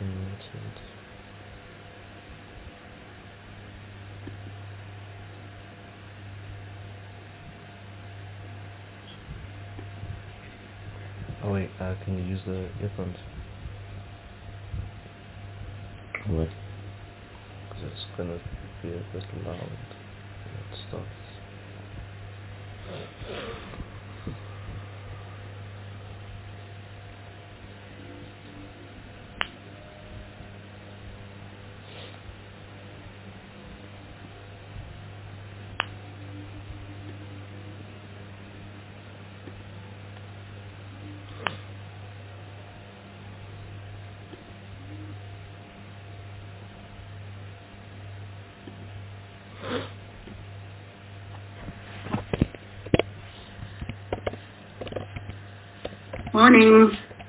Oh wait, can you use the earphones? What? Because it's gonna be a bit loud when it starts. Morning.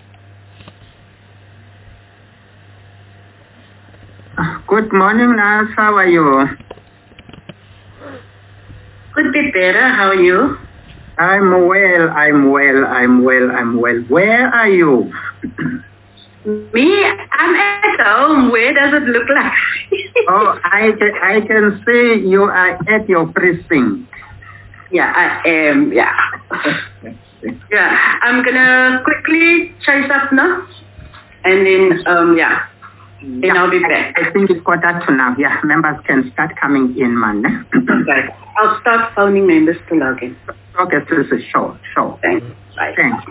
Good morning, Naz. How are you? Could be better. How are you? I'm well. Where are you? Me? I'm at home. Where does it look like? Oh, I can see you are at your precinct. Yeah, I am. Yeah. Yeah, I'm gonna quickly chase up now, and then then I'll be back. I think it's 8:45. Yeah, members can start coming in, man. Okay, I'll start phoning members to log in. Okay, so sure. Thanks. Bye. Thanks.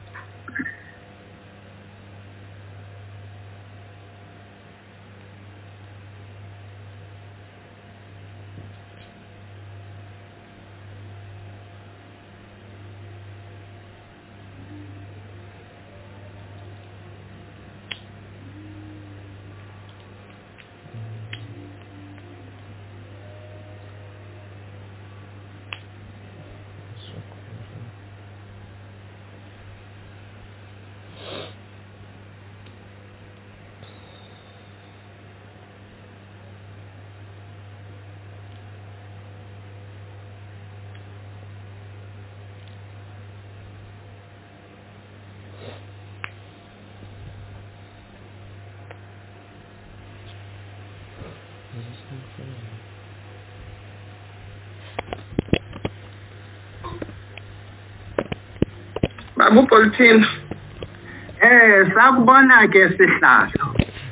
Babu Poltin. Sakubona ke sihlahla.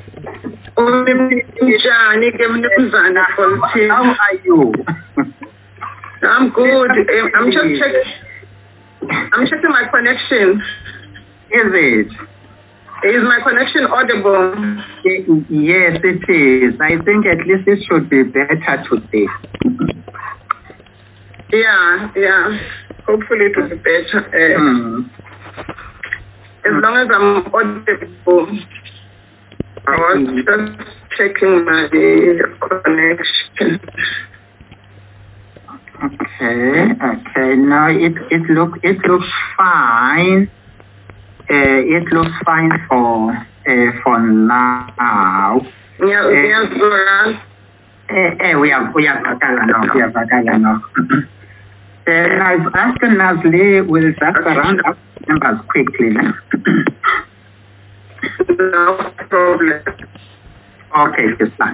Njani ke mnumzana Poltin? How are you? I'm good. I'm checking my connection. Is it? Is my connection audible? Yes, it is. I think at least it should be better today. Yeah. Hopefully it will be better. As long as I'm audible. I was just checking my connection. Okay. Now it looks fine. It looks fine for now. We are bakala now. I've asked Nazli will just round up numbers quickly. No problem. Okay, it's fine.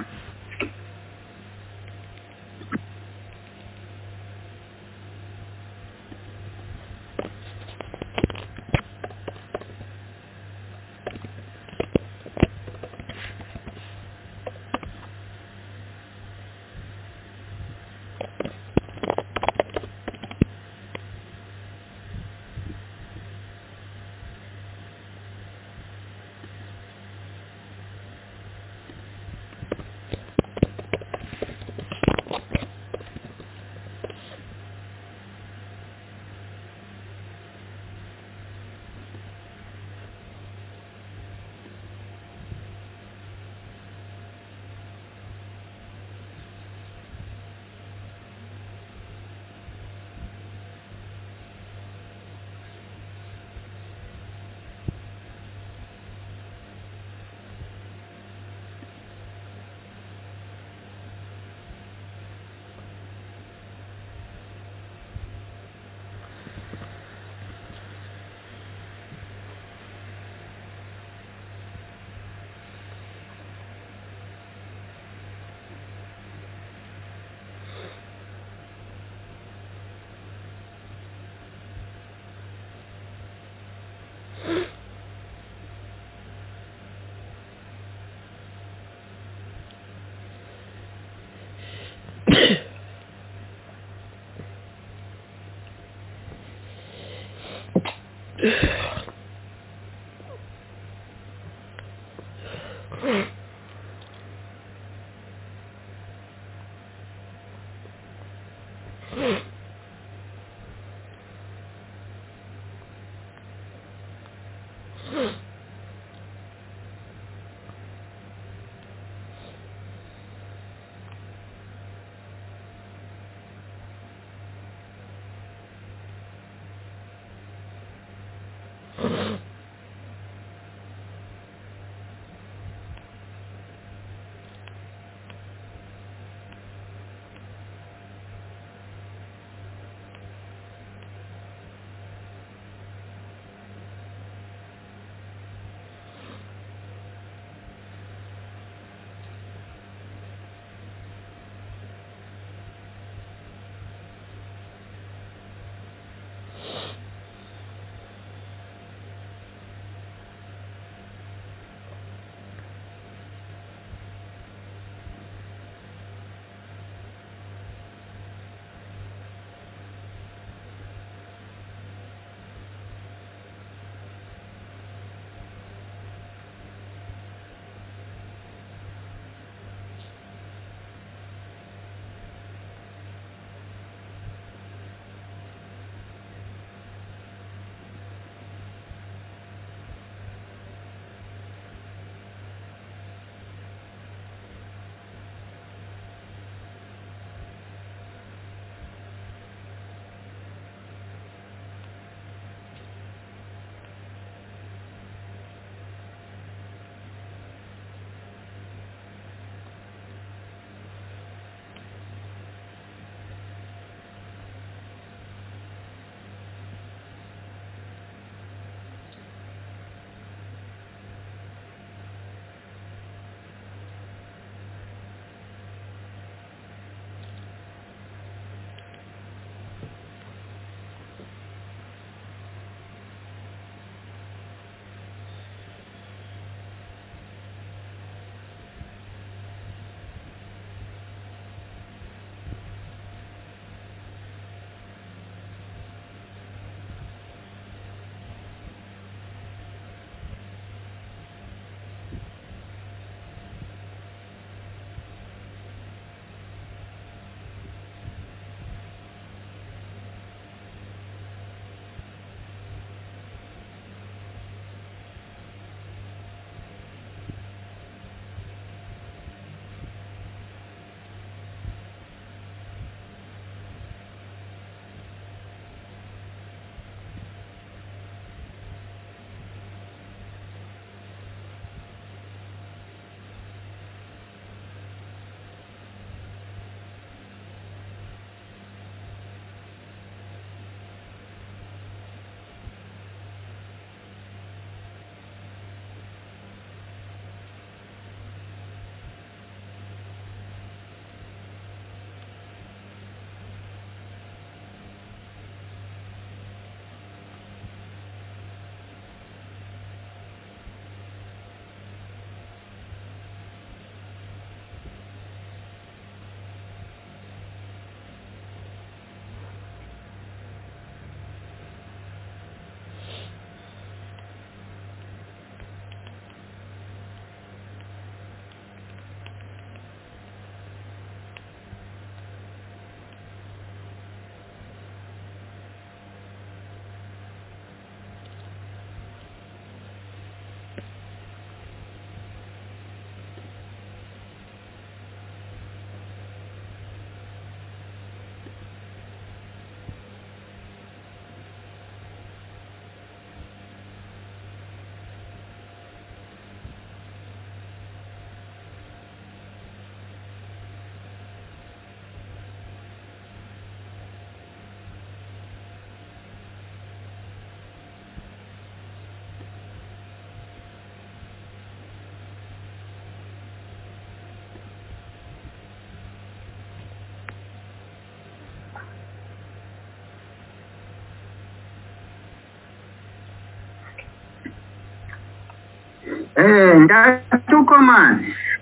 That's two commands.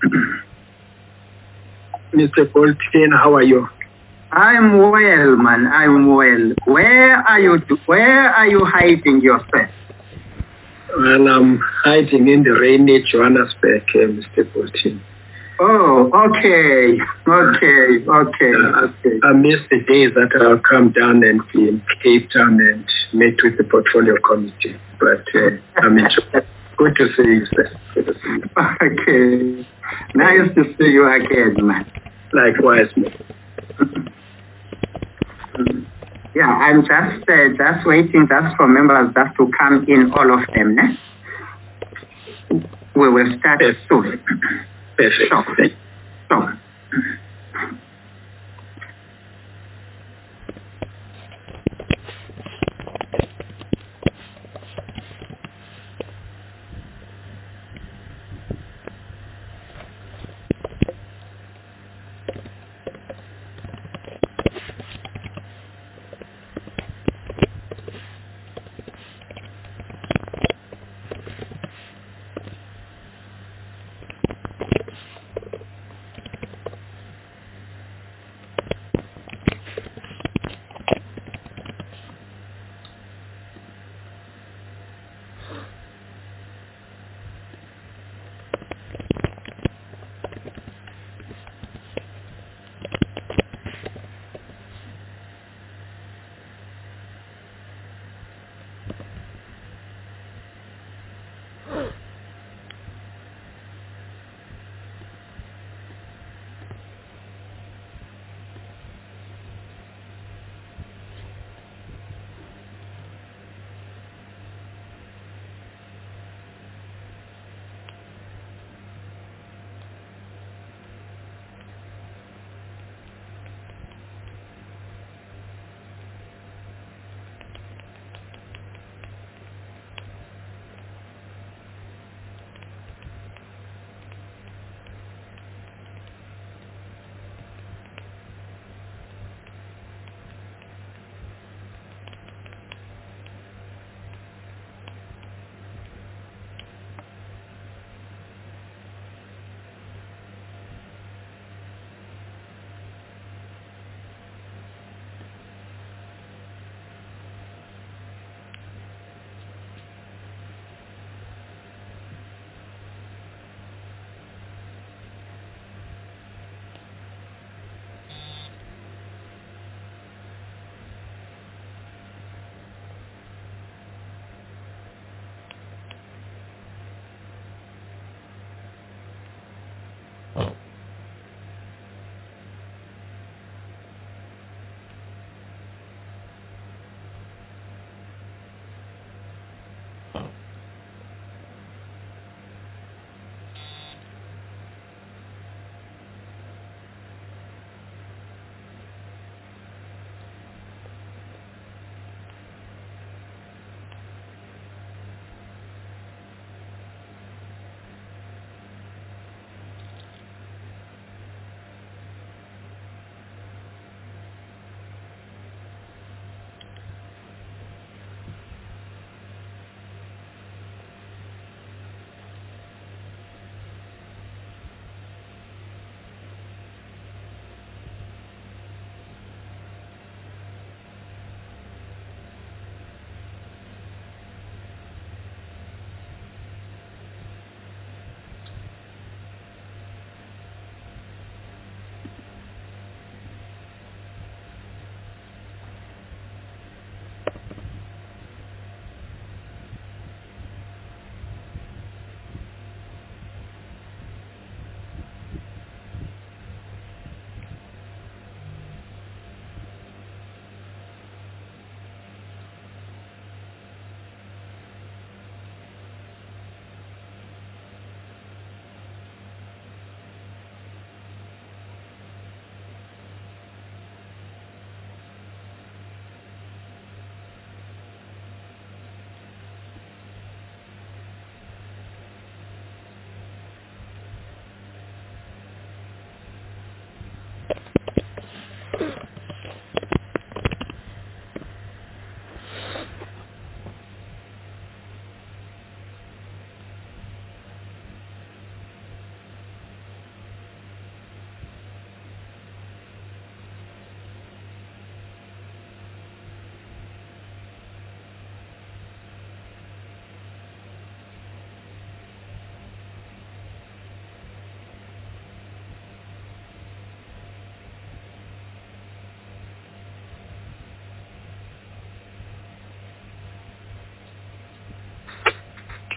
Mr. Coltrane, how are you? I'm well, man. I'm well. Where are you hiding yourself? Well, I'm hiding in the rainy Johannesburg, Mr. Bolton. Oh, okay. I miss the days that I'll come down and be in Cape Town and meet with the portfolio committee. But I'm enjoying. Good to see you, sir. Good to see you. Okay. Nice to see you again, man. Likewise, man. Yeah, I'm just waiting just for members just to come in, all of them. We will start soon. Perfect. Sure.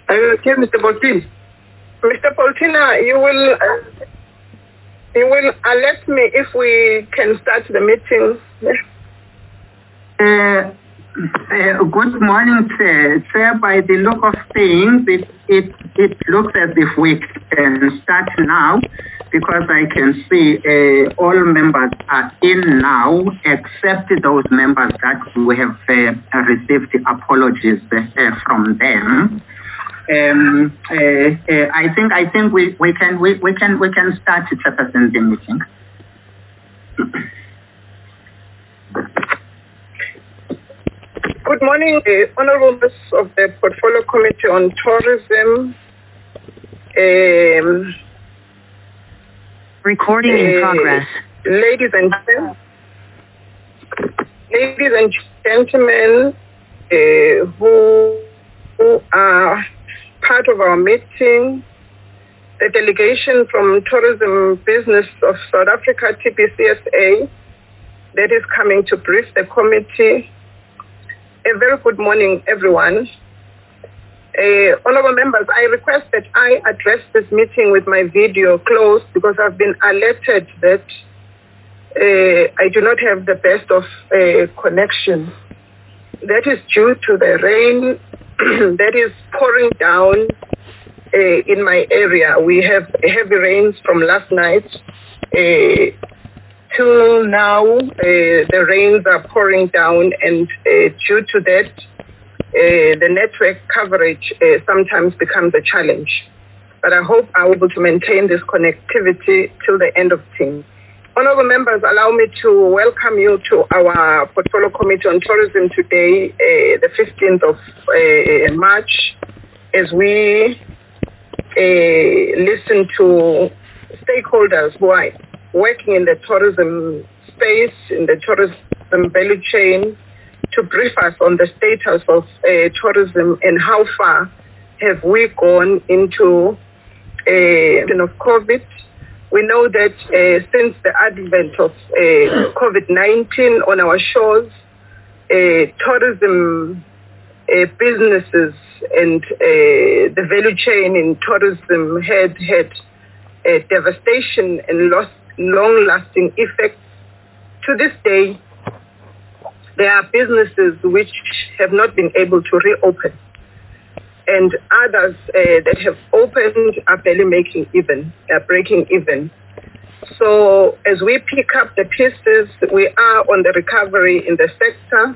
Are you okay, Mr. Boltina? Mr. Boltina, you will alert me if we can start the meeting. Good morning, Chair. By the look of things, it looks as if we can start now, because I can see all members are in now, except those members that we have received apologies from them. I think we can start the meeting. Good morning, honorable members of the Portfolio Committee on Tourism. Recording in progress. Ladies and gentlemen, who are part of our meeting, the delegation from Tourism Business of South Africa, TBCSA, that is coming to brief the committee. A very good morning, everyone. Honorable members, I request that I address this meeting with my video closed, because I've been alerted that I do not have the best of connection. That is due to the rain that is pouring down in my area. We have heavy rains from last night till now. The rains are pouring down, and due to that, the network coverage sometimes becomes a challenge. But I hope I will be able to maintain this connectivity till the end of things. Honorable members, allow me to welcome you to our Portfolio Committee on Tourism today, the 15th of March, as we listen to stakeholders who are working in the tourism space, in the tourism value chain, to brief us on the status of tourism and how far have we gone into of COVID. We know that since the advent of COVID-19 on our shores, tourism businesses and the value chain in tourism had devastation and long-lasting effects. To this day, there are businesses which have not been able to reopen, and others that have opened are barely breaking even. So as we pick up the pieces, we are on the recovery in the sector.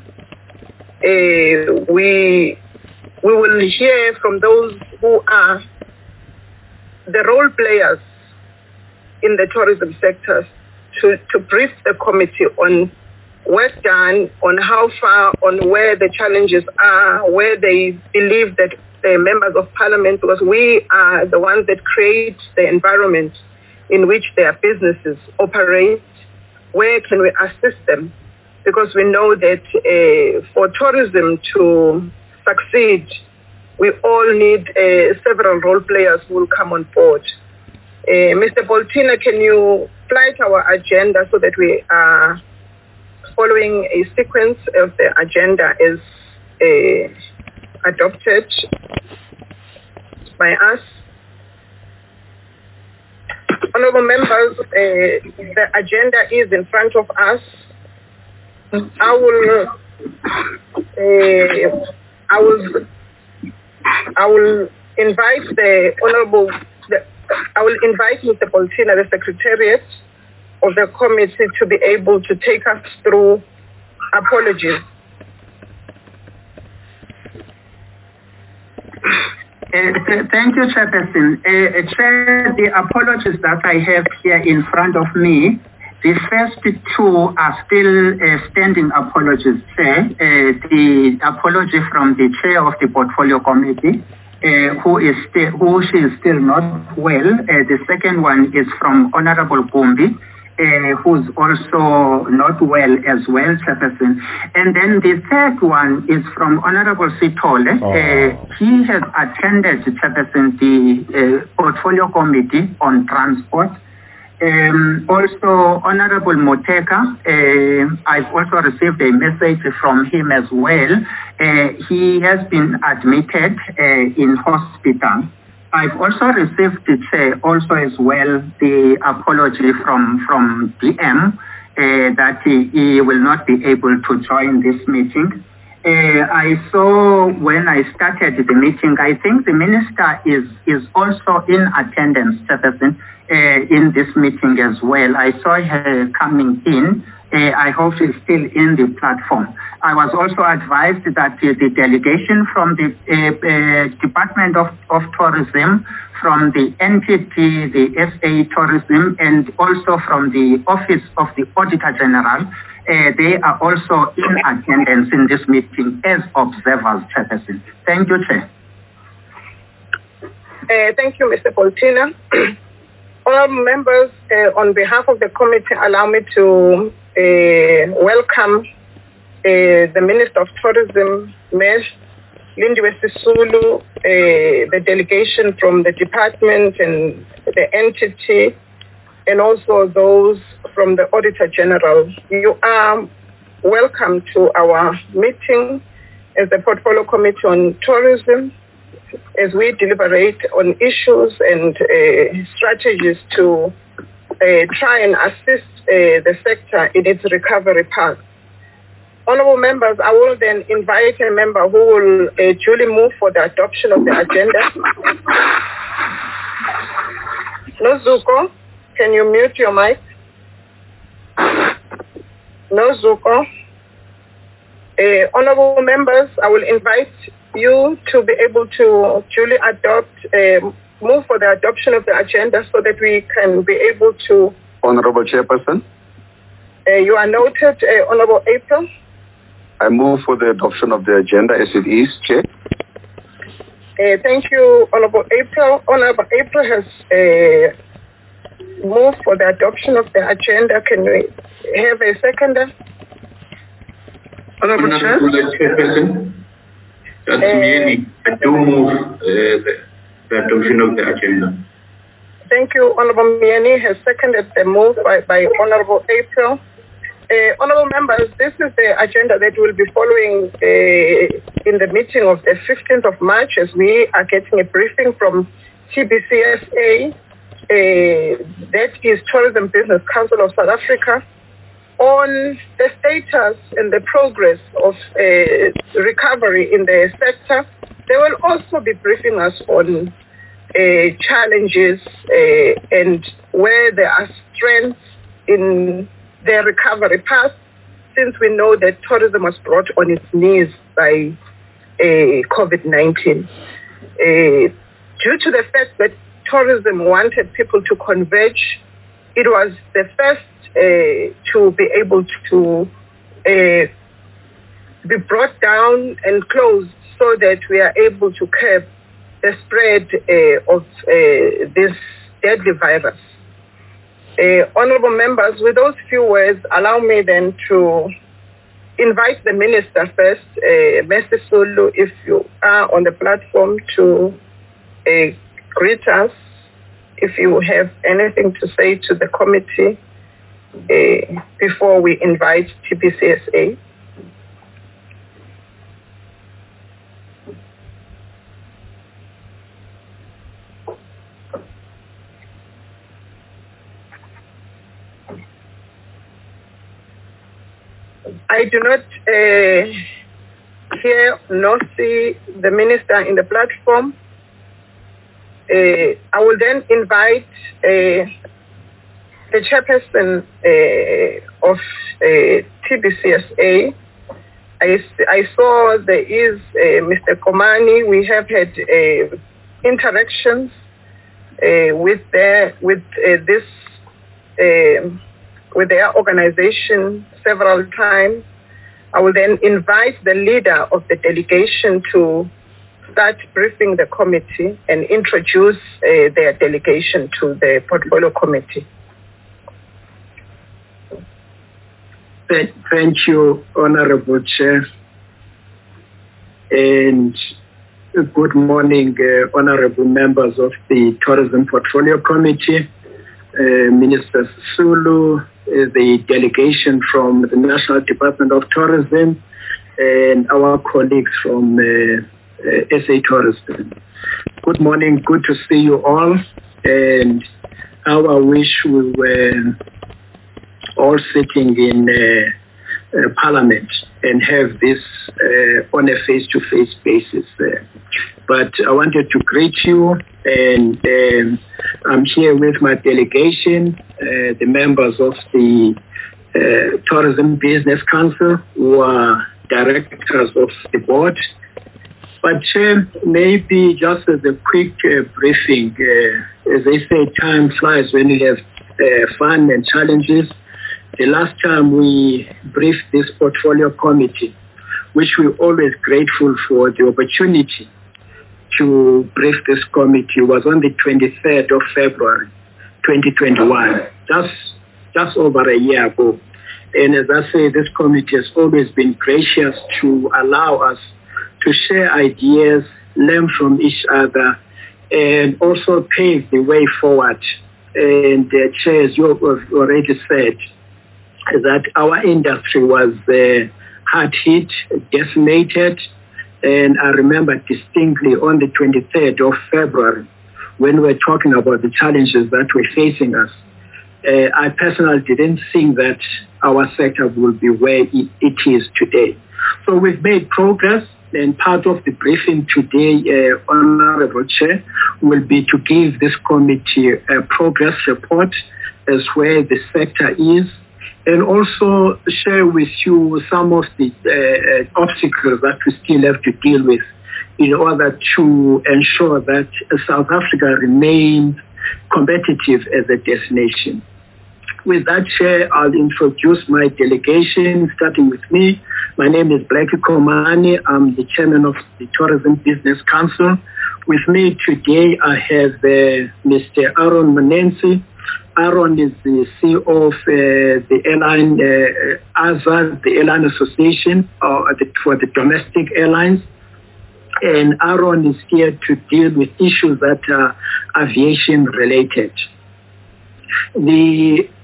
We will hear from those who are the role players in the tourism sector to brief the committee on work done, on how far, on where the challenges are, where they believe that the members of parliament, because we are the ones that create the environment in which their businesses operate, where can we assist them? Because we know that for tourism to succeed, we all need several role players who will come on board. Mr. Boltina, can you flight our agenda so that we are following a sequence of the agenda is adopted by us? Honorable members, the agenda is in front of us. I will invite Mr. Boltina, the Secretariat of the committee, to be able to take us through apologies. Thank you, Chairperson. Chair, the apologies that I have here in front of me, the first two are still standing apologies, Chair. The apology from the Chair of the Portfolio Committee, who she is still not well. The second one is from Honorable Gumbi, who's also not well as well, Chairperson. And then the third one is from Honorable Sithole. He has attended, Chairperson, the Portfolio Committee on Transport. Also, Honorable Moteka, I've also received a message from him as well. He has been admitted in hospital. I've also received also as well the apology from DM that he will not be able to join this meeting. I saw when I started the meeting, I think the minister is also in attendance, Chairperson, in this meeting as well. I saw her coming in. I hope she's still in the platform. I was also advised that the delegation from the Department of Tourism, from the NTT, the SA Tourism, and also from the Office of the Auditor General, they are also in attendance in this meeting as observers, Chairperson. Thank you, Chair. Thank you, Mr. Poltina. All members, on behalf of the committee, allow me to welcome the Minister of Tourism, Ms. Lindiwe Sisulu, the delegation from the department and the entity, and also those from the Auditor General. You are welcome to our meeting as the Portfolio Committee on Tourism, as we deliberate on issues and strategies to try and assist the sector in its recovery path. Honorable members, I will then invite a member who will duly move for the adoption of the agenda. Nozuko, can you mute your mic? Nozuko. Honorable members, I will invite you to be able to duly move for the adoption of the agenda so that we can be able to... Honorable Chairperson. You are noted, Honorable April. I move for the adoption of the agenda as it is, Chair. Thank you, Honorable April. Honorable April has moved for the adoption of the agenda. Can we have a seconder? Honorable Chairperson, that's Mieni. I do move the adoption of the agenda. Thank you, Honorable Mieni has seconded the move by Honorable April. Honorable members, this is the agenda that we'll be following in the meeting of the 15th of March, as we are getting a briefing from TBCSA, that is Tourism Business Council of South Africa, on the status and the progress of recovery in the sector. They will also be briefing us on challenges and where there are strengths in their recovery path, since we know that tourism was brought on its knees by COVID-19. Due to the fact that tourism wanted people to converge, it was the first to be able to be brought down and closed so that we are able to curb the spread of this deadly virus. Honorable members, with those few words, allow me then to invite the Minister first, Mr. Sulu, if you are on the platform, to greet us, if you have anything to say to the committee before we invite TBCSA. I do not hear nor see the minister in the platform. I will then invite the chairperson of TBCSA. I saw there is Mr. Komani. We have had interactions with their organization several times. I will then invite the leader of the delegation to start briefing the committee and introduce their delegation to the portfolio committee. Thank you, Honorable Chair. And good morning, honorable members of the Tourism Portfolio Committee. Minister Sulu, the delegation from the National Department of Tourism, and our colleagues from SA Tourism. Good morning, good to see you all, and how I wish we were all sitting in Parliament and have this on a face-to-face basis. But I wanted to greet you, and I'm here with my delegation, the members of the Tourism Business Council, who are directors of the board. But maybe just as a quick briefing, as they say, time flies when you have fun and challenges. The last time we briefed this portfolio committee, which we're always grateful for the opportunity to brief this committee, was on the 23rd of February, 2021, just over a year ago. And as I say, this committee has always been gracious to allow us to share ideas, learn from each other, and also pave the way forward. And Chair, as you have already said, that our industry was hard hit, decimated, and I remember distinctly on the 23rd of February, when we were talking about the challenges that were facing us, I personally didn't think that our sector will be where it is today. So we've made progress, and part of the briefing today, Honorable Chair, will be to give this committee a progress report as where the sector is, and also share with you some of the obstacles that we still have to deal with in order to ensure that South Africa remains competitive as a destination. With that, Chair, I'll introduce my delegation, starting with me. My name is Blackie Komani. I'm the chairman of the Tourism Business Council. With me today, I have Mr. Aaron Manensi. Aaron is the CEO of the airline, ASA, the Airline Association for the domestic airlines. And Aaron is here to deal with issues that are aviation related. The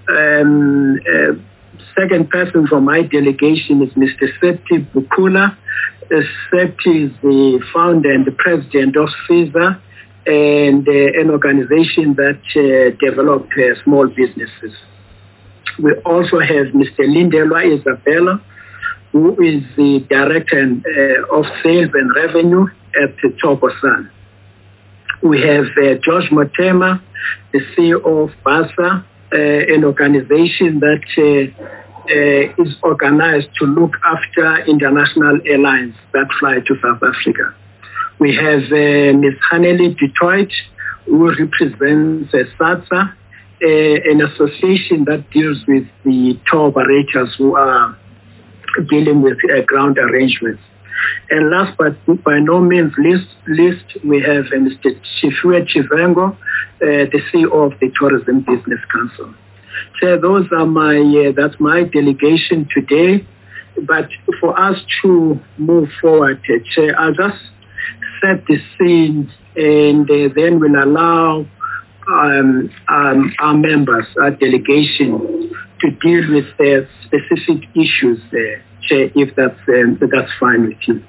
second person from my delegation is Mr. Septi Bukula. Septi is the founder and the president of CISA, and an organization that developed small businesses. We also have Mr. Lindelwa Isabella, who is the director of sales and revenue at Tobosan. We have George Motema, the CEO of BASA, an organization that is organized to look after international airlines that fly to South Africa. We have Ms. Haneli Detroit, who represents SATSA, an association that deals with the tour operators who are dealing with ground arrangements. And last but by no means least, we have Mr. Chifue Chivengo, the CEO of the Tourism Business Council. So those are that's my delegation today. But for us to move forward, Chair, I'll just set the scene, and then we'll allow our members, our delegation, to deal with their specific issues there, Chair, if that's fine with you.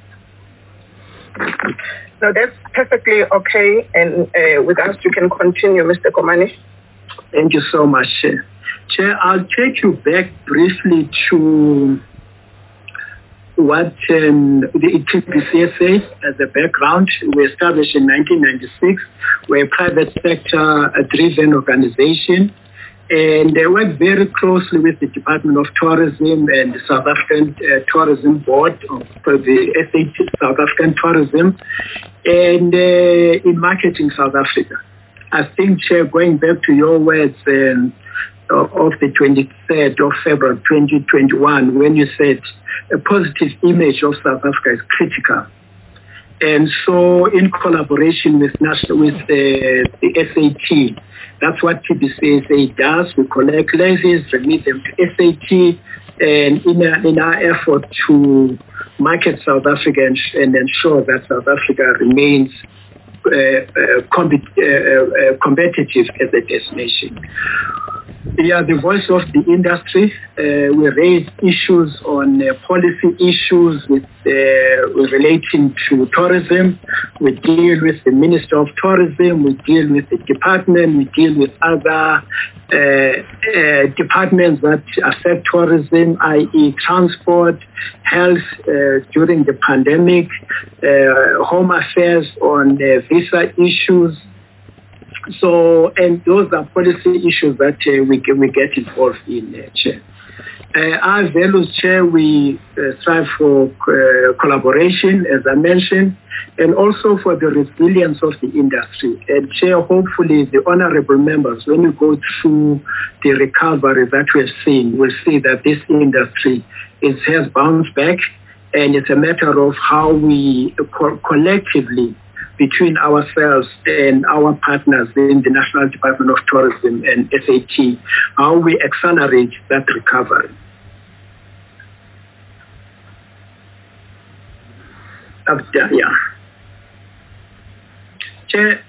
No, that's perfectly okay, and with us you can continue, Mr. Komani. Thank you so much, Chair. Chair, I'll take you back briefly to what the TPCSA as a background. We established in 1996. We're a private sector-driven organization, and they work very closely with the Department of Tourism and the South African Tourism Board, for the SAT, South African Tourism, and in marketing South Africa. I think, Chair, going back to your words of the 23rd of February 2021, when you said a positive image of South Africa is critical. And so in collaboration with the SAT, that's what TPCSA does. We collect levies, remit them to SAT, and in our effort to market South Africa and ensure that South Africa remains competitive as a destination. We are the voice of the industry. We raise issues on policy issues with relating to tourism. We deal with the Minister of Tourism. We deal with the department. We deal with other departments that affect tourism, i.e. transport, health during the pandemic, home affairs on visa issues. So, and those are policy issues that we get involved in, Chair. Our values, Chair, we strive for collaboration, as I mentioned, and also for the resilience of the industry. And Chair, hopefully the honorable members, when you go through the recovery that we're seeing, will see that this industry has bounced back, and it's a matter of how we collectively, between ourselves and our partners in the National Department of Tourism and SAT, how we accelerate that recovery. Yeah. Chair,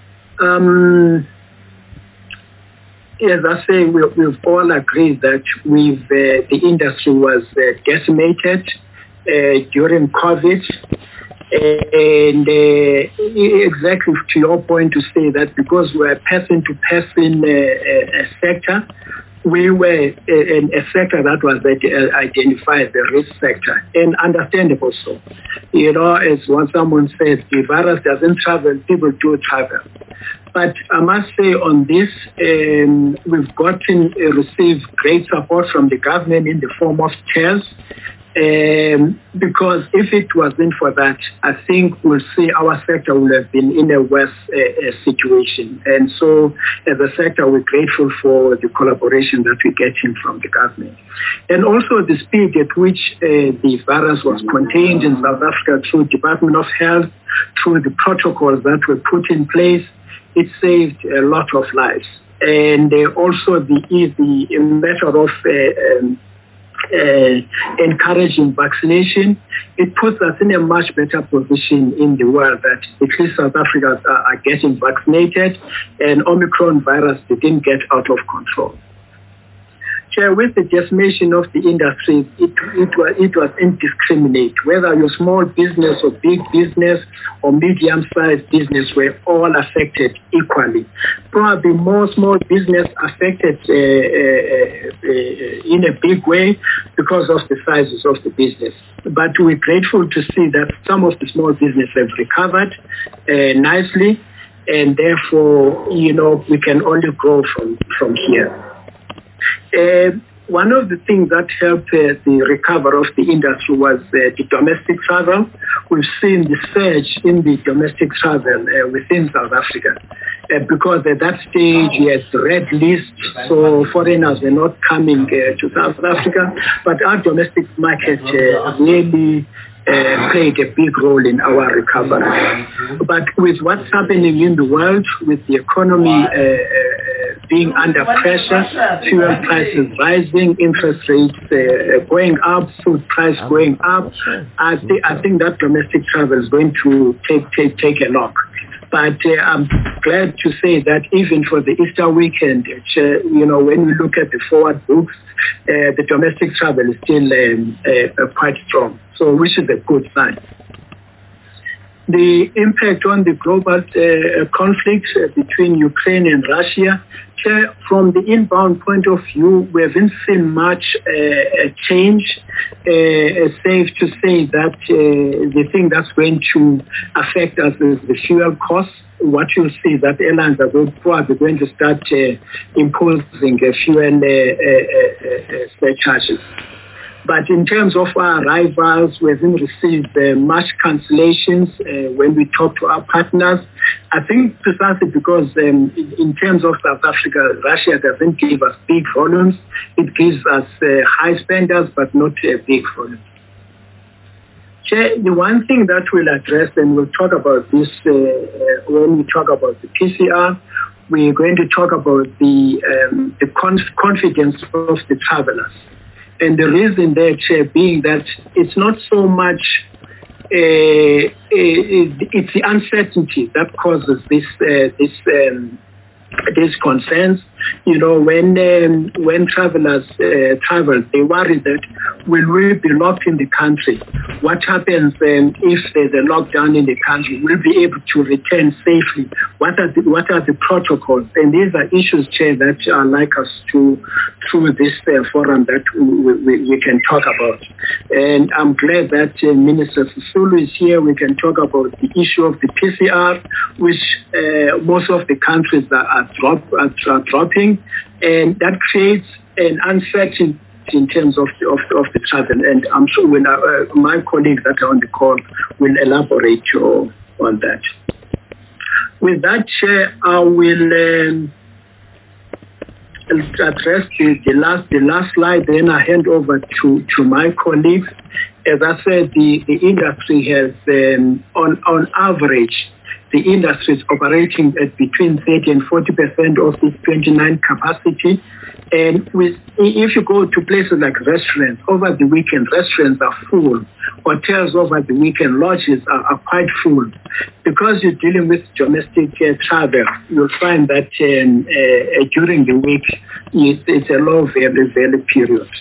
as I say, we've all agreed that the industry was decimated during COVID. And exactly to your point to say that because we're a person-to-person sector, we were in a sector that was identified the risk sector, and understandable so. You know, as when someone says, the virus doesn't travel, people do travel. But I must say on this, we've received great support from the government in the form of chairs. Because if it wasn't for that, I think we'll see our sector will have been in a worse situation. And so as a sector, we're grateful for the collaboration that we're getting from the government. And also the speed at which the virus was contained in South Africa through Department of Health, through the protocols that were put in place, it saved a lot of lives. And also the matter of encouraging vaccination, it puts us in a much better position in the world that at least South Africans are getting vaccinated and Omicron virus didn't get out of control. Chair, with the decimation of the industry, it was indiscriminate. Whether you're small business or big business or medium-sized business were all affected equally. Probably more small business affected in a big way because of the sizes of the business. But we're grateful to see that some of the small businesses have recovered nicely, and therefore, you know, we can only grow from here. One of the things that helped the recovery of the industry was the domestic travel. We've seen the surge in the domestic travel within South Africa because at that stage we had the red list, so foreigners were not coming to South Africa, but our domestic market really played a big role in our recovery. But with what's happening in the world, with the economy being under pressure, fuel prices rising, interest rates going up, food price going up, I think that domestic travel is going to take a knock. But I'm glad to say that even for the Easter weekend, you know, when we look at the forward books, the domestic travel is still quite strong, so which is a good sign. The impact on the global conflict between Ukraine and Russia, from the inbound point of view, we haven't seen much change. Safe to say that the thing that's going to affect us is the fuel costs. What you'll see is that airlines are probably going to start imposing fuel surcharges. But in terms of our arrivals, we haven't received much cancellations when we talk to our partners. I think precisely because in terms of South Africa, Russia doesn't give us big volumes. It gives us high spenders, but not big volumes. The one thing that we'll address, and we'll talk about this when we talk about the PCR, we're going to talk about the confidence of the travelers. And the reason there, Chair, being that it's not so much it's the uncertainty that causes these concerns. You know, when travelers travel, they worry that will we be locked in the country? What happens if there's a lockdown in the country? Will we be able to return safely? What are the protocols? And these are issues, Chair, that I'd like us to, through this forum, that we can talk about. And I'm glad that Minister Sisulu is here. We can talk about the issue of the PCR, which most of the countries are dropping, and that creates an uncertainty in terms of the travel. And I'm sure when my colleagues that are on the call will elaborate on that. With that, Chair, I will address the last slide, then I hand over to my colleagues. As I said, the industry has, on average, the industry is operating at between 30 and 40% of its 29 capacity. And if you go to places like restaurants, over the weekend, restaurants are full. Hotels over the weekend, lodges are quite full. Because you're dealing with domestic travel, you'll find that during the week, it's a low value period.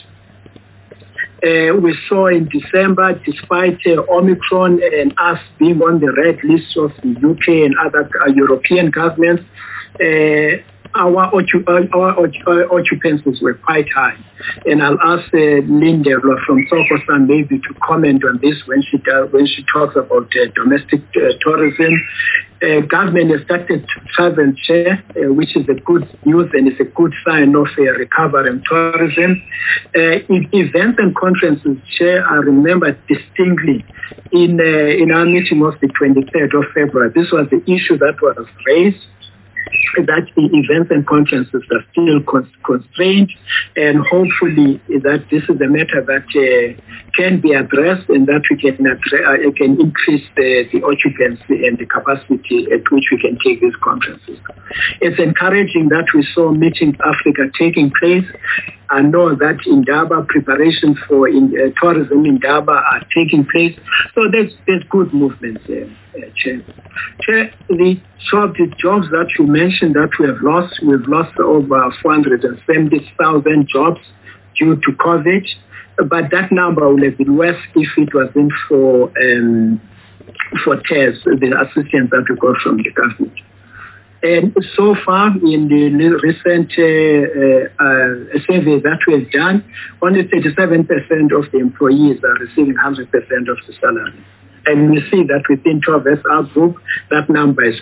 We saw in December, despite Omicron and us being on the red list of the UK and other European governments, our occupancies were quite high. And I'll ask Linda from Sokosan maybe to comment on this when she talks about domestic tourism. Government has started travel share, which is a good news and it's a good sign of a recovery in tourism. Events and conferences share, I remember distinctly in our meeting of the 23rd of February. This was the issue that was raised, that the events and conferences are still constrained, and hopefully that this is a matter that can be addressed and that we can increase the occupancy and the capacity at which we can take these conferences. It's encouraging that we saw Meeting Africa taking place. I know that in Durban, preparations for tourism in Durban are taking place. So there's good movements there, Chair. Chair, the jobs that you mentioned that we've lost over 470,000 jobs due to COVID, but that number would have been worse if it wasn't for TERS, the assistance that we got from the government. And so far, in the recent survey that we've done, only 37% of the employees are receiving 100% of the salary. And we see that within Torres, our group, that number is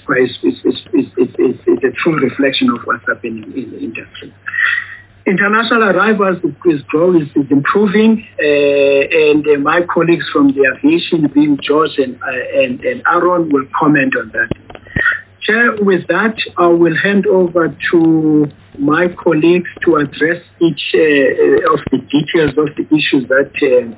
a true reflection of what's happening in the industry. International arrivals is improving, and my colleagues from the aviation, being George and Aaron, will comment on that. Chair, with that, I will hand over to my colleagues to address each of the details of the issues that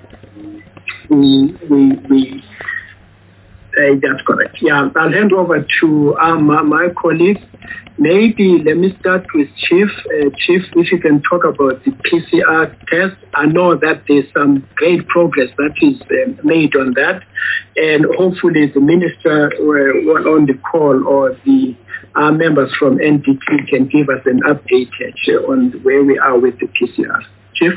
that's correct. Yeah, I'll hand over to my colleagues. Maybe let me start with Chief. Chief, if you can talk about the PCR test. I know that there's some great progress that is made on that. And hopefully the minister on the call or the members from NDT can give us an update on where we are with the PCR. Chief?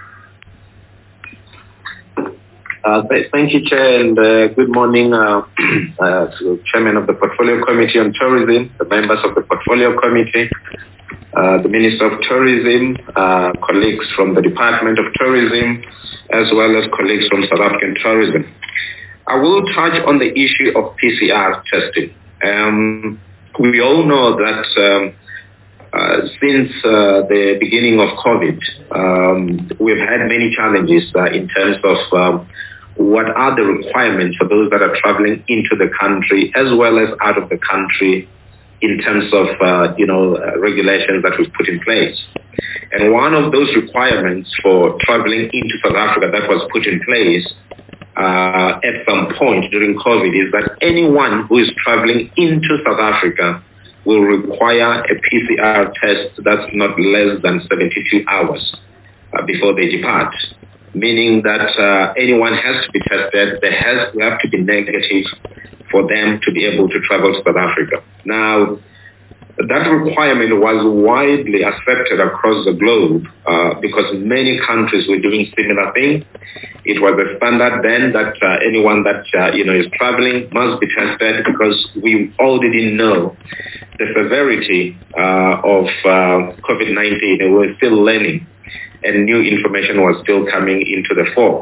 Thank you, Chair, and good morning to the Chairman of the Portfolio Committee on Tourism, the members of the Portfolio Committee, the Minister of Tourism, colleagues from the Department of Tourism, as well as colleagues from South African Tourism. I will touch on the issue of PCR testing. We all know that since the beginning of COVID, we've had many challenges in terms of what are the requirements for those that are traveling into the country as well as out of the country in terms of, regulations that we've put in place. And one of those requirements for traveling into South Africa that was put in place at some point during COVID is that anyone who is traveling into South Africa will require a PCR test that's not less than 72 hours before they depart. meaning that anyone has to be tested. They have to be negative for them to be able to travel to South Africa. Now, that requirement was widely accepted across the globe because many countries were doing similar things. It was a standard then that anyone that is traveling must be tested because we all didn't know the severity of COVID-19, and we're still learning, and new information was still coming into the fore.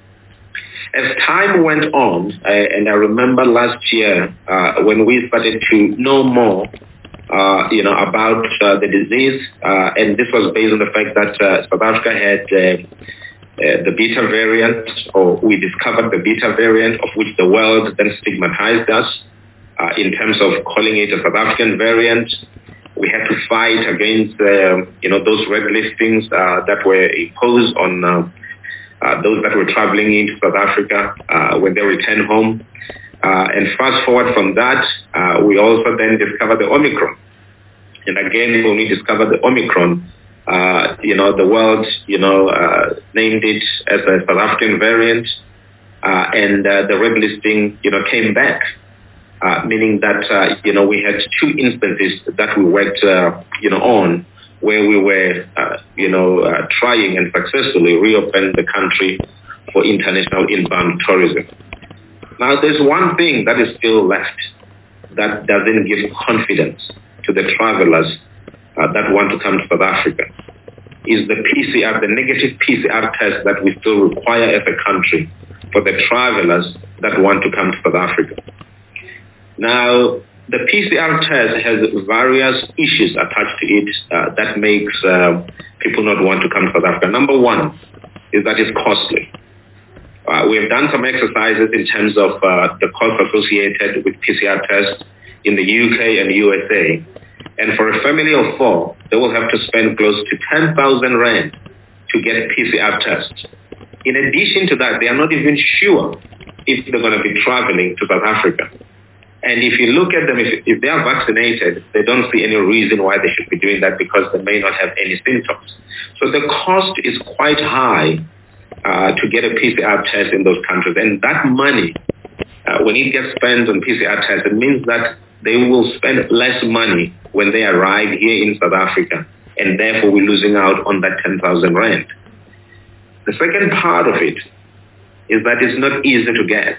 As time went on, and I remember last year when we started to know more about the disease, and this was based on the fact that South Africa had the Beta variant, or we discovered the Beta variant, of which the world then stigmatized us in terms of calling it a South African variant. We had to fight against those red listings that were imposed on those that were traveling into South Africa when they returned home. And fast forward from that, we also then discovered the Omicron. And again, when we discovered the Omicron, the world, named it as a South African variant, and the red listing, came back, meaning that, we had two instances that we worked, on, where we were, trying and successfully reopen the country for international inbound tourism. Now, there's one thing that is still left that doesn't give confidence to the travelers that want to come to South Africa, is the PCR, the negative PCR test that we still require as a country for the travelers that want to come to South Africa. Now, the PCR test has various issues attached to it that makes people not want to come to South Africa. Number one is that it's costly. We have done some exercises in terms of the cost associated with PCR tests in the UK and USA. And for a family of four, they will have to spend close to 10,000 rand to get PCR tests. In addition to that, they are not even sure if they're going to be traveling to South Africa. And if you look at them, if they are vaccinated, they don't see any reason why they should be doing that because they may not have any symptoms. So the cost is quite high to get a PCR test in those countries. And that money, when it gets spent on PCR tests, it means that they will spend less money when they arrive here in South Africa, and therefore we're losing out on that 10,000 rand. The second part of it is that it's not easy to get.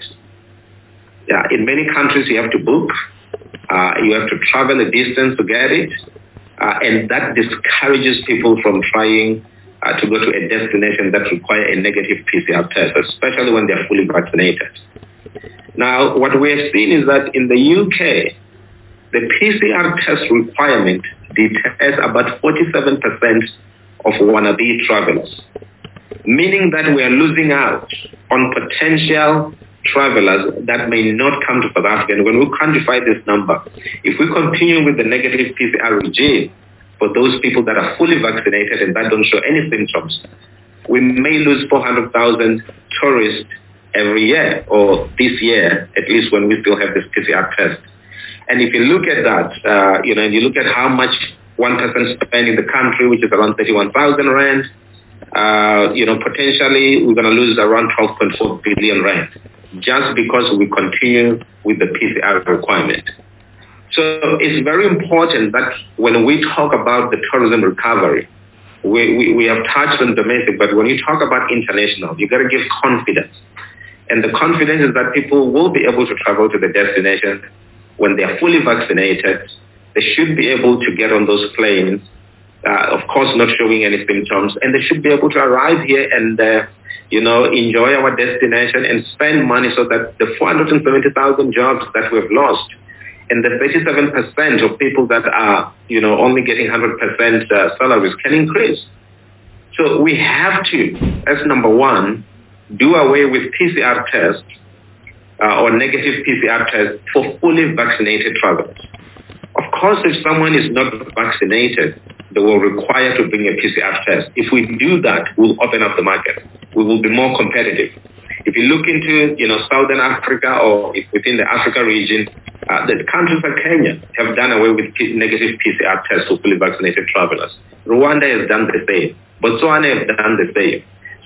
In many countries you have to book, you have to travel a distance to get it, and that discourages people from trying to go to a destination that requires a negative PCR test, especially when they're fully vaccinated. Now, what we have seen is that in the UK, the PCR test requirement deters about 47% of wannabe travelers, meaning that we are losing out on potential travelers that may not come to South Africa. And when we quantify this number, if we continue with the negative PCR regime for those people that are fully vaccinated and that don't show any symptoms, we may lose 400,000 tourists every year, or this year, at least when we still have this PCR test. And if you look at that, and you look at how much one person spends in the country, which is around 31,000 rand, potentially we're going to lose around 12.4 billion rand just because we continue with the PCR requirement. So it's very important that when we talk about the tourism recovery, we have touched on domestic, but when you talk about international, you got to give confidence. And the confidence is that people will be able to travel to the destination when they are fully vaccinated. They should be able to get on those planes, of course not showing any symptoms, and they should be able to arrive here and enjoy our destination and spend money so that the 470,000 jobs that we've lost and the 37% of people that are only getting 100% salaries can increase. So we have to, as number one, do away with PCR tests or negative PCR tests for fully vaccinated travelers. Of course, if someone is not vaccinated, they will require to bring a PCR test. If we do that, we'll open up the market. We will be more competitive. If you look into, Southern Africa or within the Africa region, the countries like Kenya have done away with negative PCR tests for fully vaccinated travelers. Rwanda has done the same. Botswana has done the same.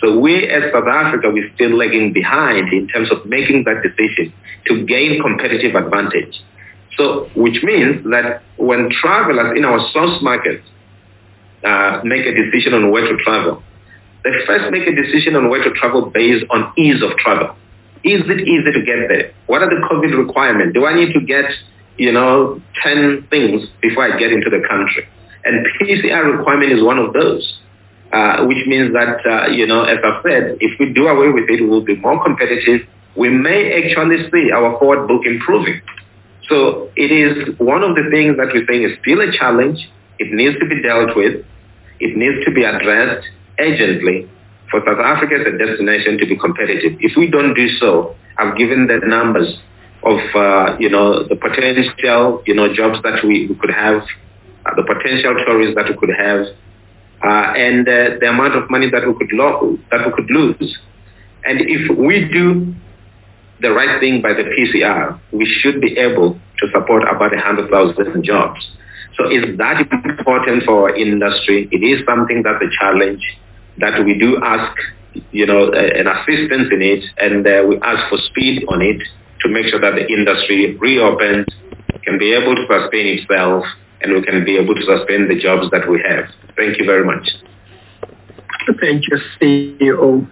So we as South Africa, we're still lagging behind in terms of making that decision to gain competitive advantage. So, which means that when travelers in our source markets make a decision on where to travel, they first make a decision on where to travel based on ease of travel. Is it easy to get there? What are the COVID requirements? Do I need to get, 10 things before I get into the country? And PCR requirement is one of those, which means that, as I've said, if we do away with it, we'll be more competitive. We may actually see our forward book improving. So it is one of the things that we're saying is still a challenge. It needs to be dealt with. It needs to be addressed urgently for South Africa as a destination to be competitive. If we don't do so, I've given the numbers of, the potential, jobs that we could have, the potential tourists that we could have, and the amount of money that we could lose. And if we do the right thing by the PCR, we should be able to support about 100,000 jobs. So is that important for our industry? It is something that's a challenge that we do ask, an assistance in it, and we ask for speed on it to make sure that the industry reopens, can be able to sustain itself, and we can be able to sustain the jobs that we have. Thank you very much. Thank you, CEO.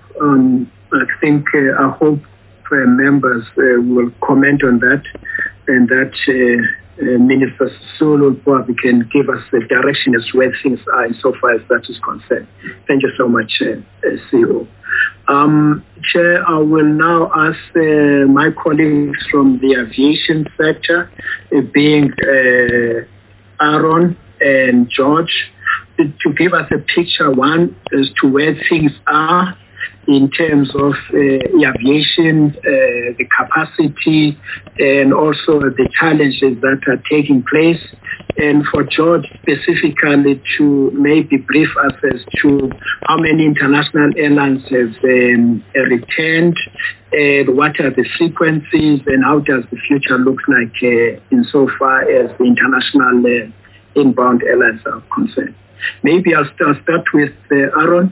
I hope members will comment on that, and that Minister Sisulu probably can give us the direction as where things are insofar as that is concerned. Thank you so much, CEO. Chair, I will now ask my colleagues from the aviation sector, being Aaron and George, to give us a picture, one, as to where things are in terms of aviation, the capacity, and also the challenges that are taking place. And for George specifically to maybe brief us as to how many international airlines have returned, and what are the frequencies, and how does the future look like insofar as the international inbound airlines are concerned. Maybe I'll start with Aaron.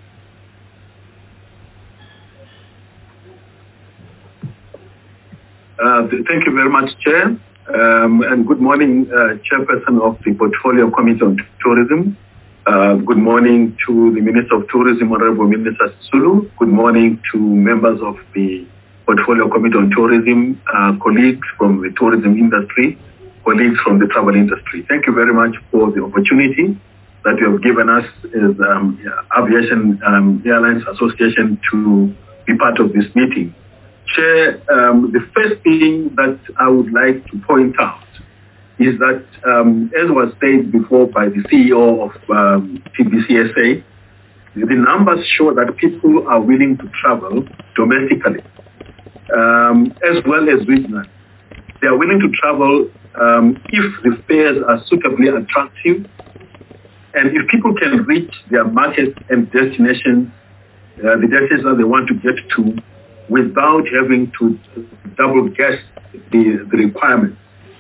Thank you very much, Chair. And good morning, Chairperson of the Portfolio Committee on Tourism. Good morning to the Minister of Tourism, Honorable Minister Sisulu. Good morning to members of the Portfolio Committee on Tourism, colleagues from the tourism industry, colleagues from the travel industry. Thank you very much for the opportunity that you have given us as Aviation Airlines Association to be part of this meeting. Chair, the first thing that I would like to point out is that, as was said before by the CEO of TBCSA, the numbers show that people are willing to travel domestically, as well as regionally. They are willing to travel if the fares are suitably attractive, and if people can reach their markets and destinations, the destinations that they want to get to, without having to double guess the requirements.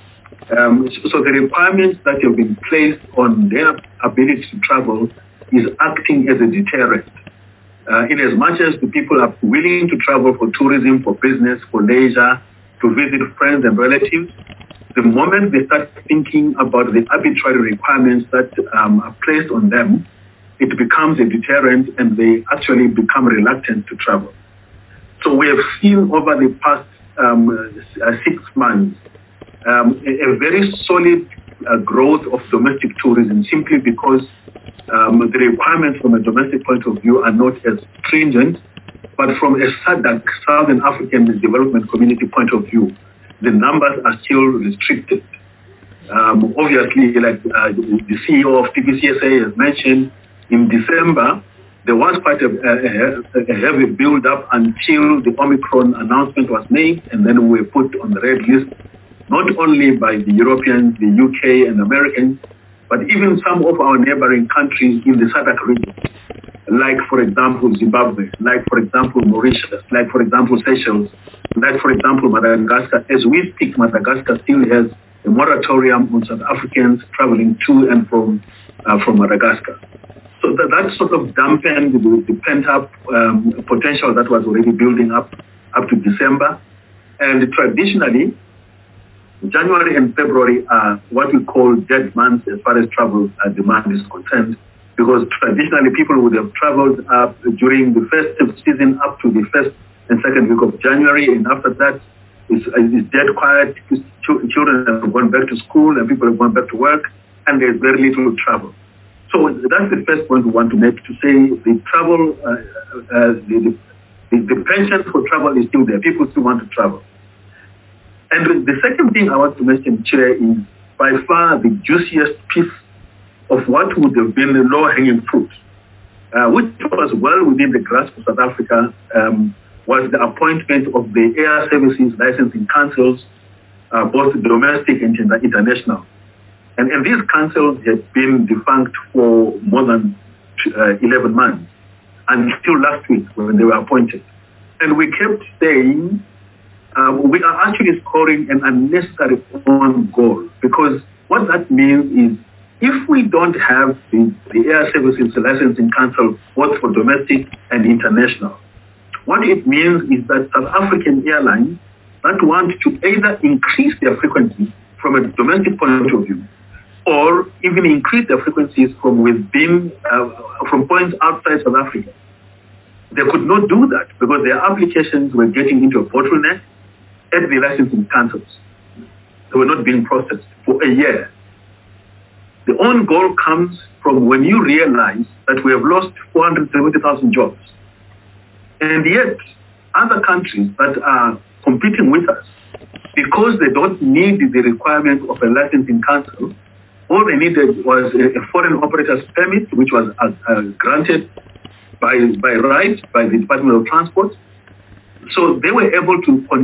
So the requirements that have been placed on their ability to travel is acting as a deterrent. In as much as the people are willing to travel for tourism, for business, for leisure, to visit friends and relatives, the moment they start thinking about the arbitrary requirements that are placed on them, it becomes a deterrent and they actually become reluctant to travel. So we have seen over the past 6 months a very solid growth of domestic tourism, simply because the requirements from a domestic point of view are not as stringent, but from a SADC, Southern African Development Community point of view, the numbers are still restricted. Obviously, like the CEO of TBCSA has mentioned, in December, there was quite a heavy build-up until the Omicron announcement was made, and then we were put on the red list, not only by the Europeans, the UK and Americans, but even some of our neighboring countries in the SADC region, like, for example, Zimbabwe, like, for example, Mauritius, like, for example, Seychelles, like, for example, Madagascar. As we speak, Madagascar still has a moratorium on South Africans traveling to and from Madagascar. So that sort of dampened the pent-up potential that was already building up to December. And traditionally, January and February are what we call dead months as far as travel demand is concerned, because traditionally people would have traveled up during the festive season up to the first and second week of January, and after that it's dead quiet. Children have gone back to school and people have gone back to work, and there's very little travel. So that's the first point we want to make, to say the travel, the penchant for travel is still there. People still want to travel. And the second thing I want to mention, Chair, is by far the juiciest piece of what would have been the low-hanging fruit, which was well within the grasp of South Africa, was the appointment of the air services licensing councils, both domestic and international. And these councils had been defunct for more than 11 months, until last week when they were appointed. And we kept saying, we are actually scoring an unnecessary own goal, because what that means is if we don't have the air services licensing council, both for domestic and international, what it means is that South African airlines that want to either increase their frequencies from a domestic point of view, or even increase their frequencies from within, from points outside South Africa, they could not do that because their applications were getting into a bottleneck at the licensing councils. They were not being processed for a year. The own goal comes from when you realize that we have lost 470,000 jobs. And yet, other countries that are competing with us, because they don't need the requirement of a licensing council, all they needed was a foreign operator's permit, which was granted by right by the Department of Transport. So they were able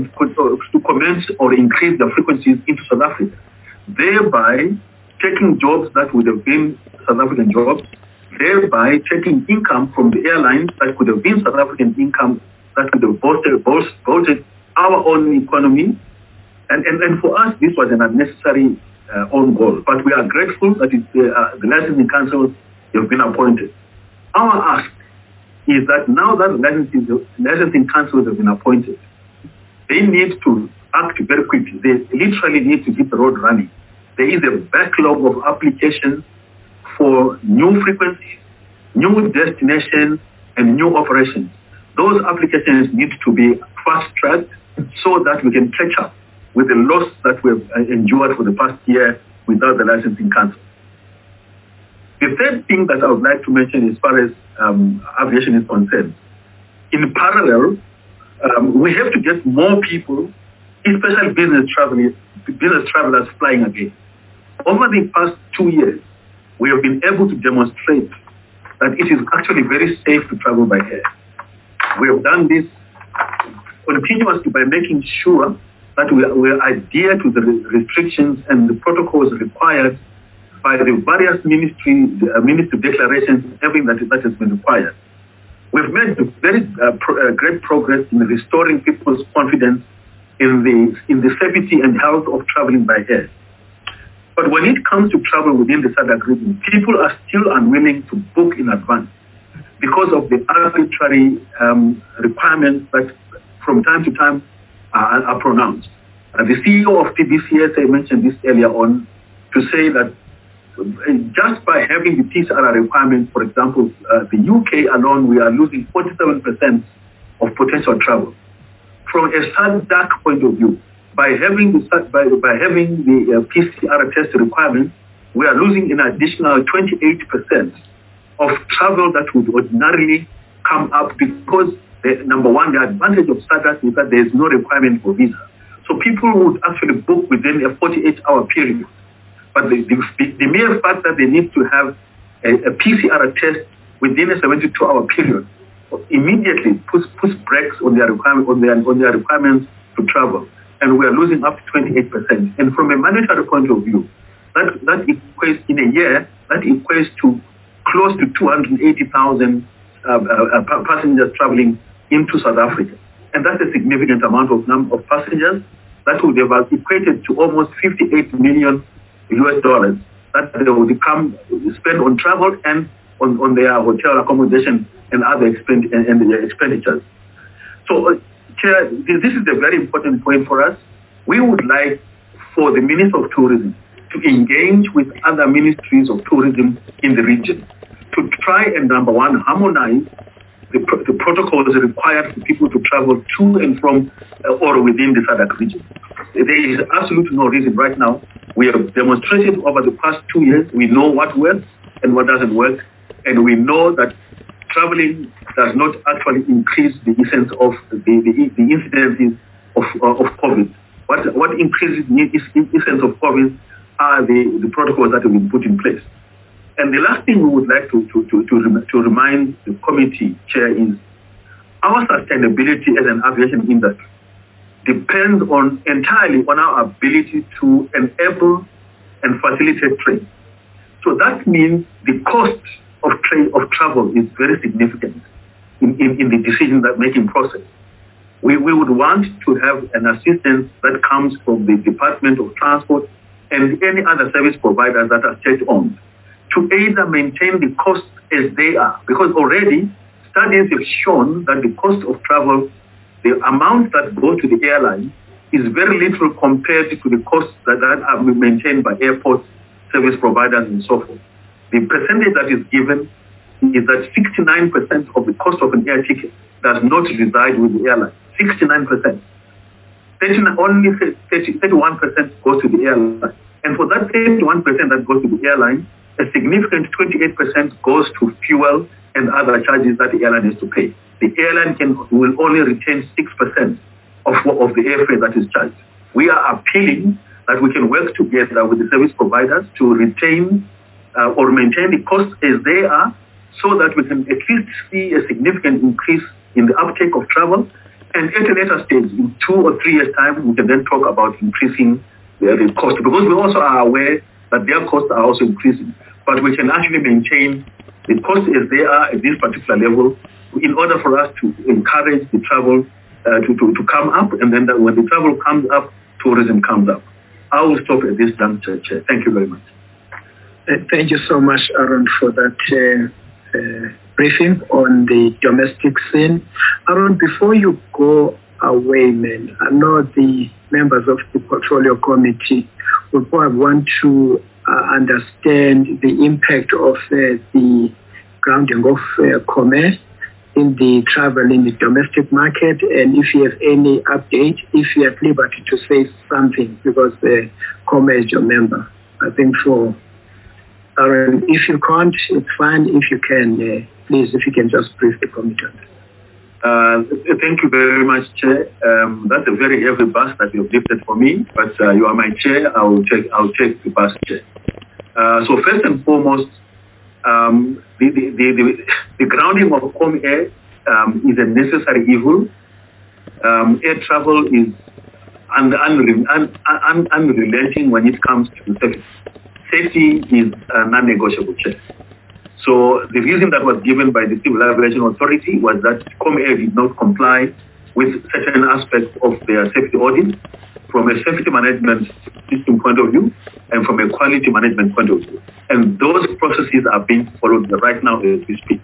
to commence or increase their frequencies into South Africa, thereby taking jobs that would have been South African jobs, thereby taking income from the airlines that could have been South African income that could have bolstered our own economy. And for us, this was an unnecessary own goal. But we are grateful that the licensing councils have been appointed. Our ask is that now that the licensing councils have been appointed, they need to act very quickly. They literally need to hit the road running. There is a backlog of applications for new frequencies, new destinations, and new operations. Those applications need to be fast-tracked so that we can catch up with the loss that we have endured for the past year without the licensing council. The third thing that I would like to mention as far as aviation is concerned, in parallel, we have to get more people, especially business travelers flying again. Over the past 2 years, we have been able to demonstrate that it is actually very safe to travel by air. We have done this continuously by making sure that we adhere to the restrictions and the protocols required by the various ministry declarations, everything that has been required. We've made very great progress in restoring people's confidence in the safety and health of traveling by air. But when it comes to travel within the SADC region, people are still unwilling to book in advance because of the arbitrary requirements that from time to time are pronounced. The CEO of TBCSA mentioned this earlier on to say that just by having the PCR requirements, for example, the UK alone, we are losing 47% of potential travel. From a SADC point of view, by having the PCR test requirement, we are losing an additional 28% of travel that would ordinarily come up because, number one, the advantage of SADC is that there is no requirement for visa. So people would actually book within a 48-hour period. But the mere fact that they need to have a PCR test within a 72-hour period immediately puts brakes on their requirements to travel. And we are losing up to 28%. And from a monetary point of view, that equates in a year, that equates to close to 280,000 passengers traveling into South Africa. And that's a significant amount of number of passengers that would have equated to almost $58 million that they would spend on travel and on their hotel accommodation and other their expenditures. So, Chair, this is a very important point for us. We would like for the Minister of Tourism to engage with other ministries of tourism in the region to try and, number one, harmonize the protocols required for people to travel to and from or within the SADC region. There is absolutely no reason right now. We have demonstrated over the past 2 years, we know what works and what doesn't work, and we know that traveling does not actually increase the incidence of the incidences of COVID. What increases the incidence of COVID are the protocols that have been put in place. And the last thing we would like to remind the committee, Chair, is our sustainability as an aviation industry depends entirely on our ability to enable and facilitate trade. So that means the cost of travel is very significant in the decision-making process. We would want to have an assistance that comes from the Department of Transport and any other service providers that are state-owned to either maintain the costs as they are, because already studies have shown that the cost of travel, the amount that go to the airline, is very little compared to the costs that are maintained by airports, service providers, and so forth. The percentage that is given is that 69% of the cost of an air ticket does not reside with the airline. 69%. Only 31% goes to the airline. And for that 31% that goes to the airline, a significant 28% goes to fuel and other charges that the airline has to pay. The airline will only retain 6% of the airfare that is charged. We are appealing that we can work together with the service providers to retain or maintain the costs as they are, so that we can at least see a significant increase in the uptake of travel. And at a later stage, in 2 or 3 years' time, we can then talk about increasing the cost, because we also are aware that their costs are also increasing. But we can actually maintain the costs as they are at this particular level in order for us to encourage the travel to come up, and then when the travel comes up, tourism comes up. I will stop at this juncture, Chair. Thank you very much. Thank you so much, Aaron, for that briefing on the domestic scene. Aaron, before you go away, man, I know the members of the Portfolio Committee will probably want to understand the impact of the grounding of Comair in the travel in the domestic market, and if you have any update, if you are at liberty to say something, because Comair is your member. I think for Aaron, if you can't, it's fine. If you can, please, if you can just brief the committee on that. Thank you very much, Chair. That's a very heavy bus that you've lifted for me, but you are my chair. I'll take the bus, Chair. So first and foremost, the grounding of Comair is a necessary evil. Air travel is unrelenting when it comes to safety. Safety is non-negotiable, Chair. So the reason that was given by the Civil Aviation Authority was that Comair did not comply with certain aspects of their safety audit from a safety management system point of view and from a quality management point of view. And those processes are being followed right now as we speak.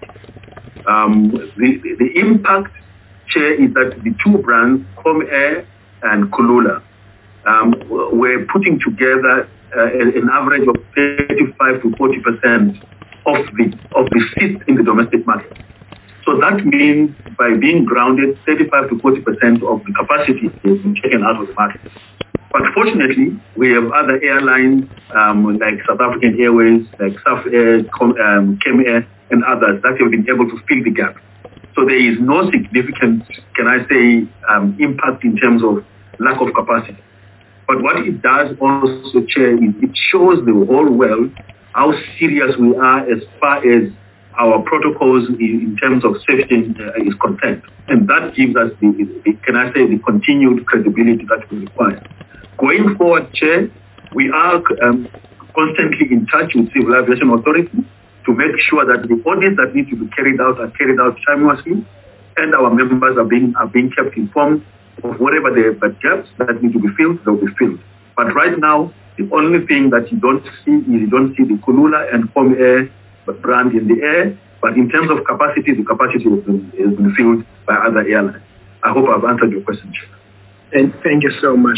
The impact, Chair, is that the two brands, Comair and Kulula, were putting together an average of 35 to 40% of the seats in the domestic market. So that means by being grounded, 35 to 40% of the capacity is taken out of the market. But fortunately, we have other airlines like South African Airways, like South Air, Kemair, and others that have been able to fill the gap. So there is no significant, can I say, impact in terms of lack of capacity. But what it does also, Chair, is it shows the whole world how serious we are as far as our protocols in terms of safety is concerned. And that gives us the continued credibility that we require. Going forward, Chair, we are constantly in touch with Civil Aviation Authority to make sure that the audits that need to be carried out are carried out timelessly, and our members are being kept informed of whatever the gaps that need to be filled, they'll be filled. But right now, the only thing that you don't see is the Kulula and Comair brand in the air. But in terms of capacity, the capacity has been filled by other airlines. I hope I've answered your question, Chair. And thank you so much.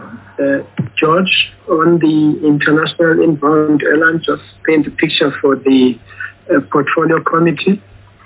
George, on the international inbound airline, just paint a picture for the portfolio committee.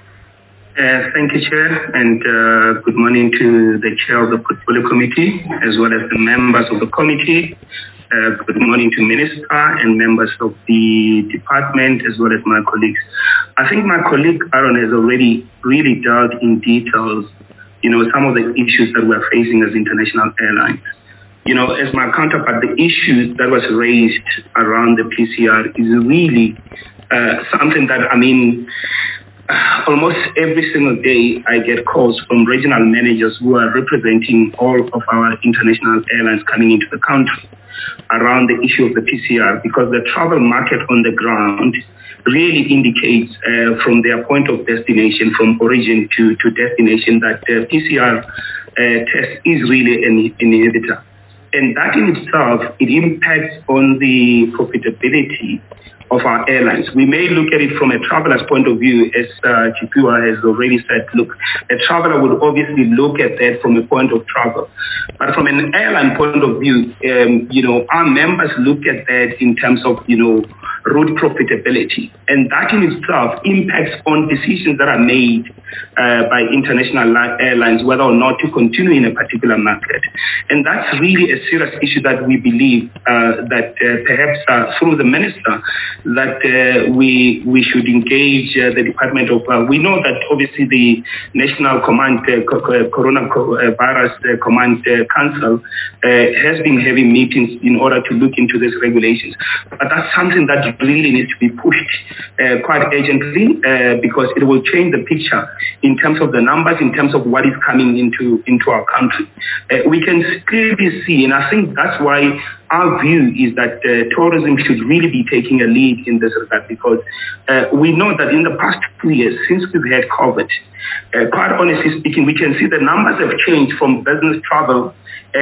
Thank you, Chair, and good morning to the Chair of the Portfolio Committee, as well as the members of the committee. Good morning to Minister and members of the department, as well as my colleagues. I think my colleague Aaron has already really dug in details, some of the issues that we're facing as international airlines. As my counterpart, the issue that was raised around the PCR is really something that, almost every single day I get calls from regional managers who are representing all of our international airlines coming into the country around the issue of the PCR, because the travel market on the ground really indicates from their point of destination, from origin to destination, that the PCR test is really an inhibitor. And that in itself, it impacts on the profitability of our airlines. We may look at it from a traveler's point of view, as Chipua has already said. Look, a traveler would obviously look at that from a point of travel. But from an airline point of view, our members look at that in terms of, route profitability. And that in itself impacts on decisions that are made by international airlines, whether or not to continue in a particular market. And that's really a serious issue that we believe that perhaps through the minister, that we should engage the Department of, we know that obviously the National Command, Coronavirus Command Council has been having meetings in order to look into these regulations. But that's something that really needs to be pushed quite urgently because it will change the picture in terms of the numbers, in terms of what is coming into our country. We can clearly see, and I think that's why our view is that tourism should really be taking a lead in this regard, because we know that in the past 2 years, since we've had COVID, quite honestly speaking, we can see the numbers have changed from business travel.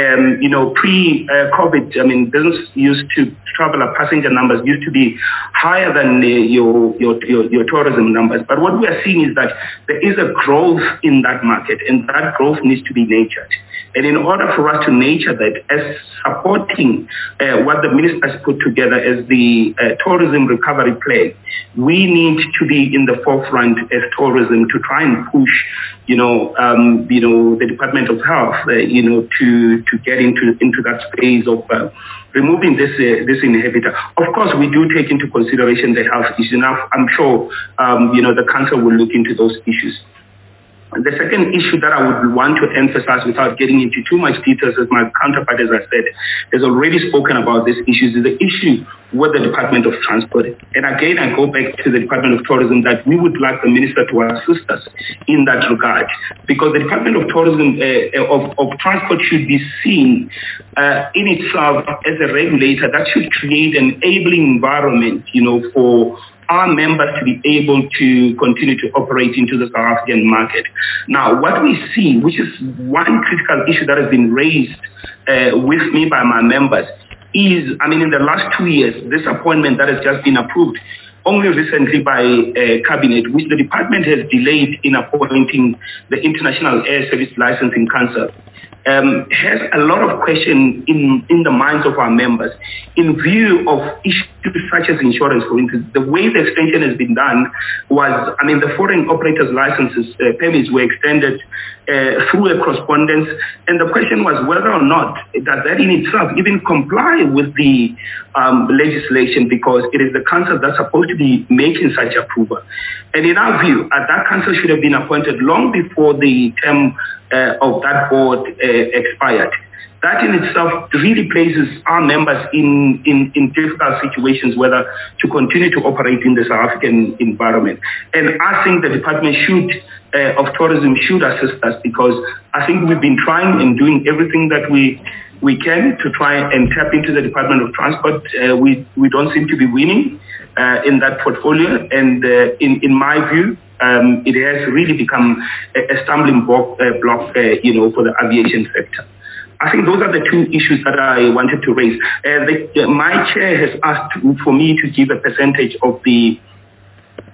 Pre-COVID, business used to travel, passenger numbers used to be higher than your tourism numbers. But what we are seeing is that there is a growth in that market, and that growth needs to be nurtured. And in order for us to nurture that, as supporting what the minister has put together as the tourism recovery plan, we need to be in the forefront as tourism to try and push, the Department of Health, to get into that space of removing this inhibitor. Of course, we do take into consideration the health issue. Now, I'm sure, the council will look into those issues. The second issue that I would want to emphasize without getting into too much details, as my counterpart, as I said, has already spoken about these issues, is the issue with the Department of Transport. And again, I go back to the Department of Tourism that we would like the minister to assist us in that regard, because the Department of Tourism, of Transport should be seen in itself as a regulator that should create an enabling environment, for our members to be able to continue to operate into the South African market. Now, what we see, which is one critical issue that has been raised with me by my members, is, in the last 2 years, this appointment that has just been approved only recently by Cabinet, which the department has delayed in appointing the International Air Service Licensing Council, has a lot of question in the minds of our members in view of issues such as insurance, for instance. The way the extension has been done was, the foreign operators licenses, permits were extended through a correspondence, and the question was whether or not does that in itself even comply with the legislation, because it is the council that's supposed to be making such approval. And in our view, that council should have been appointed long before the term of that board expired. That in itself really places our members in difficult situations whether to continue to operate in the South African environment. And I think the Department of Tourism should assist us, because I think we've been trying and doing everything that we can to try and tap into the Department of Transport. We don't seem to be winning in that portfolio, and in my view, it has really become a stumbling block, for the aviation sector. I think those are the two issues that I wanted to raise. My chair has asked for me to give a percentage of the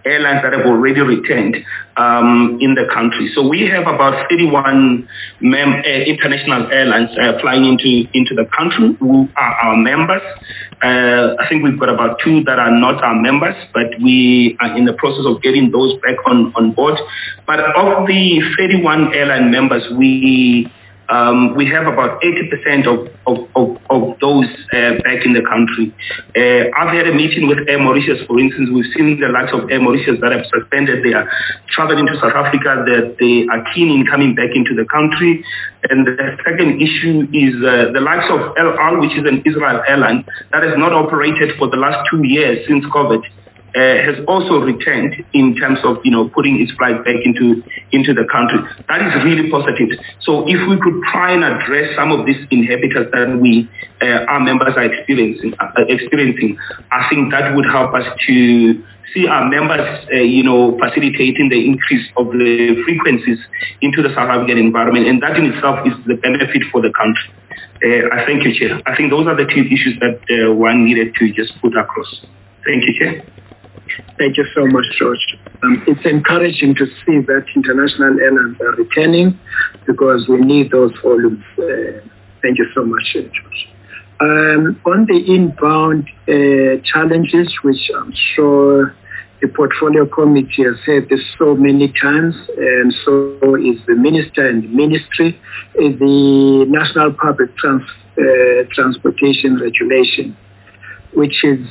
airlines that have already returned in the country. So we have about 31 international airlines flying into the country who are our members. I think we've got about 2 that are not our members, but we are in the process of getting those back on board. But of the 31 airline members, we have about 80% of those back in the country. I've had a meeting with Air Mauritius, for instance. We've seen the likes of Air Mauritius that have suspended their travel into South Africa, that they are keen in coming back into the country. And the second issue is the likes of El Al, which is an Israel airline that has not operated for the last 2 years since COVID. Has also returned in terms of, putting its flight back into the country. That is really positive. So if we could try and address some of these inhibitors that our members are experiencing, I think that would help us to see our members, facilitating the increase of the frequencies into the South African environment. And that in itself is the benefit for the country. I thank you, Chair. I think those are the 2 issues that one needed to just put across. Thank you, Chair. Thank you so much, George. It's encouraging to see that international airlines are returning because we need those volumes. Thank you so much, George. On the inbound challenges, which I'm sure the Portfolio Committee has said this so many times, and so is the Minister and the Ministry, the National Public Transportation Regulation, which is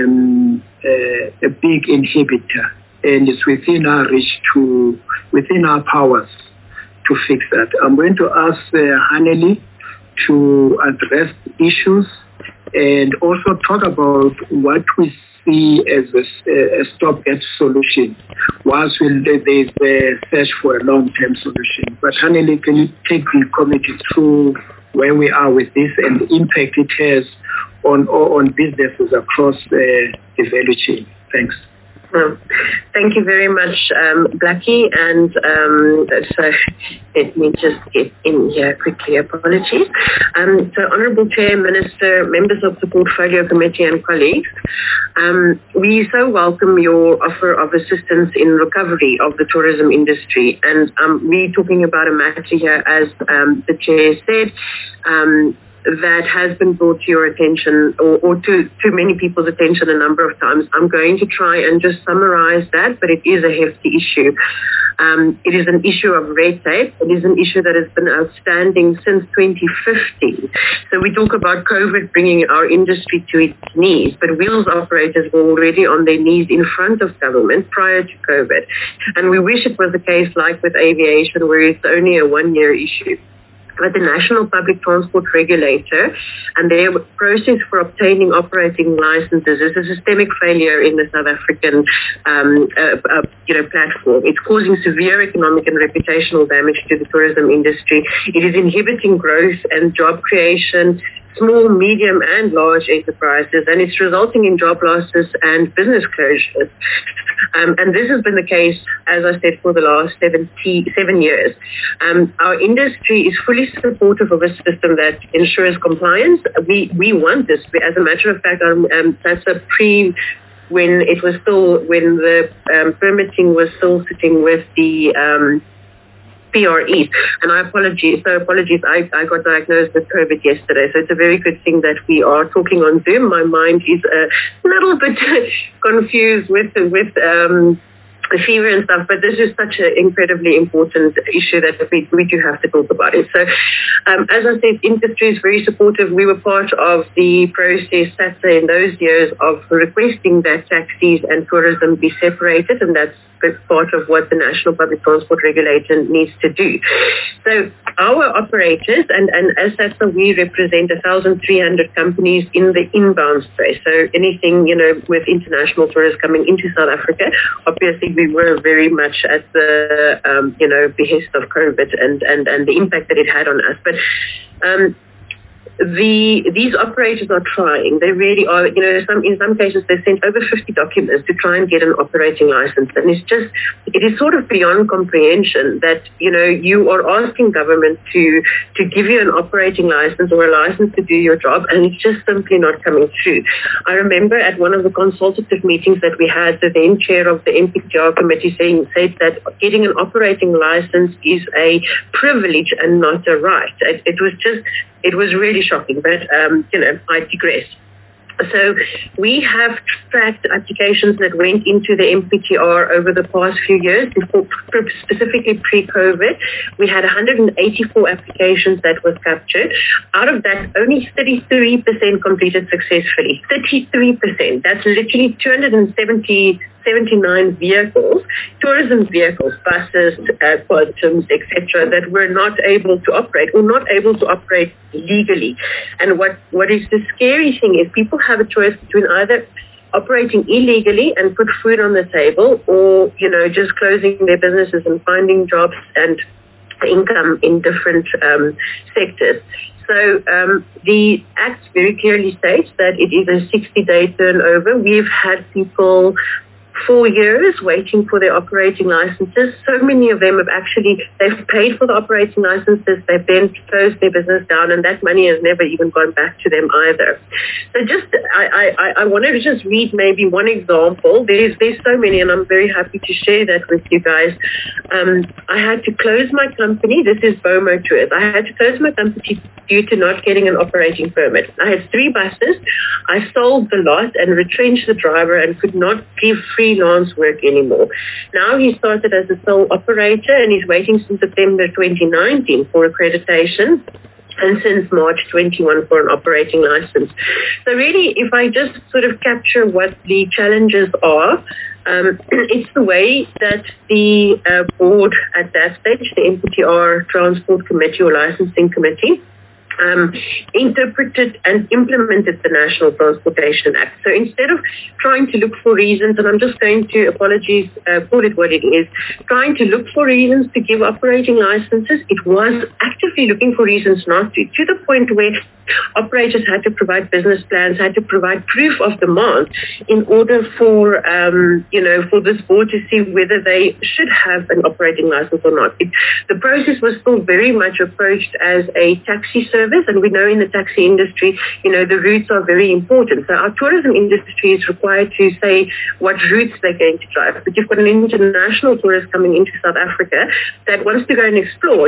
a big inhibitor, and it's within our reach within our powers to fix that. I'm going to ask Haneli to address issues and also talk about what we see as a stopgap solution whilst there's a search for a long-term solution. But Haneli, can you take the committee through where we are with this and the impact it has on businesses across the value chain? Thanks. Thank you very much, Blackie. And so let me just get in here quickly. Apologies. So, Honourable Chair, Minister, members of the Portfolio Committee and colleagues, we so welcome your offer of assistance in recovery of the tourism industry. And we're talking about a matter here, as the Chair said, that has been brought to your attention or to many people's attention a number of times. I'm going to try and just summarize that, but it is a hefty issue. It is an issue of red tape. It is an issue that has been outstanding since 2015. So we talk about COVID bringing our industry to its knees, but wheels operators were already on their knees in front of government prior to COVID. And we wish it was the case like with aviation, where it's only a one-year issue. But the National Public Transport Regulator and their process for obtaining operating licenses is a systemic failure in the South African platform. It's causing severe economic and reputational damage to the tourism industry. It is inhibiting growth and job creation, small, medium and large enterprises, and it's resulting in job losses and business closures. And this has been the case, as I said, for the last 7 years. Our industry is fully supportive of a system that ensures compliance. We want this. As a matter of fact, that's when the permitting was still sitting with the PREs. And apologies, I got diagnosed with COVID yesterday, so it's a very good thing that we are talking on Zoom. My mind is a little bit confused with the fever and stuff, but this is such an incredibly important issue that we do have to talk about it. So, as I said, industry is very supportive. We were part of the process, SATSA, in those years of requesting that taxis and tourism be separated, and that's part of what the National Public Transport Regulator needs to do. So our operators, and as SATSA, we represent 1,300 companies in the inbound space. So anything, with international tourists coming into South Africa, obviously we were very much at the, behest of COVID and the impact that it had on us. But these operators are trying. They really are. You know, in some cases they sent over 50 documents to try and get an operating license, and it is sort of beyond comprehension that, you know, you are asking government to give you an operating license or a license to do your job, and it's just simply not coming through. I remember at one of the consultative meetings that we had, the then chair of the MPTR committee said that getting an operating license is a privilege and not a right. It was really shocking, but you know, I digress. So we have tracked applications that went into the MPTR over the past few years, specifically pre-COVID. We had 184 applications that were captured. Out of that, only 33% completed successfully. 33%. That's literally 279 vehicles, tourism vehicles, buses, quantums, etc., that were not able to operate or not able to operate legally. And what is the scary thing is people have a choice between either operating illegally and put food on the table, or, you know, just closing their businesses and finding jobs and income in different sectors. So the Act very clearly states that it is a 60-day turnover. We've had people 4 years waiting for their operating licenses. So many of them they've paid for the operating licenses, they've then closed their business down, and that money has never even gone back to them either. So I wanted to just read maybe one example. There's so many, and I'm very happy to share that with you guys. I had to close my company. This is Bomo Tours. I had to close my company due to not getting an operating permit. I had 3 buses. I sold the lot and retrenched the driver and could not give freelance work anymore. Now he started as a sole operator, and he's waiting since September 2019 for accreditation, and since March 21 for an operating license. So really, if I just sort of capture what the challenges are, it's the way that the board at that stage, the MPTR Transport Committee or Licensing Committee, interpreted and implemented the National Transportation Act. So instead of trying to look for reasons, and I'm just going to, apologies, call it what it is, trying to look for reasons to give operating licenses, it was actively looking for reasons not to the point where operators had to provide business plans, had to provide proof of demand in order for, for this board to see whether they should have an operating license or not. The process was still very much approached as a taxi service, and we know in the taxi industry, you know, the routes are very important. So our tourism industry is required to say what routes they're going to drive. But you've got an international tourist coming into South Africa that wants to go and explore.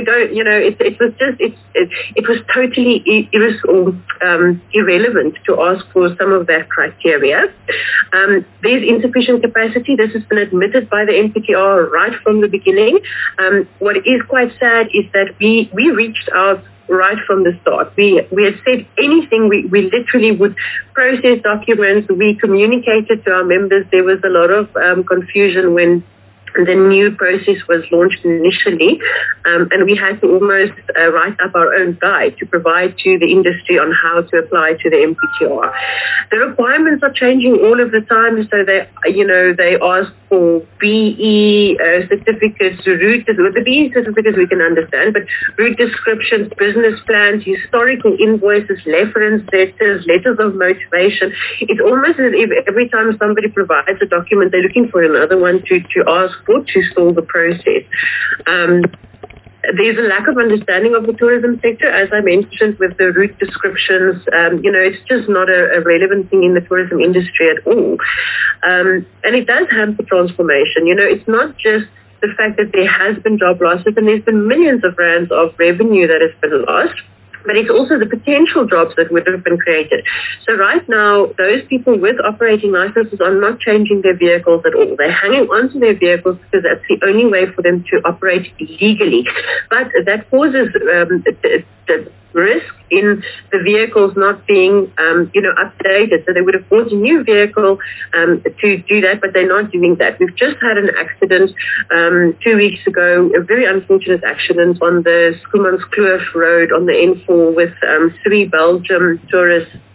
It was totally irrelevant to ask for some of that criteria. There's insufficient capacity. This has been admitted by the MPTR right from the beginning. What is quite sad is that we reached out right from the start. We had said anything. We literally would process documents. We communicated to our members. There was a lot of confusion when the new process was launched initially, and we had to almost write up our own guide to provide to the industry on how to apply to the MPTR. The requirements are changing all of the time, so they ask for BE certificates, route. With the BE certificates we can understand, but route descriptions, business plans, historical invoices, reference letters, letters of motivation. It's almost as if every time somebody provides a document, they're looking for another one to ask to stall the process. There's a lack of understanding of the tourism sector, as I mentioned, with the route descriptions. It's just not a relevant thing in the tourism industry at all. And it does hamper transformation. It's not just the fact that there has been job losses, and there's been millions of rands of revenue that has been lost, but it's also the potential jobs that would have been created. So right now, those people with operating licenses are not changing their vehicles at all. They're hanging onto their vehicles because that's the only way for them to operate legally. But that causes the risk in the vehicles not being, updated. So they would have bought a new vehicle to do that, but they're not doing that. We've just had an accident 2 weeks ago, a very unfortunate accident on the Schoemanskloof Road on the N4 with 3 Belgian tourists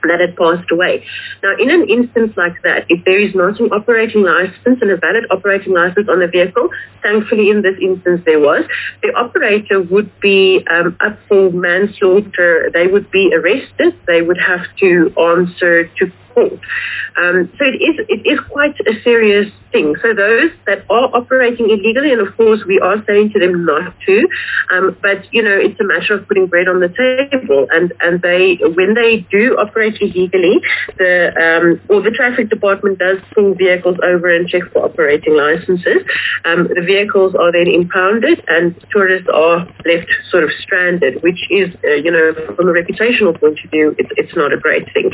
that had passed away. Now, in an instance like that, if there is not an operating license and a valid operating license on the vehicle, thankfully in this instance there was, the operator would be up for manslaughter. They would be arrested. They would have to answer to court. So it is quite a serious thing. So those that are operating illegally, and of course we are saying to them not to, but it's a matter of putting bread on the table. And they, when they do operate illegally, the traffic department does pull vehicles over and check for operating licenses. The vehicles are then impounded, and tourists are left sort of stranded, which is, from a reputational point of view, it's not a great thing.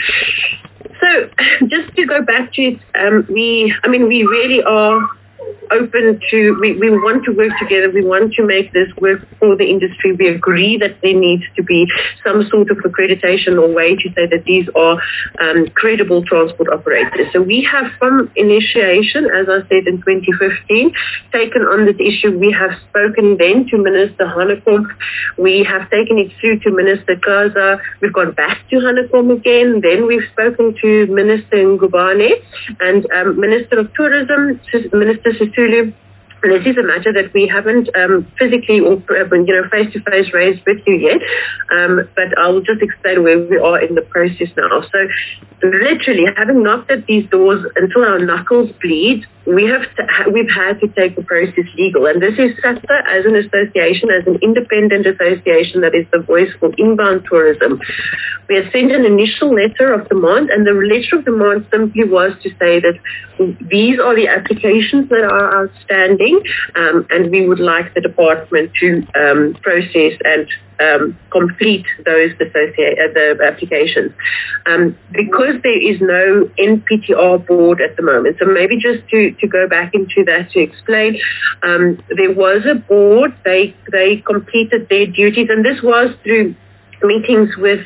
So just to go back to it, we really are open to, we want to work together. We want to make this work for the industry. We agree that there needs to be some sort of accreditation or way to say that these are credible transport operators. So we have, from initiation, as I said, in 2015, taken on this issue. We have spoken then to Minister Hanekom. We have taken it through to Minister Kaza. We've gone back to Hanekom again. Then we've spoken to Minister Ngubane and Minister of Tourism, Minister Sisulu. This is a matter that we haven't physically or face-to-face raised with you yet, but I'll just explain where we are in the process now. So literally, having knocked at these doors until our knuckles bleed, we've had to take the process legal. And this is SATTA as an association, as an independent association that is the voice for inbound tourism. We had sent an initial letter of demand, and the letter of demand simply was to say that these are the applications that are outstanding, and we would like the department to process and complete those the applications. Because there is no NPTR board at the moment, so maybe just to go back into that to explain, there was a board, they completed their duties, and this was through meetings with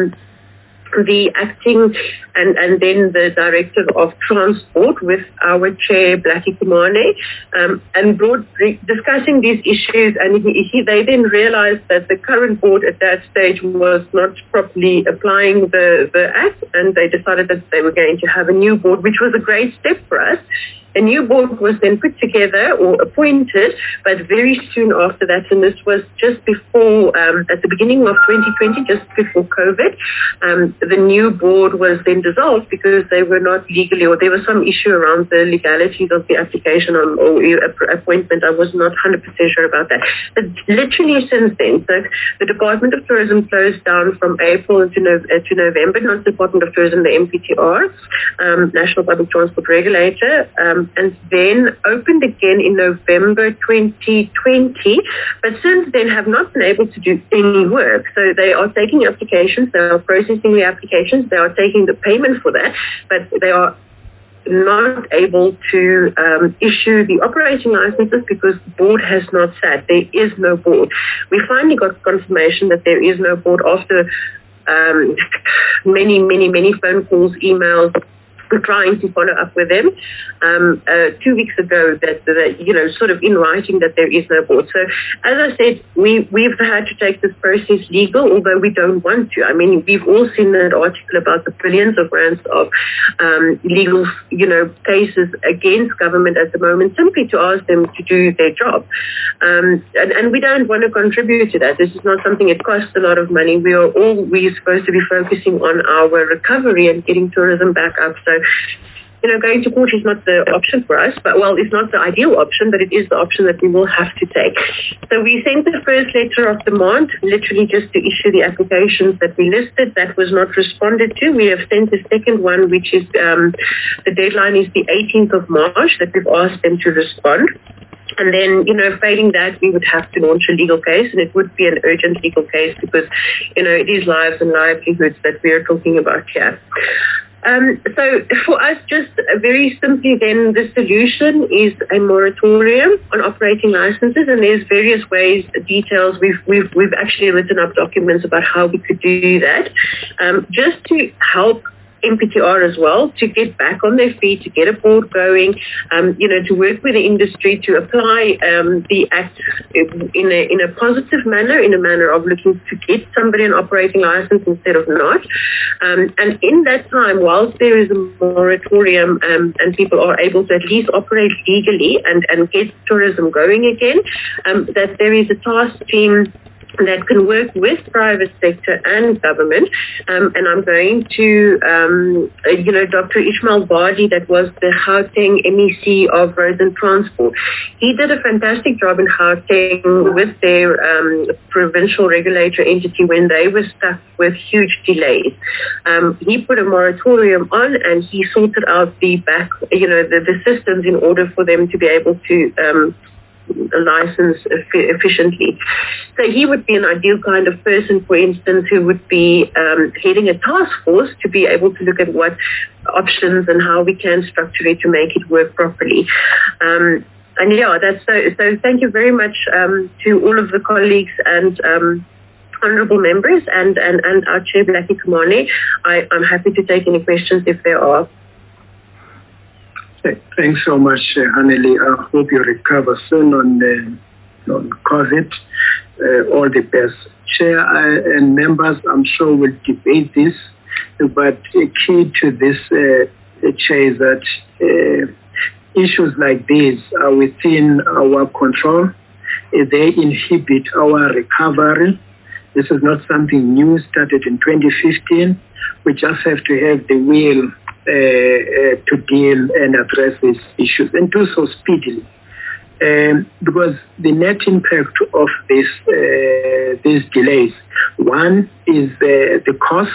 the acting and then the director of transport with our chair, Blackie Kumane, and discussing these issues. And they then realized that the current board at that stage was not properly applying the act, and they decided that they were going to have a new board, which was a great step for us. A new board was then put together or appointed, but very soon after that, and this was just before, at the beginning of 2020, just before COVID, the new board was then dissolved because they were not legally, or there was some issue around the legalities of the application or appointment. I was not 100% sure about that. But literally since then, so the Department of Tourism closed down from April to November, not the Department of Tourism, the MPTR, National Public Transport Regulator, and then opened again in November 2020, but since then have not been able to do any work. So they are taking applications, they are processing the applications, they are taking the payment for that, but they are not able to issue the operating licenses because the board has not sat. There is no board. We finally got confirmation that there is no board after many phone calls, emails, trying to follow up with them 2 weeks ago that sort of in writing that there is no board. So as I said, we've had to take this process legal, although we don't want to. I mean, we've all seen that article about the billions of rands of legal cases against government at the moment, simply to ask them to do their job, and we don't want to contribute to that. This is not something, it costs a lot of money. We're supposed to be focusing on our recovery and getting tourism back up. So going to court is not the option for us, but it's not the ideal option, but it is the option that we will have to take. So we sent the first letter of demand, literally just to issue the applications that we listed. That was not responded to. We have sent the second one, which is the deadline is the 18th of March, that we've asked them to respond. And then, failing that, we would have to launch a legal case, and it would be an urgent legal case because, it is lives and livelihoods that we are talking about here. So for us, just very simply then, the solution is a moratorium on operating licenses, and there's various ways, details. We've actually written up documents about how we could do that, just to help MPTR as well to get back on their feet, to get a board going, to work with the industry to apply the Act in a positive manner, in a manner of looking to get somebody an operating license instead of not. And in that time, whilst there is a moratorium and people are able to at least operate legally and get tourism going again, that there is a task team that can work with private sector and government. And I'm going to, Dr. Ishmael Badi, that was the Gauteng MEC of Roads and Transport. He did a fantastic job in Gauteng with their provincial regulator entity when they were stuck with huge delays. He put a moratorium on and he sorted out the systems in order for them to be able to license efficiently. So he would be an ideal kind of person, for instance, who would be heading a task force to be able to look at what options and how we can structure it to make it work properly. That's so thank you very much to all of the colleagues and honourable members and our Chair, Blackie Khumane. I'm happy to take any questions if there are. Thanks so much, Haneli. I hope you recover soon on COVID. All the best. Chair and members, I'm sure will debate this, but key to this, Chair, is that issues like these are within our control. They inhibit our recovery. This is not something new, started in 2015. We just have to have the will to deal and address these issues and do so speedily. Because the net impact of these delays, one is the cost,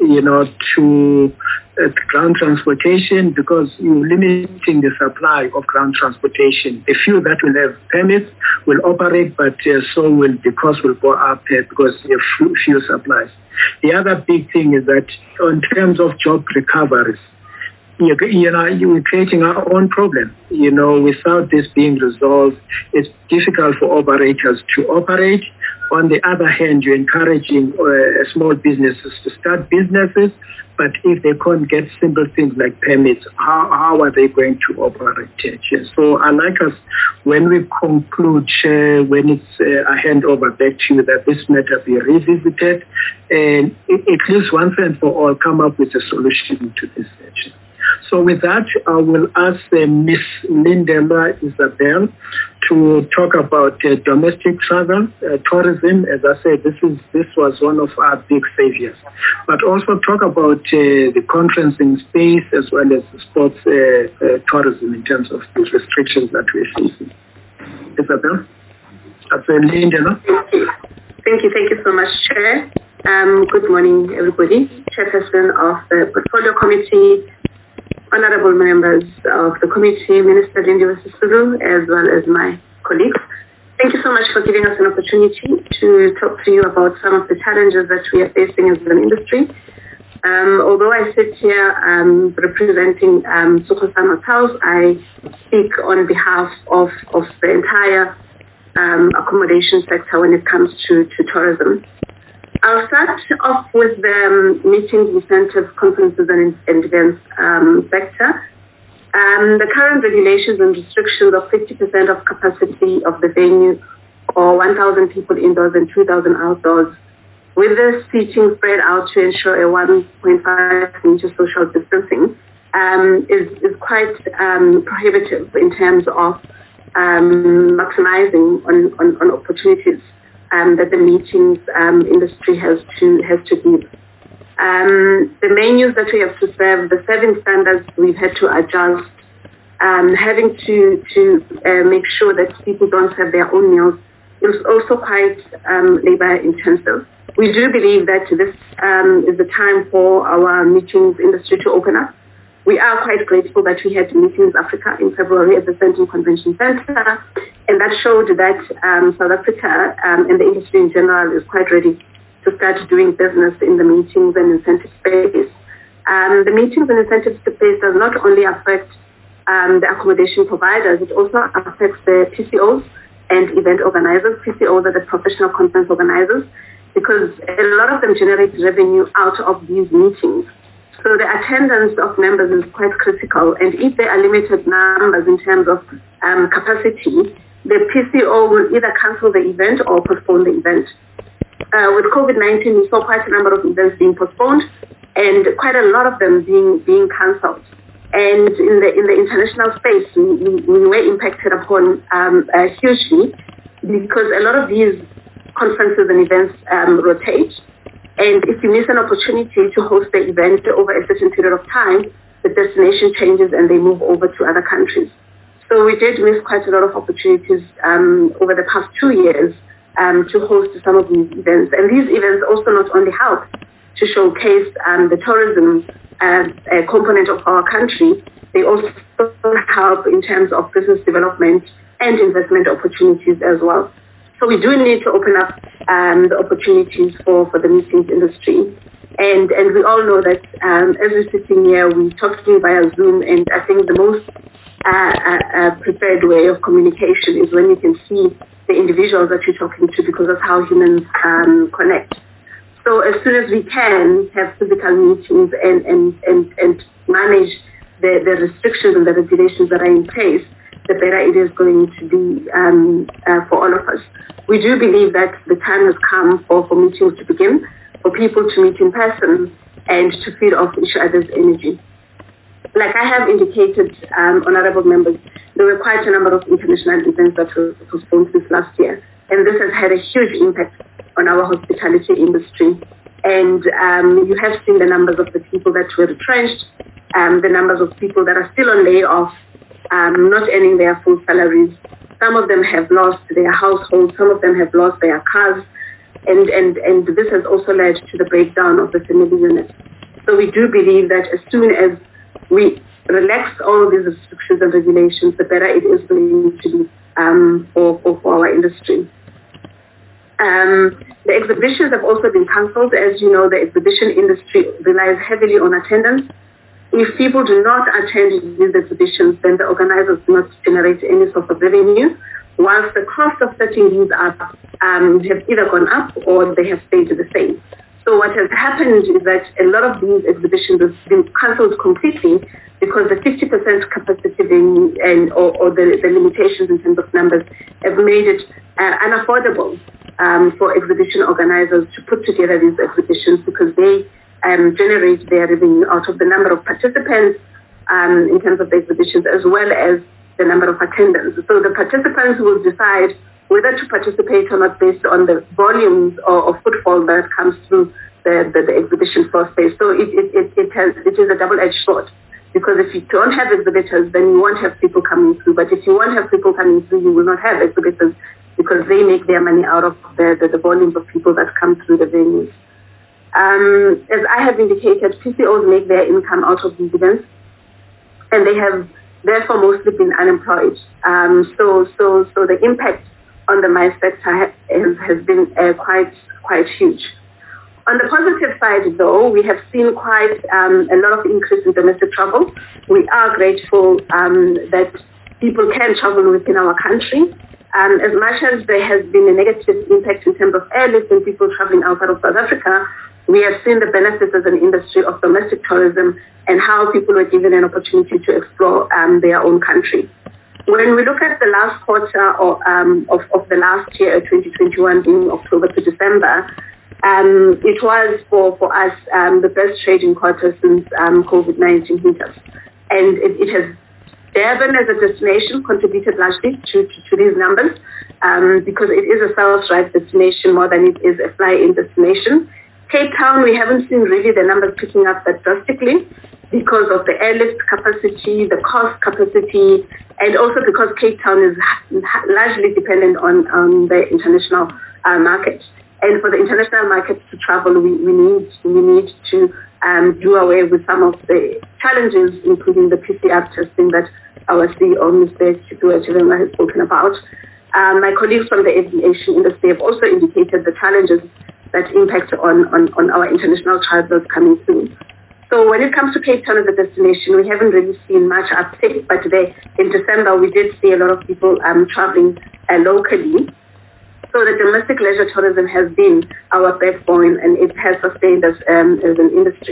to ground transportation, because you're limiting the supply of ground transportation. The few that will have permits will operate, but so will the cost will go up because you have few supplies. The other big thing is that in terms of job recoveries, we're creating our own problem. Without this being resolved, it's difficult for operators to operate. On the other hand, you're encouraging small businesses to start businesses, but if they can't get simple things like permits, how are they going to operate? So I like us, when we conclude, when it's a handover back to you, that this matter be revisited and at least once and for all come up with a solution to this issue. So with that, I will ask Ms. Lindela Isabel to talk about domestic travel, tourism. As I said, this was one of our big saviors. But also talk about the conferencing space as well as sports tourism in terms of the restrictions that we're facing. Isabel? Lindela? Thank you so much, Chair. Good morning, everybody. Chairperson of the Portfolio Committee, honourable members of the committee, Minister Lindiwe Sisulu, as well as my colleagues. Thank you so much for giving us an opportunity to talk to you about some of the challenges that we are facing as an industry. Although I sit here representing Sukhosan Hotels, I speak on behalf of the entire accommodation sector when it comes to tourism. I'll start off with the meetings, incentives, conferences and events sector. The current regulations and restrictions of 50% of capacity of the venue, or 1,000 people indoors and 2,000 outdoors, with the seating spread out to ensure a 1.5 meter social distancing, is quite prohibitive in terms of maximizing on opportunities that the meetings industry has to give. The menus that we have to serve, the serving standards we've had to adjust, having to make sure that people don't have their own meals is also quite labor intensive. We do believe that this is the time for our meetings industry to open up. We are quite grateful that we had Meetings Africa in February at the Central Convention Center, and that showed that South Africa and the industry in general is quite ready to start doing business in the meetings and incentive space. The meetings and incentive space does not only affect the accommodation providers, it also affects the PCOs and event organizers. PCOs are the professional conference organizers, because a lot of them generate revenue out of these meetings. So the attendance of members is quite critical, and if there are limited numbers in terms of capacity, the PCO will either cancel the event or postpone the event. With COVID-19, we saw quite a number of events being postponed, and quite a lot of them being cancelled. And in the international space, we were impacted upon hugely, because a lot of these conferences and events rotate. And if you miss an opportunity to host the event over a certain period of time, the destination changes and they move over to other countries. So we did miss quite a lot of opportunities over the past 2 years to host some of these events. And these events also not only help to showcase the tourism component of our country, they also help in terms of business development and investment opportunities as well. So we do need to open up the opportunities for the meetings industry. And we all know that as we're sitting here, we're talking via Zoom, and I think the most preferred way of communication is when you can see the individuals that you're talking to, because that's how humans connect. So as soon as we can have physical meetings and manage the restrictions and the regulations that are in place, the better it is going to be for all of us. We do believe that the time has come for meetings to begin, for people to meet in person and to feed off each other's energy. Like I have indicated, honorable members, there were quite a number of international events that were postponed since last year, and this has had a huge impact on our hospitality industry. And you have seen the numbers of the people that were retrenched, the numbers of people that are still on layoff, not earning their full salaries. Some of them have lost their households, some of them have lost their cars, and this has also led to the breakdown of the family unit. So we do believe that as soon as we relax all of these restrictions and regulations, the better it is going to be for our industry. The exhibitions have also been cancelled. As you know, the exhibition industry relies heavily on attendance. If people do not attend these exhibitions, then the organizers do not generate any sort of revenue, whilst the cost of setting these up have either gone up or they have stayed the same. So what has happened is that a lot of these exhibitions have been cancelled completely because the 50% capacity or the limitations in terms of numbers have made it unaffordable for exhibition organizers to put together these exhibitions, because they generate their revenue out of the number of participants in terms of the exhibitions, as well as the number of attendants. So the participants will decide whether to participate or not based on the volumes or footfall that comes through the exhibition floor space. So it is a double-edged sword, because if you don't have exhibitors, then you won't have people coming through. But if you won't have people coming through, you will not have exhibitors, because they make their money out of the volumes of people that come through the venues. As I have indicated, PCOs make their income out of these events, and they have therefore mostly been unemployed. So the impact on the MICE sector has been quite huge. On the positive side, though, we have seen quite a lot of increase in domestic travel. We are grateful that people can travel within our country. As much as there has been a negative impact in terms of airlift and people traveling outside of South Africa, we have seen the benefits as an industry of domestic tourism and how people were given an opportunity to explore their own country. When we look at the last quarter of the last year, 2021, being October to December, it was for us the best trading quarter since COVID-19 hit us. And it has, Durban as a destination contributed largely to these numbers because it is a sales drive destination more than it is a fly-in destination. Cape Town, we haven't seen really the numbers picking up that drastically because of the airlift capacity, the cost capacity, and also because Cape Town is largely dependent on the international market. And for the international market to travel, we need to do away with some of the challenges, including the PCR testing that our CEO, Mr. Chipua Chivema, has spoken about. My colleagues from the aviation industry have also indicated the challenges that impact on our international travelers coming through. So when it comes to Cape Town as a destination, we haven't really seen much uptake, but today in December we did see a lot of people traveling locally. So the domestic leisure tourism has been our backbone, and it has sustained us as an industry.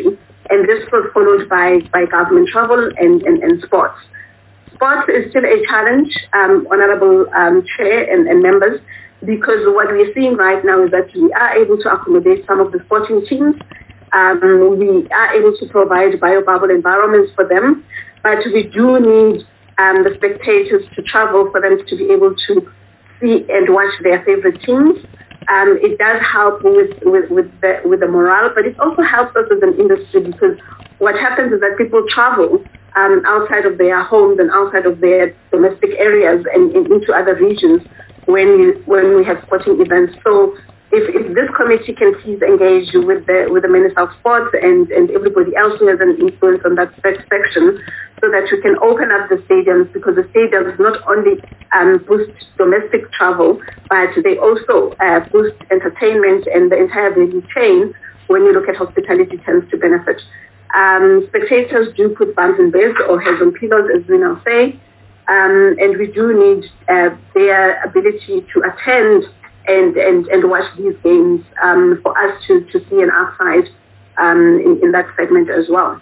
and this was followed by government travel and sports. Sports is still a challenge, Honorable Chair and members, because what we're seeing right now is that we are able to accommodate some of the sporting teams. We are able to provide biobubble environments for them, but we do need the spectators to travel for them to be able to see and watch their favorite teams. It does help with the morale, but it also helps us as an industry, because what happens is that people travel outside of their homes and outside of their domestic areas and into other regions when we have sporting events. So if this committee can please engage with the Minister of Sports and everybody else who has an influence on that section, so that we can open up the stadiums, because the stadiums not only boost domestic travel, but they also boost entertainment and the entire value chain. When you look at hospitality, tends to benefit. Spectators do put bums in beds or heads on pillows, as we now say, and we do need their ability to attend and watch these games for us to see an upside in that segment as well.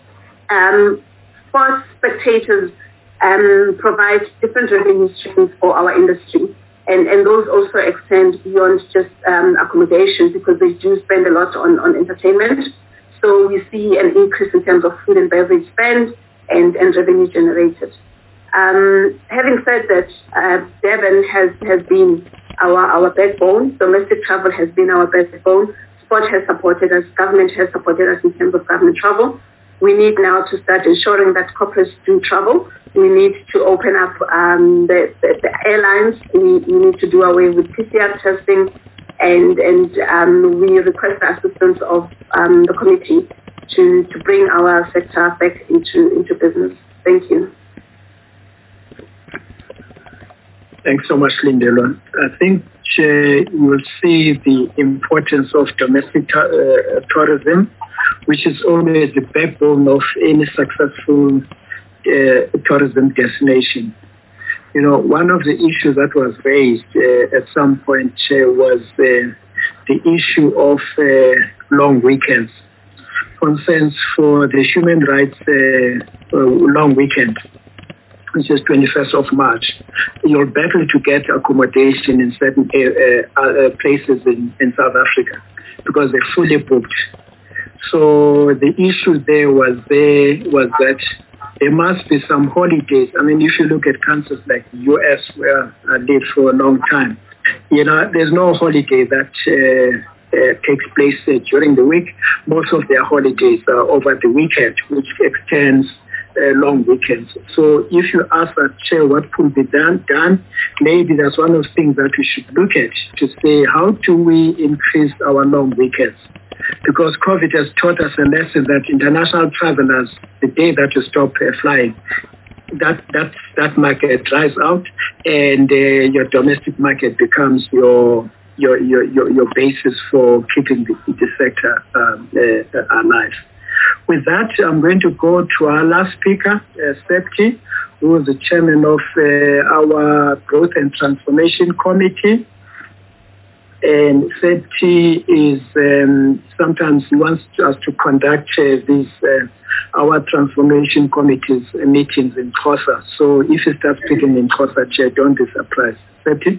Sports spectators provide different revenue streams for our industry, and those also extend beyond just accommodation, because they do spend a lot on entertainment. So we see an increase in terms of food and beverage spend and revenue generated. Having said that, Durban has been our backbone. Domestic travel has been our backbone. Sport has supported us. Government has supported us in terms of government travel. We need now to start ensuring that corporates do travel. We need to open up the airlines. We need to do away with PCR testing, and we request the assistance of the committee to bring our sector back into business. Thank you. Thanks so much, Lindelwa. I think you will see the importance of domestic tourism, which is always the backbone of any successful tourism destination. You know, one of the issues that was raised at some point was the issue of long weekends. Concerns for the human rights long weekend, which is 21st of March. You'll battle to get accommodation in certain places in South Africa because they're fully booked. So the issue there was that there must be some holidays. I mean, if you look at countries like the US, where I lived for a long time, you know, there's no holiday that takes place during the week. Most of their holidays are over the weekend, which extends long weekends. So if you ask that chair what could be done, maybe that's one of the things that we should look at to say, how do we increase our long weekends? Because COVID has taught us a lesson that international travelers, the day that you stop flying, that market dries out, and your domestic market becomes your basis for keeping the sector alive. With that, I'm going to go to our last speaker, Septi, who is the chairman of our Growth and Transformation Committee. And Septi is sometimes he wants us to conduct these our transformation committees meetings in Xhosa. So if you start speaking in Xhosa, Chair, don't be surprised. Septi?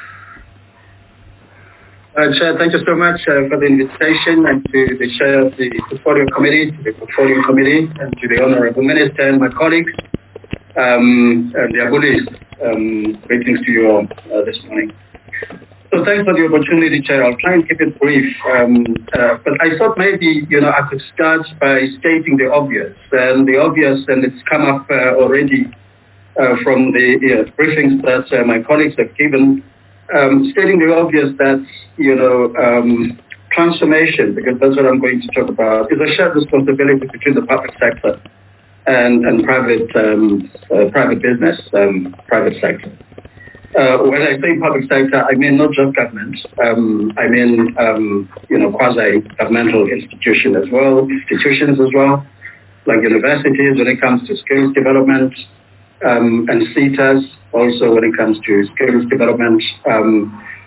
Chair, thank you so much for the invitation, and to the Chair of the Portfolio Committee, and to the Honourable Minister and my colleagues, and the Abulis. Greetings to you all this morning. So thanks for the opportunity, Chair. I'll try and keep it brief. But I thought maybe, I could start by stating the obvious. And the obvious, and it's come up already from the briefings that my colleagues have given, stating the obvious that, transformation, because that's what I'm going to talk about, is a shared responsibility between the public sector and private business, private sector. When I say public sector, I mean not just government. I mean, quasi-governmental institutions as well, like universities when it comes to skills development, and CETAs also when it comes to skills development,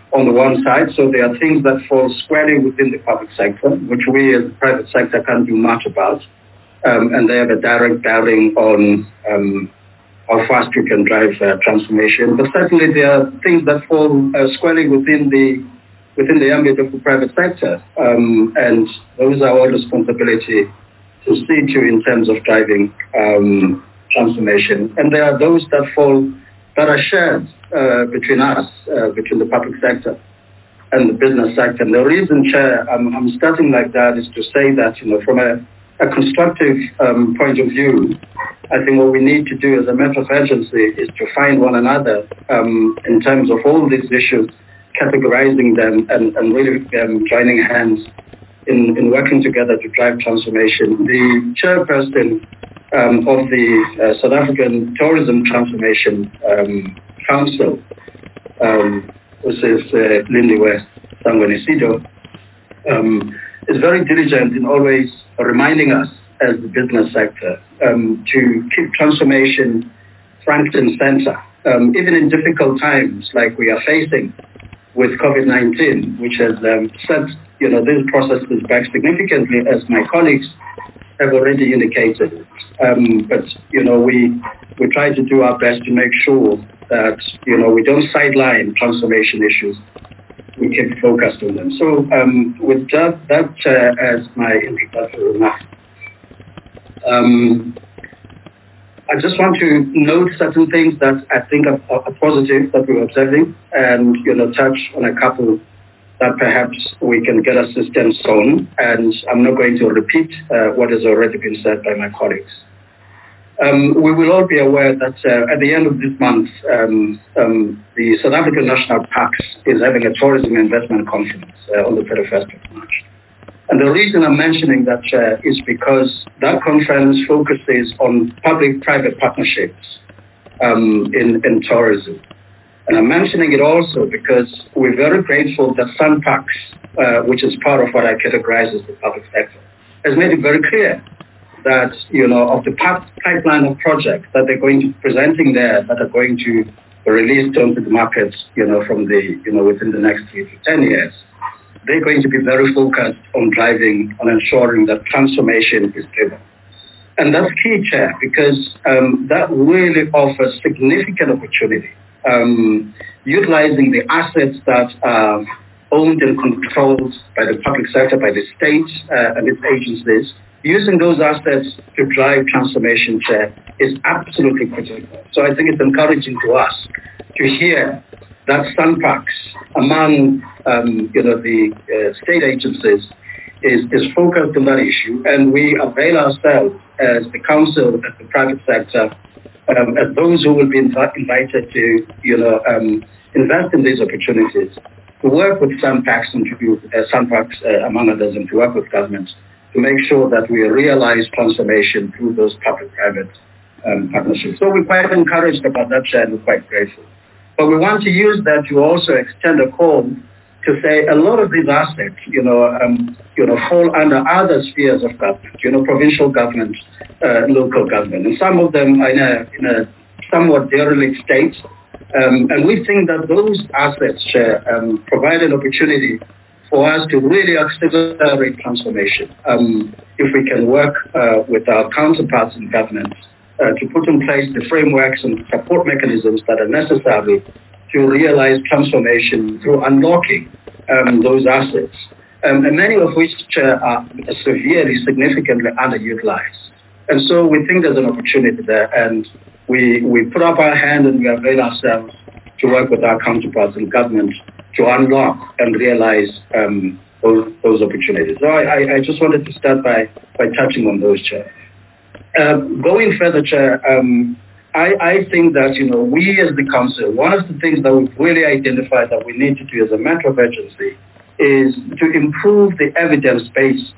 on the one side. So there are things that fall squarely within the public sector, which we as the private sector can't do much about. And they have a direct bearing on how fast you can drive transformation. But certainly there are things that fall squarely within the ambit of the private sector. And those are our responsibility to see to in terms of driving transformation. And there are those that are shared between us, between the public sector and the business sector. And the reason, Chair, I'm starting like that is to say that, from a constructive point of view, I think what we need to do as a matter of urgency is to find one another in terms of all these issues, categorizing them and really joining hands in working together to drive transformation. The chairperson of the South African Tourism Transformation Council, which is Lindiwe Sangwenisido, is very diligent in always reminding us as the business sector to keep transformation front and center, even in difficult times like we are facing with COVID-19, which has set these processes back significantly, as my colleagues have already indicated. But we try to do our best to make sure that we don't sideline transformation issues. We keep focused on them. So with that as my introductory remarks, I just want to note certain things that I think are positive that we're observing, and touch on a couple that perhaps we can get assistance on. And I'm not going to repeat what has already been said by my colleagues. We will all be aware that at the end of this month, the South African National Parks is having a tourism investment conference on the 31st of March. And the reason I'm mentioning that is because that conference focuses on public-private partnerships in tourism. And I'm mentioning it also because we're very grateful that SANParks, which is part of what I categorize as the public sector, has made it very clear that, of the pipeline of projects that they're going to be presenting there that are going to be released onto the markets, from within the next 3 to 10 years, they're going to be very focused on ensuring that transformation is driven. And that's key, Chair, because that really offers significant opportunity. Utilizing the assets that are owned and controlled by the public sector, by the state and its agencies, using those assets to drive transformation, Chair, is absolutely critical. So I think it's encouraging to us to hear that SANParks, among the state agencies, is focused on that issue, and we avail ourselves as the council, as the private sector, as those who will be invited to invest in these opportunities, to work with SANParks and SANParks, among others, and to work with governments to make sure that we realize transformation through those public-private partnerships. So we're quite encouraged about that, Chair, and we're quite grateful. But we want to use that to also extend a call to say a lot of these assets, fall under other spheres of government, provincial government, local government, and some of them are in a somewhat derelict state. And we think that those assets, Chair, provide an opportunity for us to really accelerate transformation. If we can work with our counterparts in government to put in place the frameworks and support mechanisms that are necessary to realize transformation through unlocking those assets, and many of which are severely, significantly underutilized. And so we think there's an opportunity there, and we put up our hand and we avail ourselves to work with our counterparts in government to unlock and realize those opportunities. So I just wanted to start by touching on those, Chair. Going further, Chair, I think that, we as the council, one of the things that we've really identified that we need to do as a matter of urgency is to improve the evidence base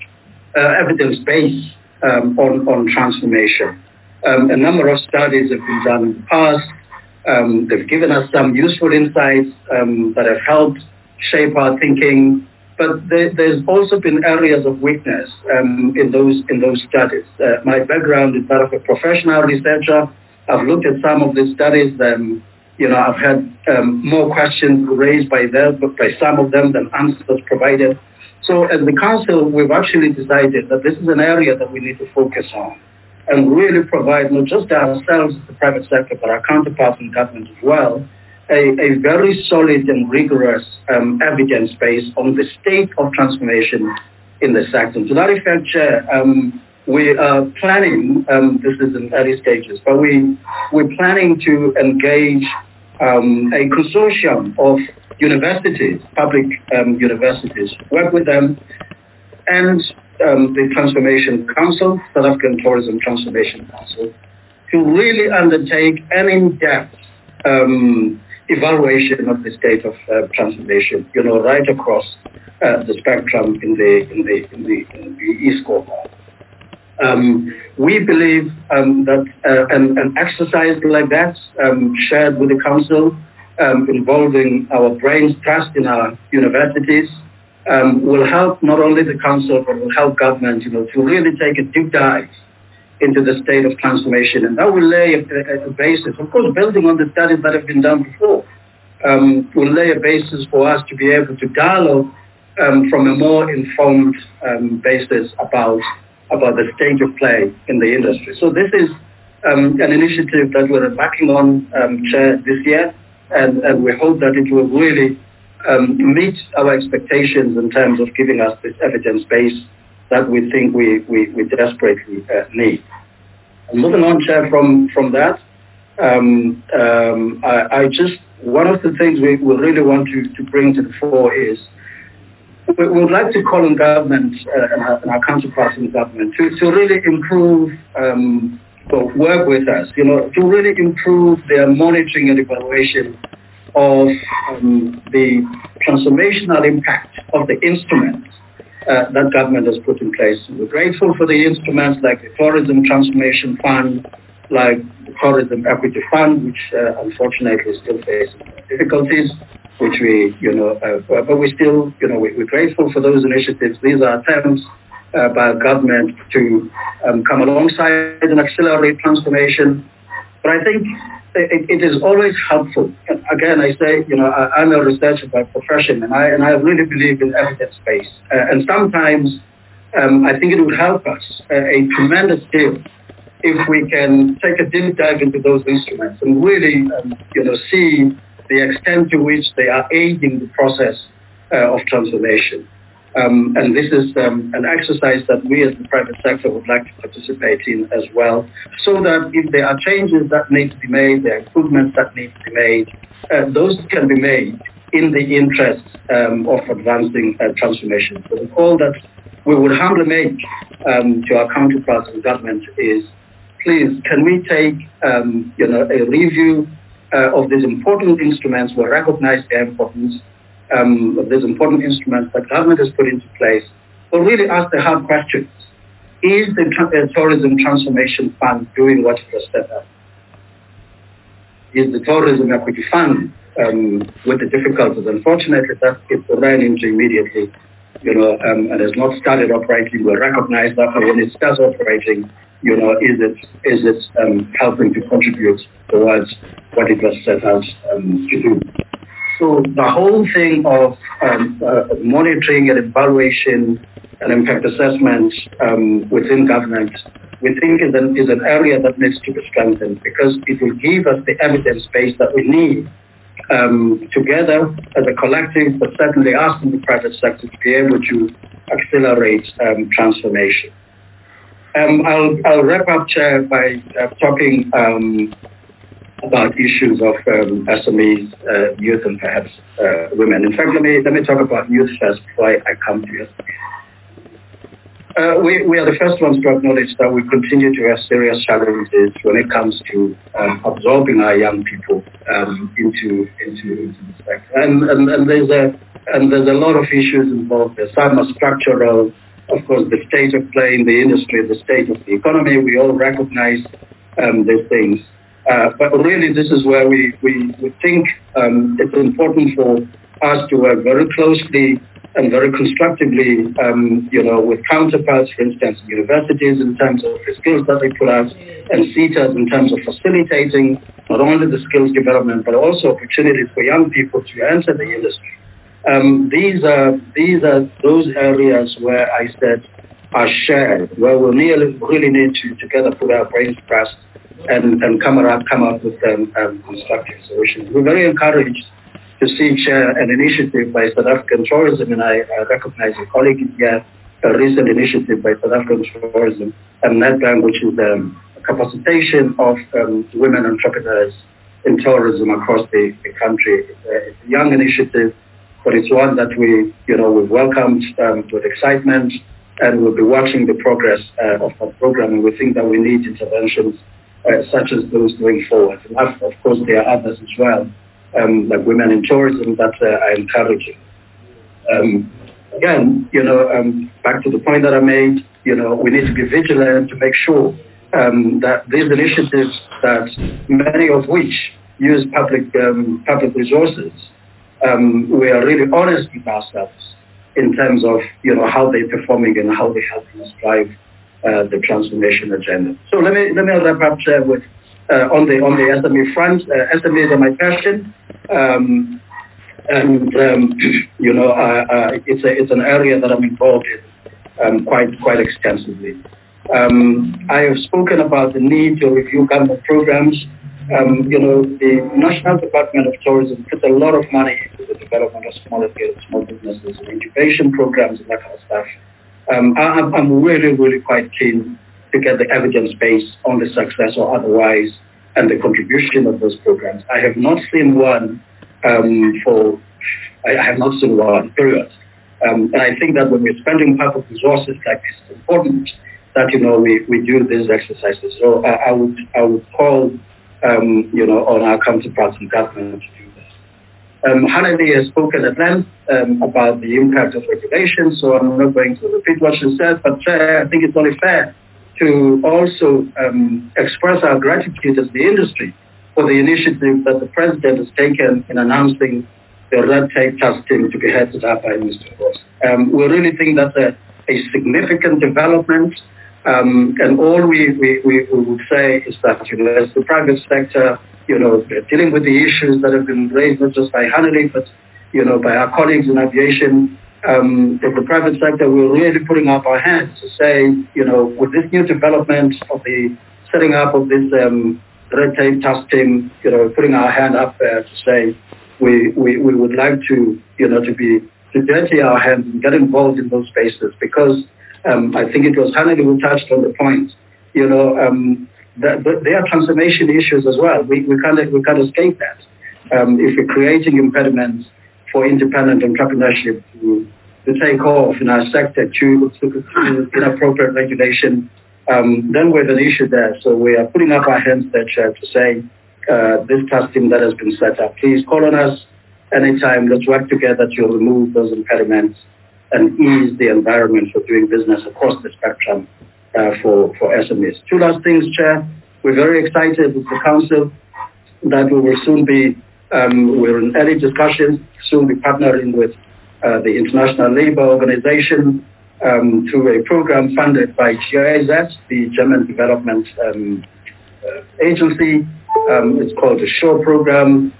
on transformation. A number of studies have been done in the past. They've given us some useful insights that have helped shape our thinking. But there's also been areas of weakness in those studies. My background is that of a professional researcher. I've looked at some of these studies. I've had more questions raised by some of them than answers provided. So as the council, we've actually decided that this is an area that we need to focus on and really provide not just ourselves, the private sector, but our counterparts in government as well, a very solid and rigorous evidence base on the state of transformation in the sector. To that effect, Chair, we are planning, this is in early stages, but we're planning to engage a consortium of universities, public universities, work with them, and the Transformation Council, South African Tourism Transformation Council, to really undertake an in-depth evaluation of the state of transformation, right across the spectrum in the East Coast. We believe that an exercise like that, shared with the council, involving our brains trust in our universities, will help not only the council, but will help government, to really take a deep dive into the state of transformation. And that will lay a basis, of course, building on the studies that have been done before, will lay a basis for us to be able to dialogue from a more informed basis about the state of play in the industry. So this is an initiative that we're embarking on, Chair, this year, and we hope that it will really meet our expectations in terms of giving us this evidence base that we think we desperately need. And moving on, Chair, from that, one of the things we really want to bring to the fore is we would like to call on government and our counterparts in government to really improve, work with us, to really improve their monitoring and evaluation of the transformational impact of the instruments that government has put in place. We're grateful for the instruments like the Tourism Transformation Fund, like the Tourism Equity Fund, which unfortunately still faces difficulties, which but we still, we're grateful for those initiatives. These are attempts by government to come alongside and accelerate transformation. But I think it is always helpful. And again, I say, I'm a researcher by profession, and I really believe in evidence-based. And sometimes I think it would help us a tremendous deal if we can take a deep dive into those instruments and really, see the extent to which they are aiding the process of transformation. And this is an exercise that we as the private sector would like to participate in as well, so that if there are changes that need to be made, there are improvements that need to be made, those can be made in the interest of advancing transformation. So the call that we would humbly make to our counterparts in government is, please, can we take a review of these important instruments? We recognize their importance of these important instruments that government has put into place, but really ask the hard questions. Is the Tourism Transformation Fund doing what it was set up? Is the Tourism Equity Fund, with the difficulties, unfortunately, that it ran into immediately, and has not started operating? We recognize that, but when it starts operating, is it helping to contribute towards what it was set out to do? So the whole thing of monitoring and evaluation and impact assessment within government, we think is an area that needs to be strengthened, because it will give us the evidence base that we need together as a collective, but certainly asking the private sector to be able to accelerate transformation. I'll wrap up, Chair, by talking about issues of SMEs, youth, and perhaps women. In fact, let me talk about youth first before I come to you. We are the first ones to acknowledge that we continue to have serious challenges when it comes to absorbing our young people into the sector. And there's a lot of issues involved. There's some are structural, of course, the state of play in the industry, the state of the economy. We all recognize these things. But really, this is where we think it's important for us to work very closely and very constructively, with counterparts, for instance, universities in terms of the skills that they put out, and CETAs in terms of facilitating not only the skills development, but also opportunities for young people to enter the industry. These are those areas where I said are shared, where we really need to together put our brains first and come up with constructive solutions. We're very encouraged to see, Chair, an initiative by South African Tourism, and I recognize a colleague here, a recent initiative by South African Tourism and Nedbank, which is a capacitation of women entrepreneurs in tourism across the country. It's a young initiative, but it's one that we've welcomed with excitement, and we'll be watching the progress of that program, and we think that we need interventions such as those going forward. And of course, there are others as well, like women in tourism that are encouraging. Back to the point that I made, we need to be vigilant to make sure that these initiatives, that many of which use public resources, we are really honest with ourselves in terms of how they're performing and how they're helping us drive the transformation agenda. So let me wrap up with on the SME front. SMEs are my passion, it's an area that I'm involved in quite extensively. I have spoken about the need to review government programs. The National Department of Tourism puts a lot of money into the development of small businesses and incubation programs and that kind of stuff. I'm really quite keen to get the evidence base on the success or otherwise and the contribution of those programs. I have not seen one period. And I think that when we're spending public resources like this, it's important that, we do these exercises. So I would call, on our counterparts in government to do that. Haneli has spoken at length about the impact of regulation, so I'm not going to repeat what she said, but I think it's only fair to also express our gratitude as the industry for the initiative that the President has taken in announcing the red tape task team to be headed up by Mr. Ross. We really think that's a significant development, and all we would say is that, as the private sector, dealing with the issues that have been raised not just by Haneli, but, by our colleagues in aviation, if the private sector, we're really putting up our hands to say, with this new development of the setting up of this red tape task team, putting our hand up there to say we would like to dirty our hands and get involved in those spaces, because I think it was Haneli who touched on the point. There are transformation issues as well. We can't escape that. If we're creating impediments for independent entrepreneurship to take off in our sector to inappropriate regulation, then we have an issue there. So we are putting up our hands there, Chair, to say this task team that has been set up, please call on us anytime. Let's work together to remove those impediments and ease the environment for doing business across the spectrum for SMEs. Two last things, Chair. We're very excited with the Council that we will soon be, we're in early discussions, soon be partnering with the International Labour Organization through a program funded by GIZ, the German Development Agency. It's called the SURE program.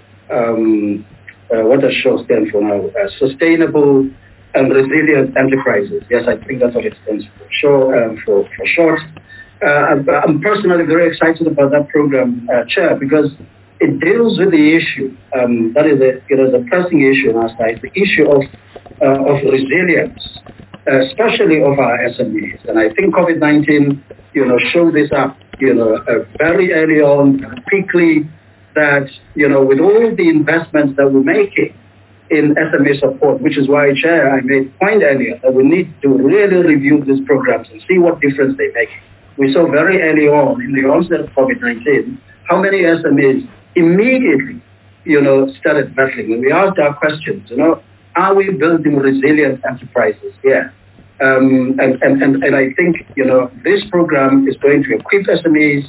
What does SURE stand for now? Sustainable and Resilient Enterprises. Yes, I think that's what it stands for. SURE for short. I'm personally very excited about that program, Chair, because it deals with the issue that is a pressing issue on our side, the issue of resilience, especially of our SMEs. And I think COVID-19, showed this up, very early on, quickly, that, with all the investments that we're making in SME support, which is why, Chair, I made a point earlier that we need to really review these programs and see what difference they make. We saw very early on in the onset of COVID-19 how many SMEs immediately, started battling. And we asked our questions, are we building resilient enterprises here? And I think, this program is going to equip SMEs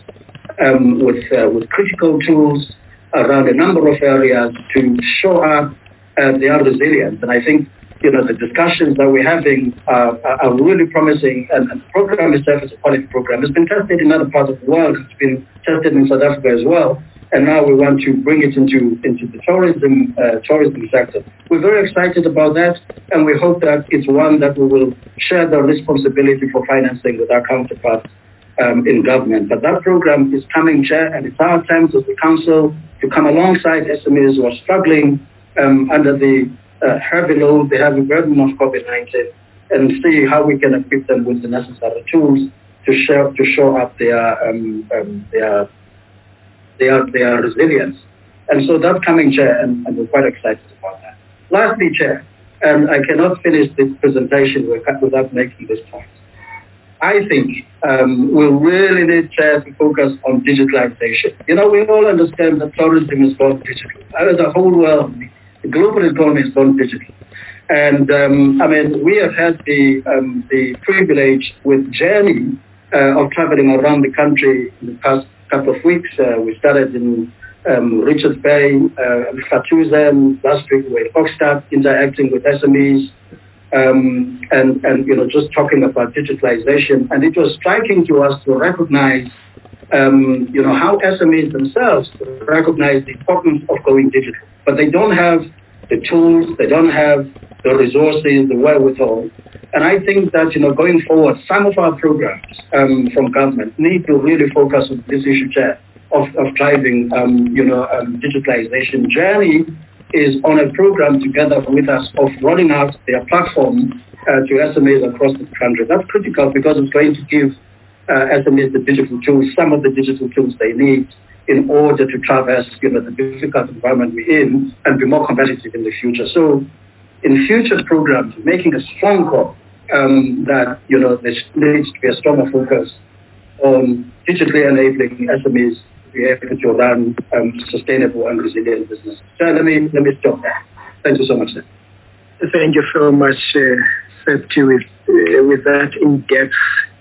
with critical tools around a number of areas to show up their resilience. And I think the discussions that we're having are really promising, and the program itself is a quality program. It's been tested in other parts of the world. It's been tested in South Africa as well, and now we want to bring it into the tourism sector. We're very excited about that, and we hope that it's one that we will share the responsibility for financing with our counterparts in government. But that program is coming, Chair, and it's our attempt as the Council to come alongside SMEs who are struggling under the heavy load, the heavy burden of COVID-19, and see how we can equip them with the necessary tools to show up their resilience. And so that's coming, Chair, and we're quite excited about that. Lastly, Chair, and I cannot finish this presentation without making this point. I think we really need, Chair, to focus on digitalization. We all understand that tourism is gone digital. The whole world, the global economy is gone digital. And we have had the privilege with Journey of traveling around the country in the past couple of weeks. We started in Richards Bay, Fatuzen. Last week we were in Oxford interacting with SMEs. And just talking about digitalization, and it was striking to us to recognize, how SMEs themselves recognize the importance of going digital, but they don't have the tools, they don't have the resources, the wherewithal. And I think that, going forward, some of our programs from government need to really focus on this issue, Chair, of driving, digitalization. Journey is on a program together with us of rolling out their platform to SMEs across the country. That's critical because it's going to give SMEs the digital tools, some of the digital tools they need in order to traverse, the difficult environment we're in and be more competitive in the future. So in future programs, making a strong call that, there needs to be a stronger focus on digitally enabling SMEs be able to run sustainable and resilient business. So let me stop there. Thank you so much, sir. Thank you so much, Septi, with that in-depth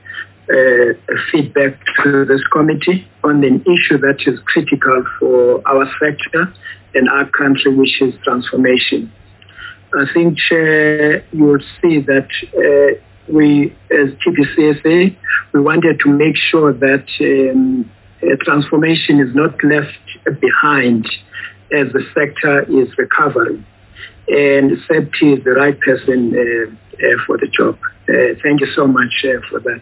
feedback to this committee on an issue that is critical for our sector and our country, which is transformation. I think, Chair, you will see that we, as TPCSA, we wanted to make sure that transformation is not left behind as the sector is recovering. And Septi is the right person for the job. Thank you so much for that,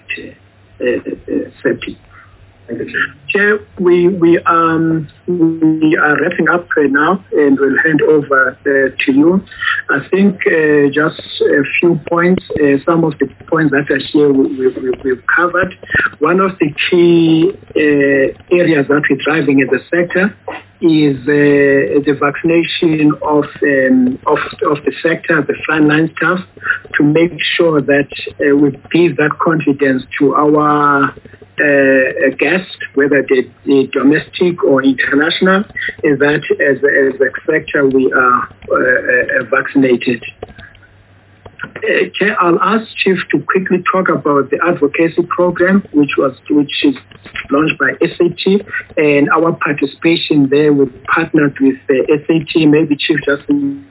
Septi. Chair, we are wrapping up now, and we'll hand over to you. I think just a few points, some of the points that are here we've covered. One of the key areas that we're driving as a sector is the vaccination of the sector, the frontline staff, to make sure that we give that confidence to our guests, whether they're domestic or international, is that as a sector we are vaccinated. Chair, I'll ask Chief to quickly talk about the advocacy program, which is launched by SAT, and our participation there. We've partnered with SAT. Maybe Chief, just in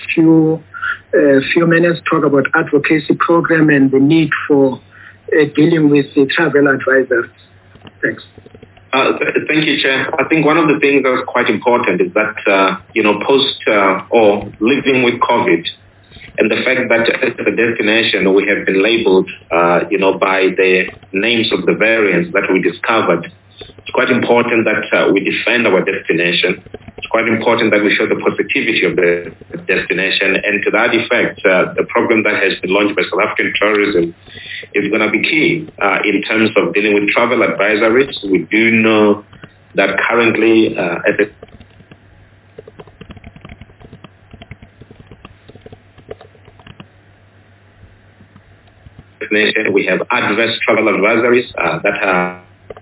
a few minutes, talk about advocacy program and the need for dealing with the travel advisors. Thanks. Thank you, Chair. I think one of the things that was quite important is that, post or living with COVID, and the fact that as a destination we have been labeled, by the names of the variants that we discovered, it's quite important that we defend our destination. It's quite important that we show the positivity of the destination. And to that effect, the program that has been launched by South African Tourism is going to be key in terms of dealing with travel advisories. We do know that currently at the destination, we have adverse travel advisories that are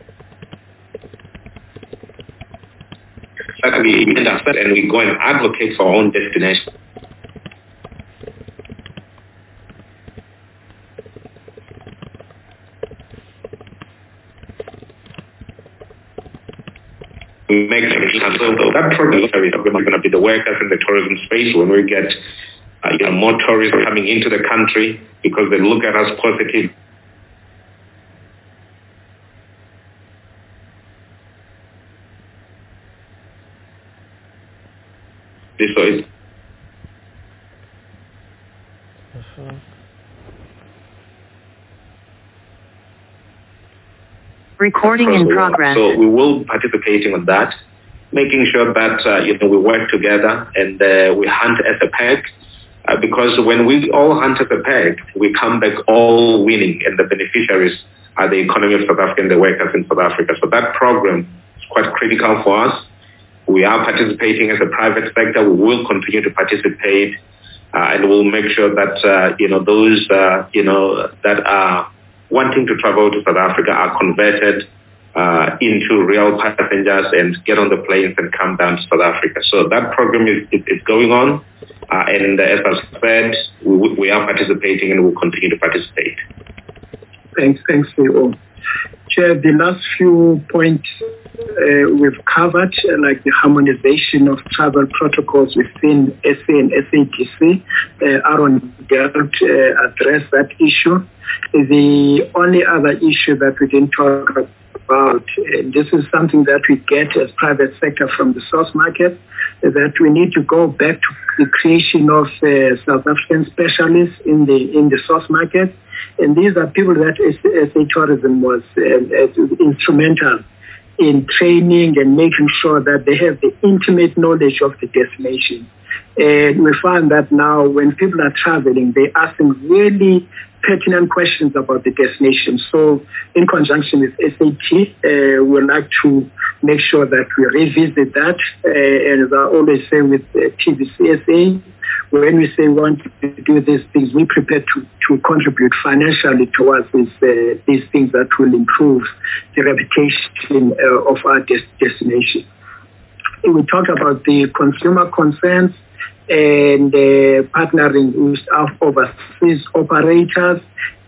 and we go and advocate for our own destination. We make that program is going to be the workers in the tourism space when we get more tourists coming into the country because they look at us positively. So it's recording in progress. So we will be participating on that, making sure that we work together and we hunt as a pack. Because when we all hunt as a pack, we come back all winning, and the beneficiaries are the economy of South Africa and the workers in South Africa. So that program is quite critical for us. We are participating as a private sector. We will continue to participate, and we'll make sure that those that are wanting to travel to South Africa are converted into real passengers and get on the planes and come down to South Africa. So that program is going on, and as I've said, we are participating and will continue to participate. Thanks, CEO. Chair, the last few points we've covered, like the harmonization of travel protocols within SA and SADC. Aaron Gert addressed that issue. The only other issue that we didn't talk about, this is something that we get as private sector from the source market, that we need to go back to the creation of South African specialists in the source market. And these are people that SA Tourism was instrumental in training and making sure that they have the intimate knowledge of the destination. And we find that now when people are traveling, they're asking really pertinent questions about the destination. So in conjunction with SAT, we'd like to make sure that we revisit that. And as I always say with TVCSA, when we say we want to do these things, we prepare to contribute financially towards these things that will improve the reputation of our destination. We talked about the consumer concerns and partnering with our overseas operators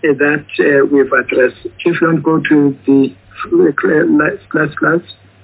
that we've addressed. If you want to go to the last class.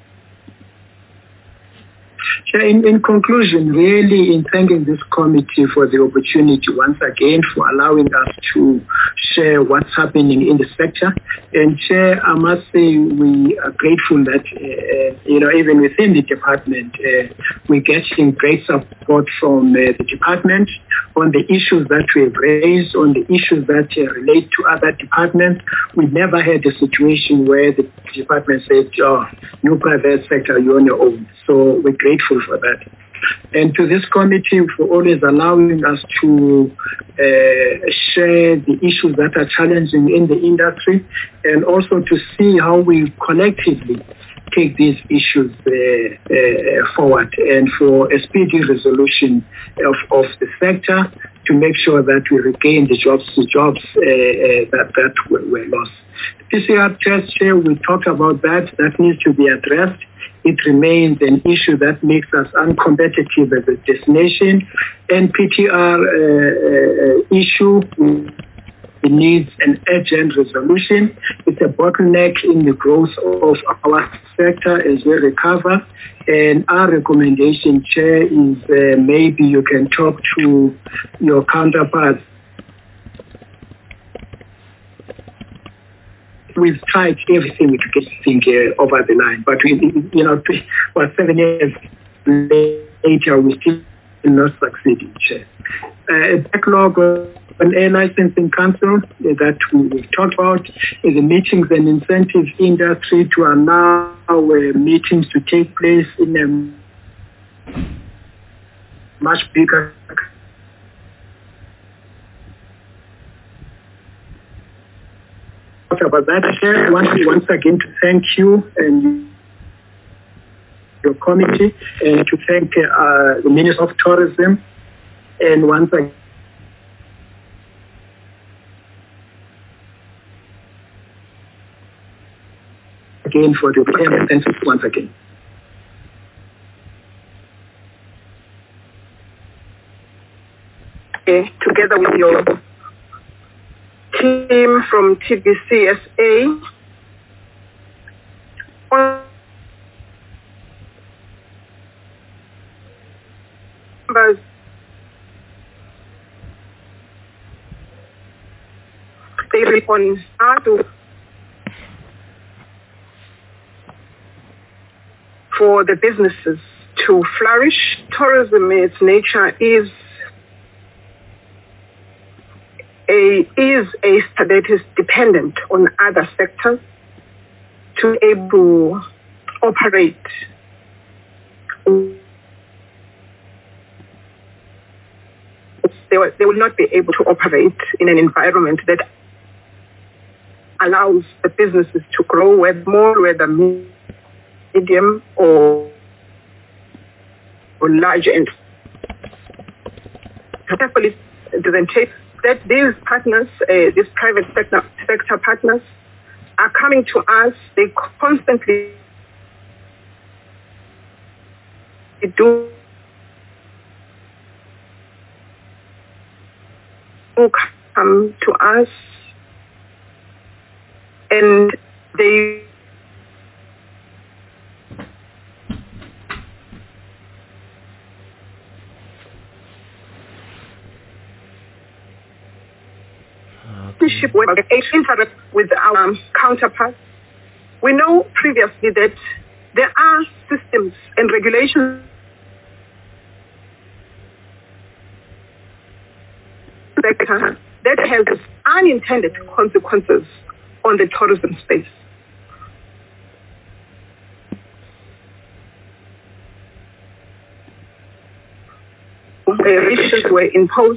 In conclusion, really in thanking this committee for the opportunity once again for allowing us to share what's happening in the sector. And Chair, I must say we are grateful that, even within the department, we're getting great support from the department on the issues that we've raised, on the issues that relate to other departments. We never had a situation where the department said, you private sector, you're on your own. So we're grateful for that. And to this committee for always allowing us to share the issues that are challenging in the industry and also to see how we collectively take these issues forward and for a speedy resolution of the sector to make sure that we regain the jobs that were lost. PCR test share, we talked about that needs to be addressed. It remains an issue that makes us uncompetitive as a destination. And PTR issue, it needs an urgent resolution. It's a bottleneck in the growth of our sector as we recover. And our recommendation, Chair, is maybe you can talk to your counterparts. We've tried everything we could think over the line, but 7 years later, we still not succeeding, Chair. A backlog on Air Licensing Council that we've talked about is the meetings and incentives industry to allow meetings to take place in a much bigger about that. I want once again to thank you and your committee and to thank the Minister of Tourism and once again for the opportunity. Thank you once again. Together with your team from TBCSA, members on Adu for the businesses to flourish. Tourism, its nature is a that is dependent on other sectors to be able to operate. They will not be able to operate in an environment that allows the businesses to grow, whether medium or large end. Carefully doesn't take that these partners, these private sector partners, are coming to us. They constantly do come to us, and they interact with our counterparts. We know previously that there are systems and regulations that has unintended consequences on the tourism space. Restrictions were imposed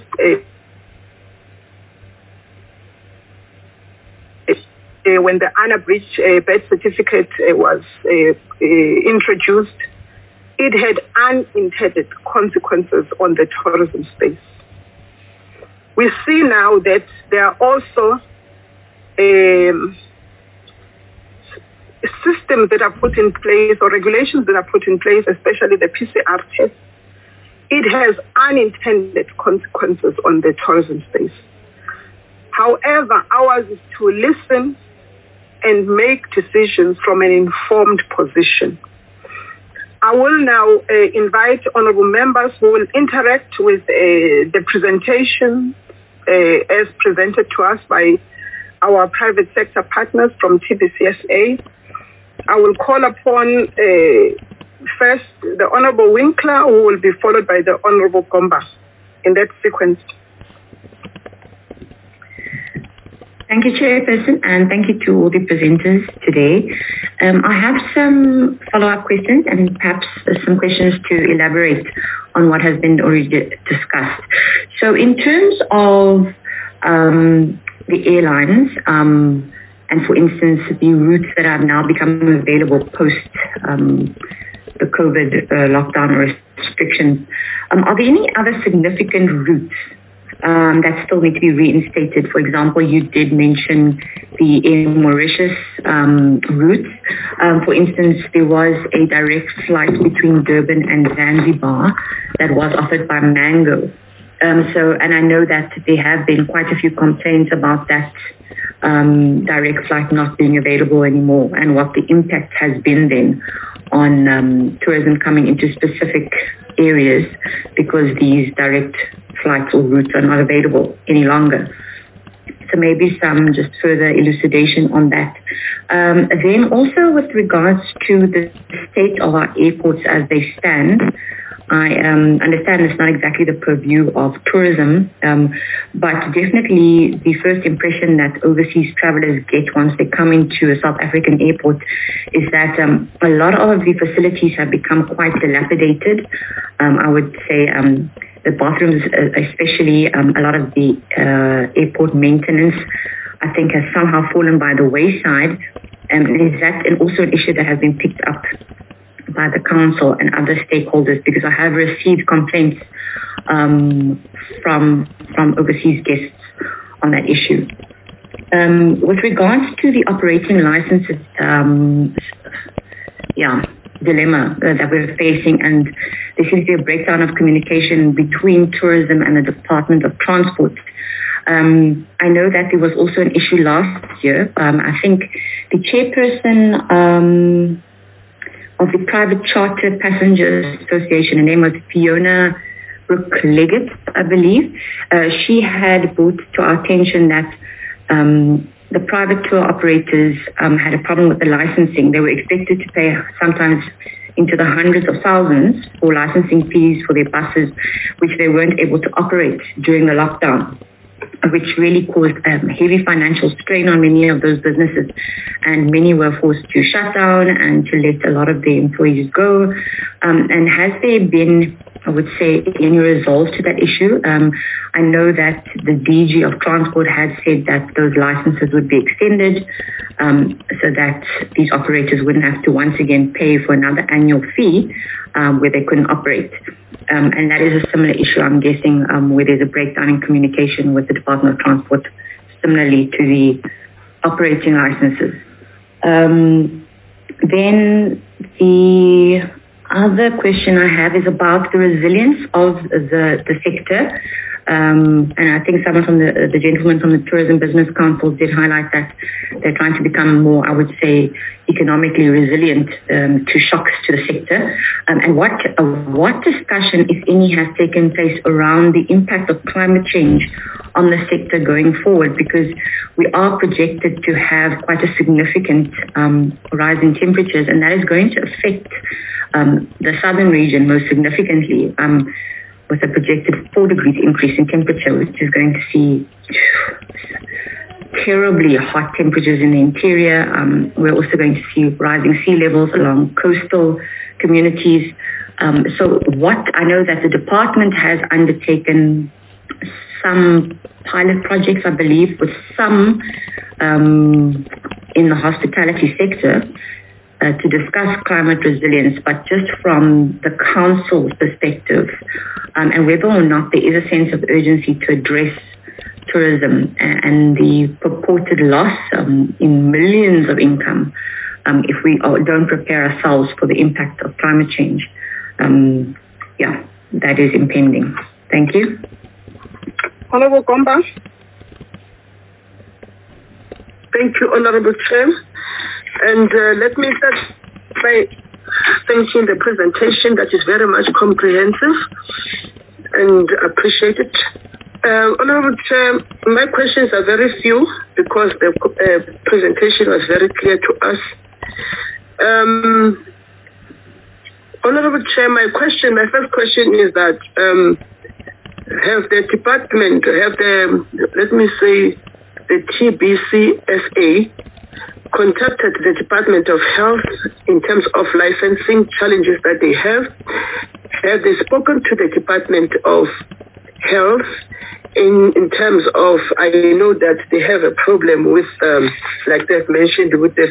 when the ANA Bridge birth certificate was introduced. It had unintended consequences on the tourism space. We see now that there are also systems that are put in place or regulations that are put in place, especially the PCR test. It has unintended consequences on the tourism space. However, ours is to listen and make decisions from an informed position. I will now invite honorable members who will interact with the presentation as presented to us by our private sector partners from TBCSA. I will call upon first the Honorable Winkler, who will be followed by the Honorable Gomba in that sequence. Thank you, Chairperson, and thank you to all the presenters today. I have some follow-up questions and perhaps some questions to elaborate on what has been already discussed. So in terms of the airlines, and for instance, the routes that have now become available post the COVID lockdown or restrictions, are there any other significant routes that still need to be reinstated? For example, you did mention the Air Mauritius route. For instance, there was a direct flight between Durban and Zanzibar that was offered by Mango. And I know that there have been quite a few complaints about that direct flight not being available anymore and what the impact has been then on tourism coming into specific areas because these direct flights or routes are not available any longer. So maybe some just further elucidation on that. Then also with regards to the state of our airports as they stand, I understand it's not exactly the purview of tourism, but definitely the first impression that overseas travelers get once they come into a South African airport is that a lot of the facilities have become quite dilapidated. I would say the bathrooms, especially a lot of the airport maintenance, I think has somehow fallen by the wayside. Is that also an issue that has been picked up by the council and other stakeholders? Because I have received complaints from overseas guests on that issue. With regards to the operating licenses, dilemma that we're facing, and there seems to be a breakdown of communication between tourism and the Department of Transport. I know that there was also an issue last year. I think the chairperson of the Private Charter Passengers Association, her name was Fiona Brooke Leggett, I believe. She had brought to our attention that The private tour operators had a problem with the licensing. They were expected to pay sometimes into the hundreds of thousands for licensing fees for their buses, which they weren't able to operate during the lockdown, which really caused heavy financial strain on many of those businesses. And many were forced to shut down and to let a lot of their employees go. And has there been, I would say, any resolve to that issue? I know that the DG of Transport had said that those licenses would be extended so that these operators wouldn't have to once again pay for another annual fee where they couldn't operate. And that is a similar issue, I'm guessing, where there's a breakdown in communication with the Department of Transport, similarly to the operating licenses. Then the other question I have is about the resilience of the sector. And I think someone from the gentleman from the Tourism Business Council did highlight that they're trying to become more, I would say, economically resilient to shocks to the sector. And what discussion, if any, has taken place around the impact of climate change on the sector going forward? Because we are projected to have quite a significant rise in temperatures, and that is going to affect the southern region most significantly, with a projected 4 degrees increase in temperature, which is going to see terribly hot temperatures in the interior. We're also going to see rising sea levels along coastal communities. So I know that the department has undertaken some pilot projects, I believe, with some in the hospitality sector, to discuss climate resilience, but just from the council's perspective, and whether or not there is a sense of urgency to address tourism and the purported loss in millions of income if we don't prepare ourselves for the impact of climate change. That is impending. Thank you. Honorable Gomba. Thank you, Honorable Chair. And let me start by thanking the presentation that is very much comprehensive and appreciated. Honorable Chair, my questions are very few because the presentation was very clear to us. Honorable Chair, my first question is that have the department, the TBCSA contacted the Department of Health in terms of licensing challenges that they have? Have they spoken to the Department of Health in terms of, I know that they have a problem with, like they've mentioned, with the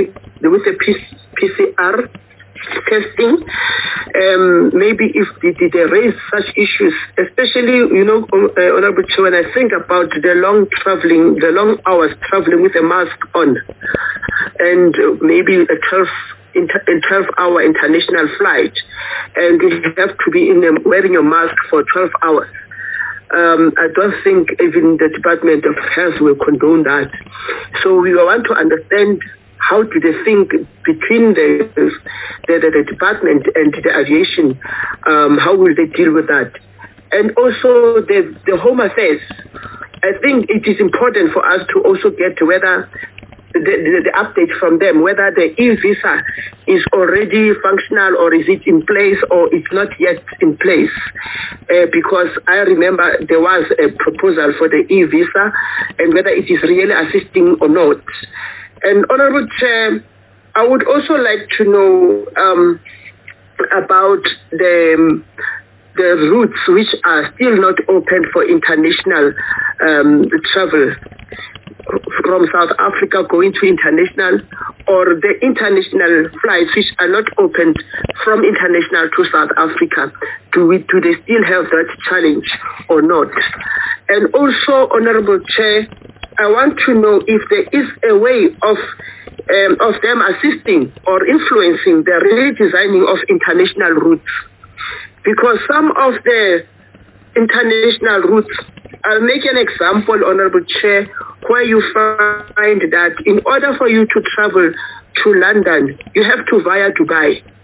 PCR testing? Maybe if they raise such issues, especially, Honorable Chair, when I think about the long hours traveling with a mask on, and maybe a 12-hour international flight, and you have to be wearing your mask for 12 hours. I don't think even the Department of Health will condone that. So we want to understand, how do they think between the department and the aviation? How will they deal with that? And also the Home Affairs. I think it is important for us to also get whether the update from them, whether the e-visa is already functional or is it in place or it's not yet in place. Because I remember there was a proposal for the e-visa and whether it is really assisting or not. And Honorable Chair, I would also like to know about the routes which are still not open for international travel from South Africa going to international, or the international flights which are not opened from international to South Africa. Do they still have that challenge or not? And also, Honorable Chair, I want to know if there is a way of them assisting or influencing the redesigning of international routes. Because some of the international routes, I'll make an example, Honorable Chair, where you find that in order for you to travel to London, you have to via Dubai.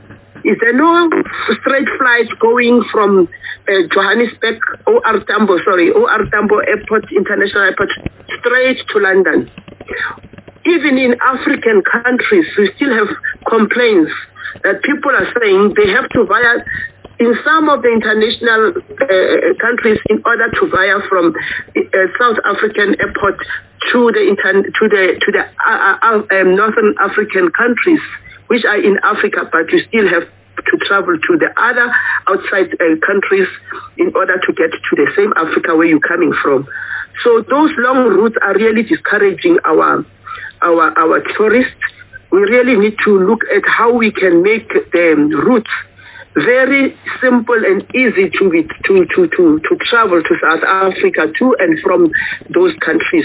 Is there no straight flight going from Johannesburg, OR Tambo Airport, International Airport, straight to London? Even in African countries, we still have complaints that people are saying they have to via in some of the international countries in order to via from South African airport to the Northern African countries, which are in Africa, but you still have to travel to the other outside countries in order to get to the same Africa where you're coming from. So those long routes are really discouraging our tourists. We really need to look at how we can make the routes very simple and easy to travel to South Africa to and from those countries.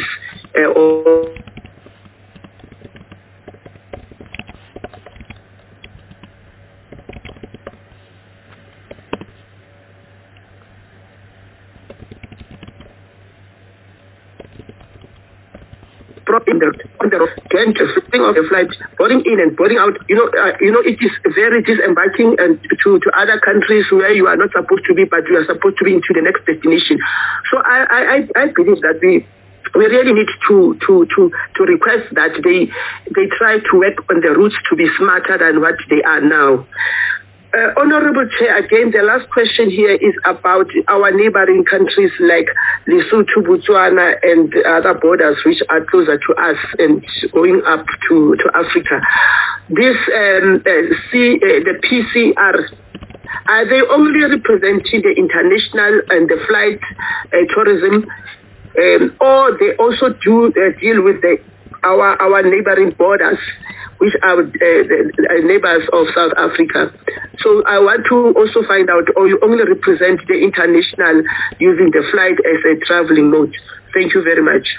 On the road, getting to fitting of the flight, boarding in and boarding out. It is very disembarking and to other countries where you are not supposed to be, but you are supposed to be into the next destination. So I believe that we really need to request that they try to work on the routes to be smarter than what they are now. Honorable Chair, again, the last question here is about our neighboring countries like Lesotho, Botswana, and other borders which are closer to us and going up to Africa. This, the PCR, are they only representing the international and the flight tourism, or they also do deal with our neighboring borders, which are the neighbors of South Africa? So I want to also find out, or you only represent the international using the flight as a traveling mode? Thank you very much.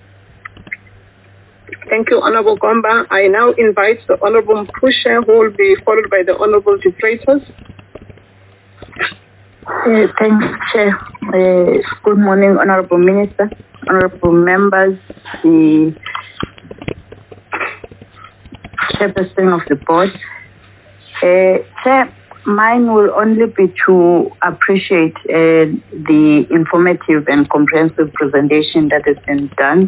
Thank you, Honorable Gomba. I now invite the Honorable Mpushe, who will be followed by the Honorable Debaters. Thanks, Chair. Good morning, Honorable Minister, Honorable Members, the Chairperson of the Board. Chair, mine will only be to appreciate the informative and comprehensive presentation that has been done.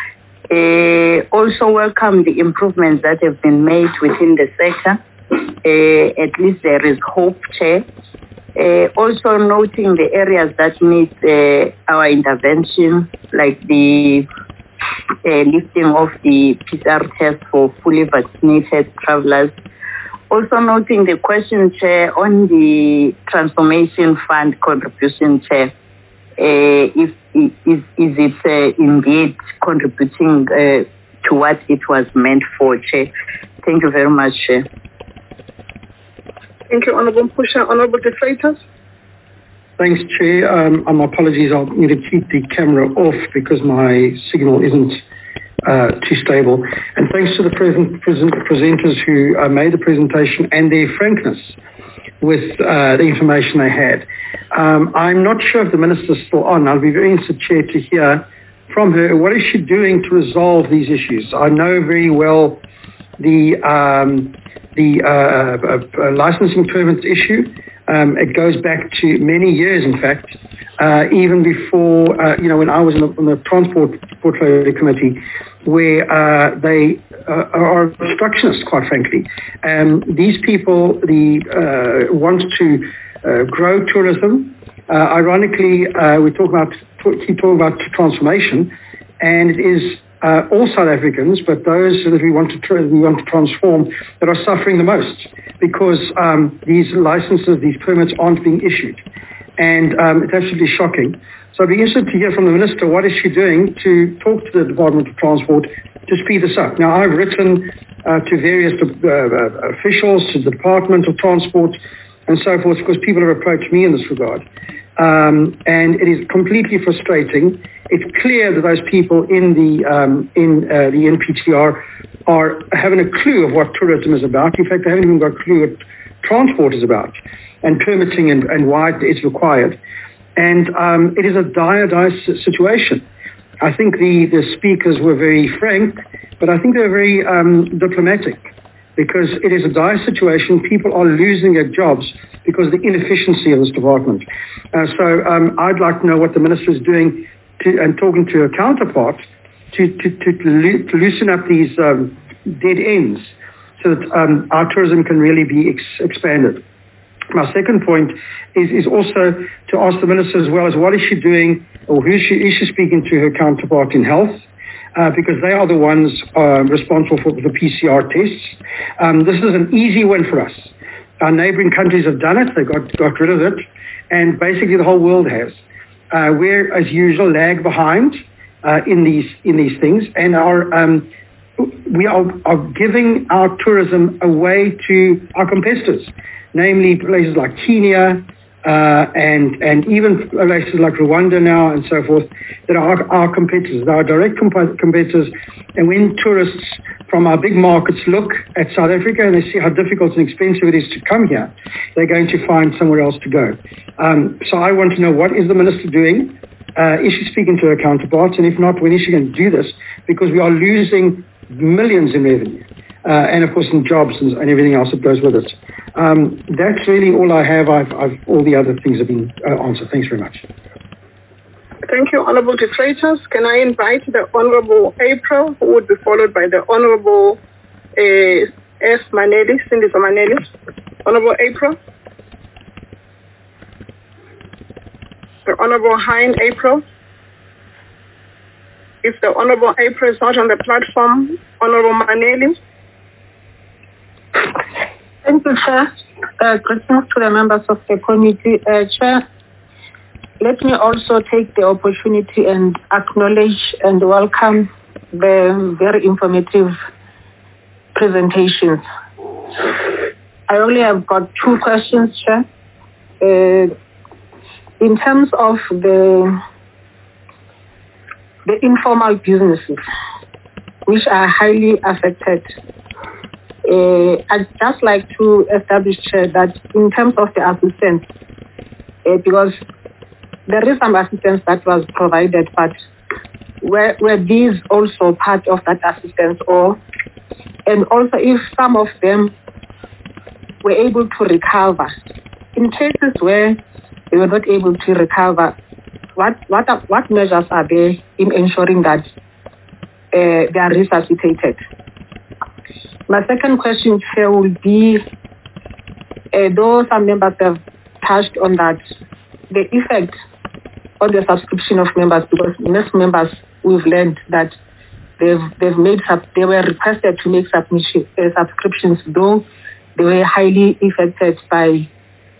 Also welcome the improvements that have been made within the sector. At least there is hope, Chair. Also noting the areas that need our intervention, like the lifting of the PCR test for fully vaccinated travelers. Also noting the question, Chair, on the Transformation Fund contribution, Chair. Is it indeed contributing to what it was meant for, Chair? Thank you very much, Chair. Thank you, Honorable Mpushe. Honorable Debaters. Thanks, Chair. My apologies, I'll need to keep the camera off because my signal isn't too stable. And thanks to the presenters who made the presentation and their frankness with the information they had. I'm not sure if the Minister's still on. I'll be very interested, Chair, to hear from her. What is she doing to resolve these issues? I know very well the licensing permits issue. It goes back to many years, in fact, even before, when I was on the Transport Portfolio Committee, where they are obstructionists, quite frankly. These people want to grow tourism. Ironically, we keep talking about transformation, and it is all South Africans, but those that we want to transform, that are suffering the most because these licenses, these permits aren't being issued. And it's absolutely shocking. So I'd be interested to hear from the Minister, what is she doing to talk to the Department of Transport to speed this up? Now, I've written to various officials, to the Department of Transport and so forth, because people have approached me in this regard. And it is completely frustrating. It's clear that those people in the NPTR haven't a clue of what tourism is about. In fact, they haven't even got a clue what transport is about and permitting and why it's required. And it is a dire situation. I think the speakers were very frank, but I think they were very diplomatic. because it is a dire situation. People are losing their jobs because of the inefficiency of this department. So I'd like to know what the minister is doing and talking to her counterpart to loosen up these dead ends so that our tourism can really be expanded. My second point is also to ask the minister as well as what is she doing, or is she speaking to her counterpart in health, because they are the ones responsible for the PCR tests. This is an easy win for us. Our neighboring countries have done it. They got rid of it, and basically the whole world has. We're, as usual, lag behind in these things, and we are giving our tourism away to our competitors, namely places like Kenya and even places like Rwanda now and so forth, that are our competitors. They are direct competitors. And when tourists from our big markets look at South Africa and they see how difficult and expensive it is to come here, they're going to find somewhere else to go. So I want to know, what is the minister doing? Is she speaking to her counterparts? And if not, when is she going to do this? Because we are losing millions in revenue. And of course in jobs and everything else that goes with it. That's really all I have. All the other things have been answered. Thanks very much. Thank you, Honourable Detritus. Can I invite the Honourable April, who would be followed by the Honourable S. Maneli, Cindy Maneli. Honourable April. The Honourable Hein April. If the Honourable April is not on the platform, Honourable Maneli. Thank you, Chair. Greetings to the members of the committee. Chair, let me also take the opportunity and acknowledge and welcome the very informative presentations. I only have got two questions, Chair. In terms of the informal businesses, which are highly affected, I'd just like to establish that in terms of the assistance, because there is some assistance that was provided, but were these also part of that assistance, and also if some of them were able to recover, in cases where they were not able to recover, what measures are there in ensuring that they are resuscitated? My second question, Chair, will be, though some members have touched on that, the effect on the subscription of members, because most members, we've learned that they were requested to make subscriptions, though they were highly affected by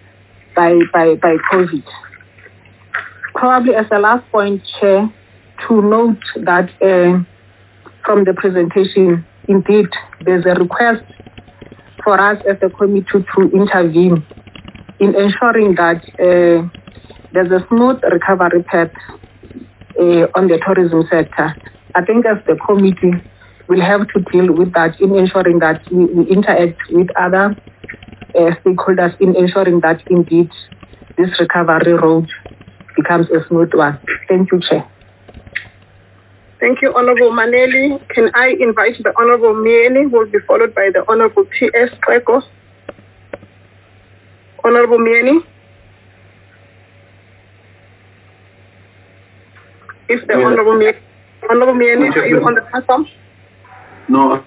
COVID. Probably as a last point, Chair, to note that from the presentation, indeed, there's a request for us as a committee to intervene in ensuring that there's a smooth recovery path on the tourism sector. I think as the committee, we'll have to deal with that in ensuring that we interact with other stakeholders in ensuring that indeed this recovery road becomes a smooth one. Thank you, Chair. Thank you, Honourable Maneli. Can I invite the Honourable Mieni, who will be followed by the Honourable T.S. Kweko? Honourable Mieni? If the Honourable Mieni, are you on the platform? No.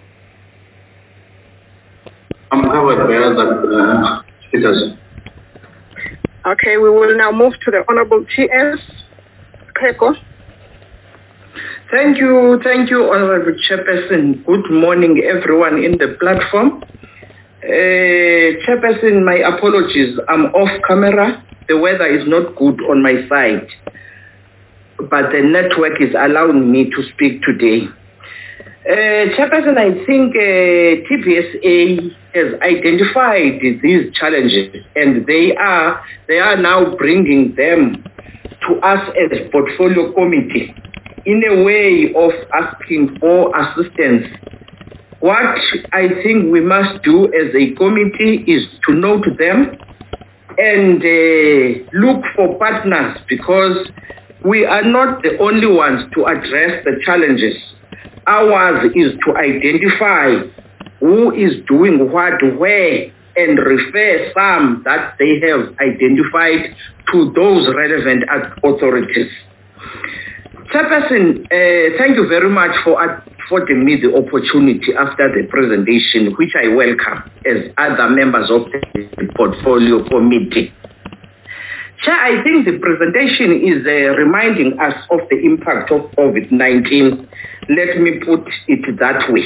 I'm covered by other speakers. Okay, we will now move to the Honourable T.S. Kweko. Thank you, Honourable Chairperson. Good morning, everyone in the platform. Chairperson, my apologies. I'm off camera. The weather is not good on my side, but the network is allowing me to speak today. Chairperson, I think TVSA has identified these challenges, and they are now bringing them to us as portfolio committee in a way of asking for assistance. What I think we must do as a committee is to note them and look for partners, because we are not the only ones to address the challenges. Ours is to identify who is doing what, where, and refer some that they have identified to those relevant authorities. Chairperson, thank you very much for affording me the opportunity after the presentation, which I welcome as other members of the Portfolio Committee. Chair, I think the presentation is reminding us of the impact of COVID-19. Let me put it that way.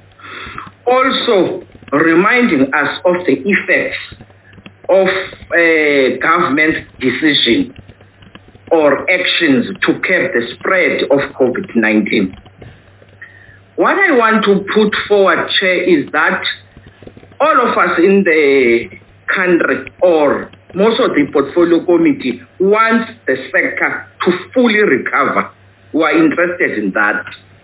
Also reminding us of the effects of government decision or actions to curb the spread of COVID-19. What I want to put forward, Chair, is that all of us in the country, or most of the Portfolio Committee, wants the sector to fully recover. We are interested in that.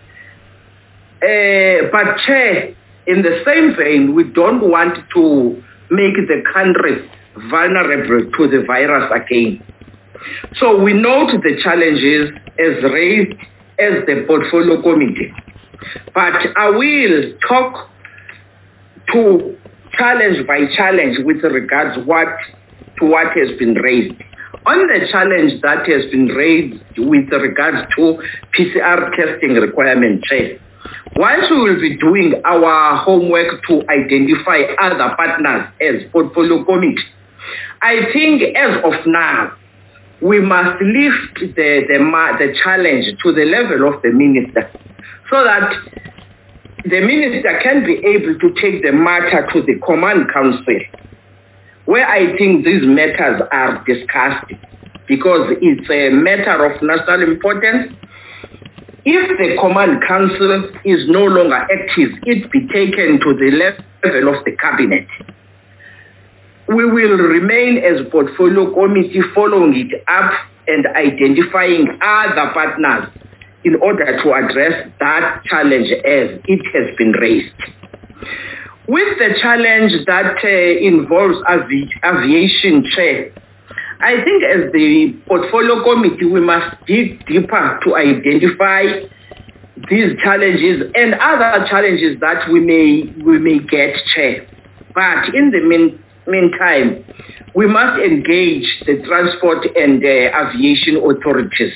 But, Chair, in the same vein, we don't want to make the country vulnerable to the virus again. So we note the challenges as raised as the Portfolio Committee. But I will talk to challenge by challenge with regards to what has been raised. On the challenge that has been raised with regards to PCR testing requirement, Chair, once we will be doing our homework to identify other partners as Portfolio Committee, I think as of now, we must lift the challenge to the level of the minister so that the minister can be able to take the matter to the Command Council, where I think these matters are discussed, because it's a matter of national importance. If the Command Council is no longer active, it be taken to the level of the Cabinet. We will remain as Portfolio Committee following it up and identifying other partners in order to address that challenge as it has been raised. With the challenge that involves aviation, Chair, I think as the Portfolio Committee, we must dig deeper to identify these challenges and other challenges that we may get, Chair. But in the meantime, we must engage the transport and aviation authorities.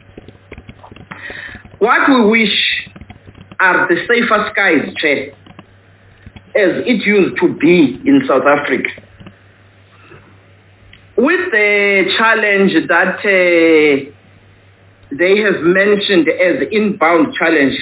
What we wish are the safer skies, Chair, as it used to be in South Africa. With the challenge that they have mentioned as inbound challenge,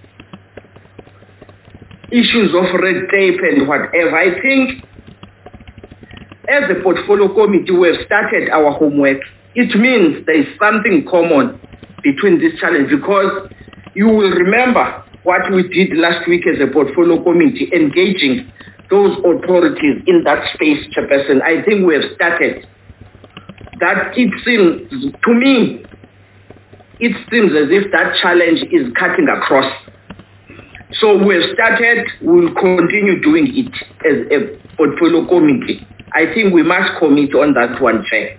issues of red tape and whatever, I think as a Portfolio Committee, we have started our homework. It means there is something common between this challenge, because you will remember what we did last week as a Portfolio Committee, engaging those authorities in that space, Chairperson. I think we have started. That it seems, to me, it seems as if that challenge is cutting across. So we have started, we will continue doing it as a Portfolio Committee. I think we must commit on that one, Chair.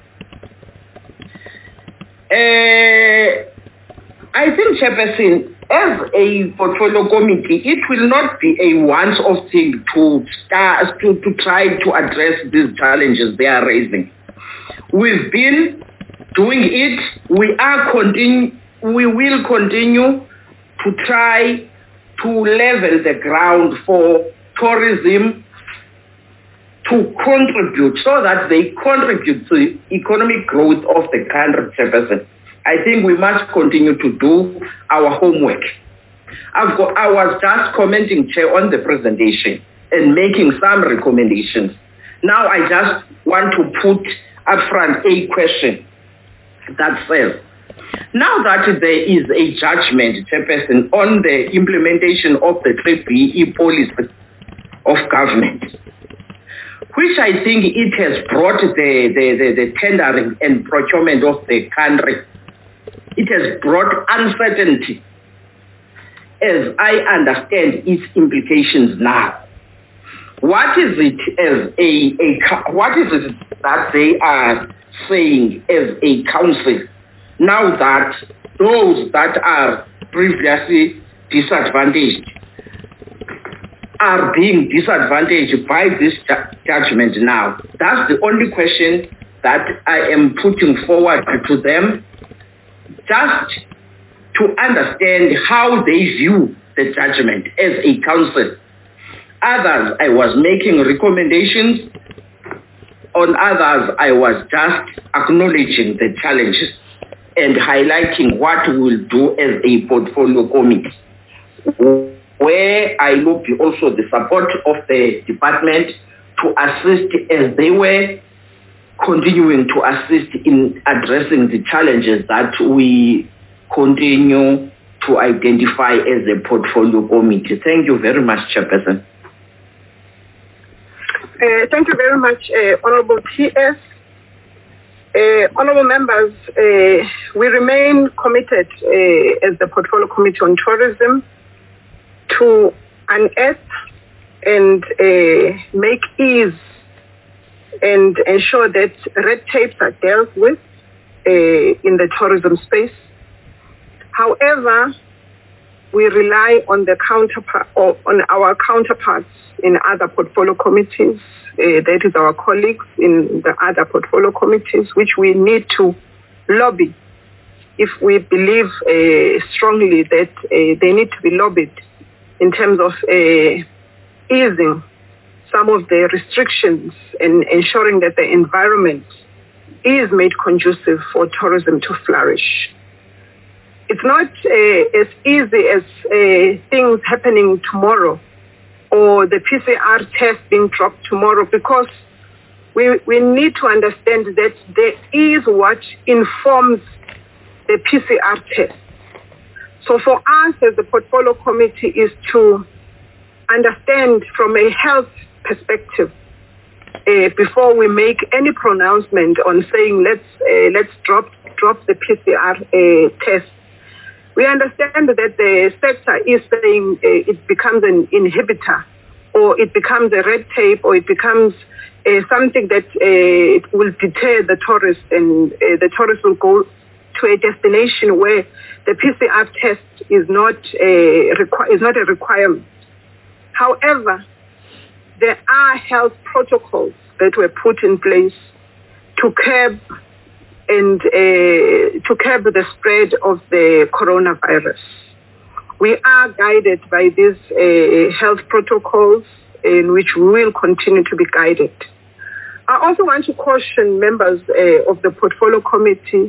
I think, Chairperson, as a Portfolio Committee, it will not be a once-off thing to try to address these challenges they are raising. We've been doing it. We will continue to try to level the ground for tourism to contribute, so that they contribute to the economic growth of the country, Chairperson. I think we must continue to do our homework. I was just commenting, Chair, on the presentation and making some recommendations. Now I just want to put up front a question that says, now that there is a judgment, Chairperson, on the implementation of the 3BE policy of government, which I think it has brought the tendering and procurement of the country, it has brought uncertainty, as I understand its implications now. What is it what is it that they are saying as a council now that those that are previously disadvantaged are being disadvantaged by this judgment now? That's the only question that I am putting forward to them, just to understand how they view the judgment as a council. Others, I was making recommendations. On others, I was just acknowledging the challenges and highlighting what we will do as a portfolio committee, where I look also the support of the department to assist as they were continuing to assist in addressing the challenges that we continue to identify as a portfolio committee. Thank you very much, Chairperson. Thank you very much, Honorable T.S. Honorable members, we remain committed as the Portfolio Committee on Tourism to unearth and make ease and ensure that red tapes are dealt with in the tourism space. However, we rely on our counterparts in other portfolio committees. That is our colleagues in the other portfolio committees, which we need to lobby if we believe strongly that they need to be lobbied in terms of easing some of the restrictions and ensuring that the environment is made conducive for tourism to flourish. It's not as easy as things happening tomorrow or the PCR test being dropped tomorrow, because we need to understand that there is what informs the PCR test. So for us as the portfolio committee is to understand from a health perspective before we make any pronouncement on saying let's drop the PCR test. We understand that the sector is saying it becomes an inhibitor, or it becomes a red tape, or it becomes something that it will deter the tourist, and the tourist will go to a destination where the PCR test is not a requirement. However, there are health protocols that were put in place to curb the spread of the coronavirus. We are guided by these health protocols, in which we will continue to be guided. I also want to caution members of the portfolio committee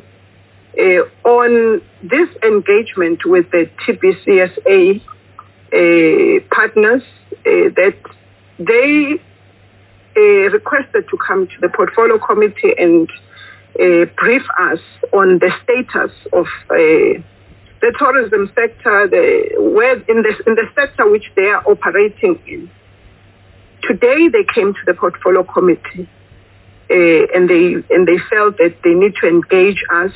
on this engagement with the TBCSA partners, that they requested to come to the portfolio committee and brief us on the status of the tourism sector, in the sector which they are operating in. Today they came to the portfolio committee and they felt that they need to engage us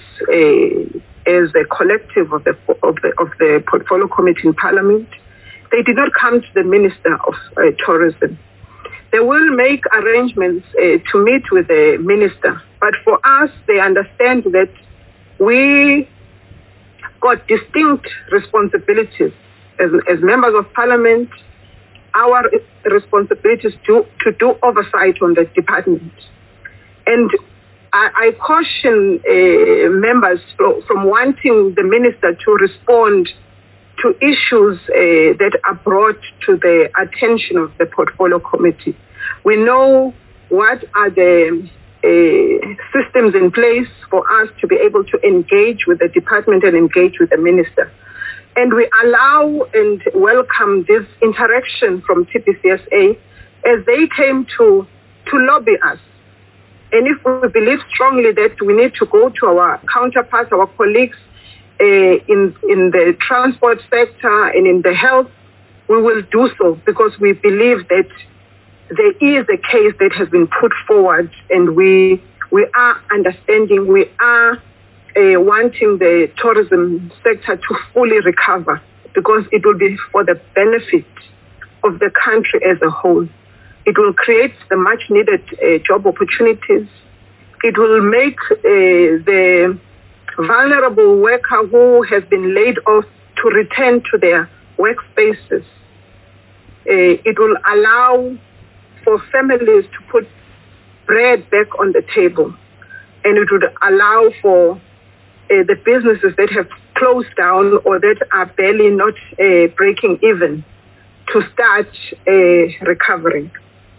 as a collective of the portfolio committee in Parliament. They did not come to the Minister of Tourism. They will make arrangements to meet with the minister. But for us, they understand that we got distinct responsibilities as members of Parliament. Our responsibility is to do oversight on the department. And I caution members from wanting the minister to respond to issues that are brought to the attention of the portfolio committee. We know what are the systems in place for us to be able to engage with the department and engage with the minister. And we allow and welcome this interaction from TBCSA as they came to lobby us. And if we believe strongly that we need to go to our counterparts, our colleagues, in the transport sector and in the health, we will do so, because we believe that there is a case that has been put forward, and we are understanding, we are wanting the tourism sector to fully recover, because it will be for the benefit of the country as a whole. It will create the much needed job opportunities. It will make the vulnerable worker who has been laid off to return to their workspaces. it will allow for families to put bread back on the table, and it would allow for the businesses that have closed down or that are barely not breaking even to start recovering.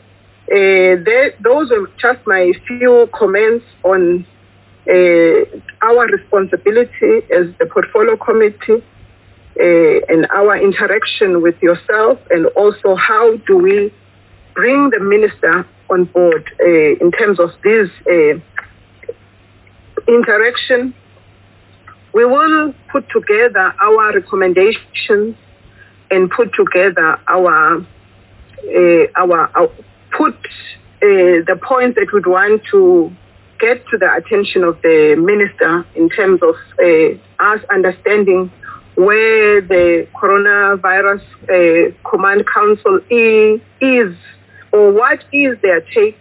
Those are just my few comments on our responsibility as the portfolio committee and our interaction with yourself, and also how do we bring the minister on board in terms of this interaction. We will put together our recommendations and put together the points that we'd want to get to the attention of the minister in terms of us understanding where the coronavirus command council is, or what is their take,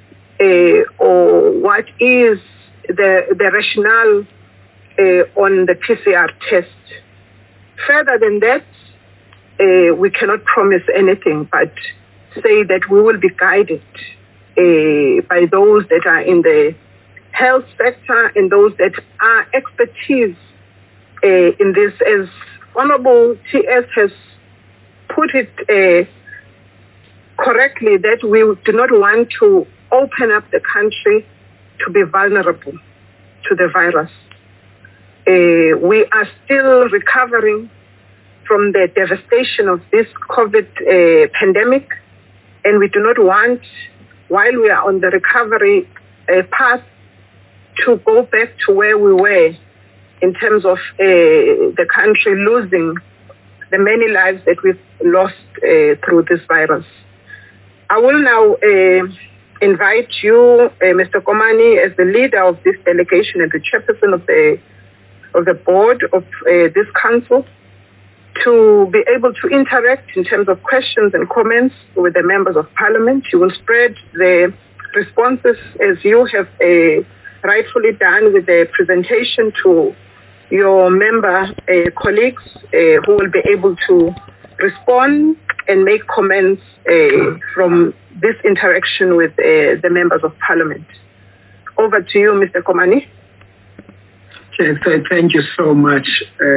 or what is the rationale on the PCR test. Further than that, we cannot promise anything, but say that we will be guided by those that are in the health sector and those that are expertise in this. As Honorable TS has put it correctly, that we do not want to open up the country to be vulnerable to the virus. We are still recovering from the devastation of this COVID pandemic, and we do not want, while we are on the recovery path, to go back to where we were in terms of the country losing the many lives that we've lost through this virus. I will now invite you, Mr. Komani, as the leader of this delegation and the chairperson of the board of this council, to be able to interact in terms of questions and comments with the members of parliament. You will spread the responses as you have rightfully done with the presentation to your member colleagues who will be able to respond and make comments from this interaction with the members of parliament. Over to you, Mr. Komani. Thank you so much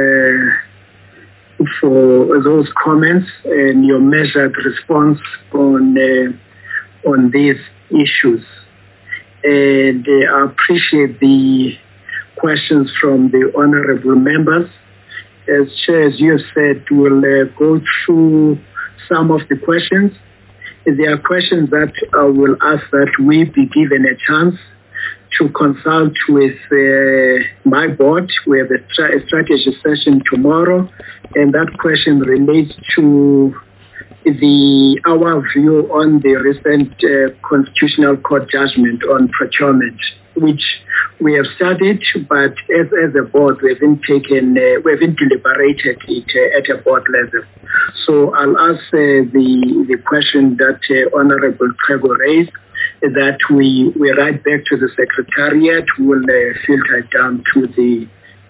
for those comments and your measured response on these issues. And I appreciate the questions from the honorable members. As Chair, as you have said, we'll go through some of the questions. There are questions that I will ask that we be given a chance to consult with my board. We have a strategy session tomorrow, and that question relates to our view on the recent Constitutional Court judgment on procurement, which we have studied, but as a board, we haven't deliberated it at a board level. So I'll ask the question that Honorable Trego raised, that we write back to the Secretariat, will filter it down to the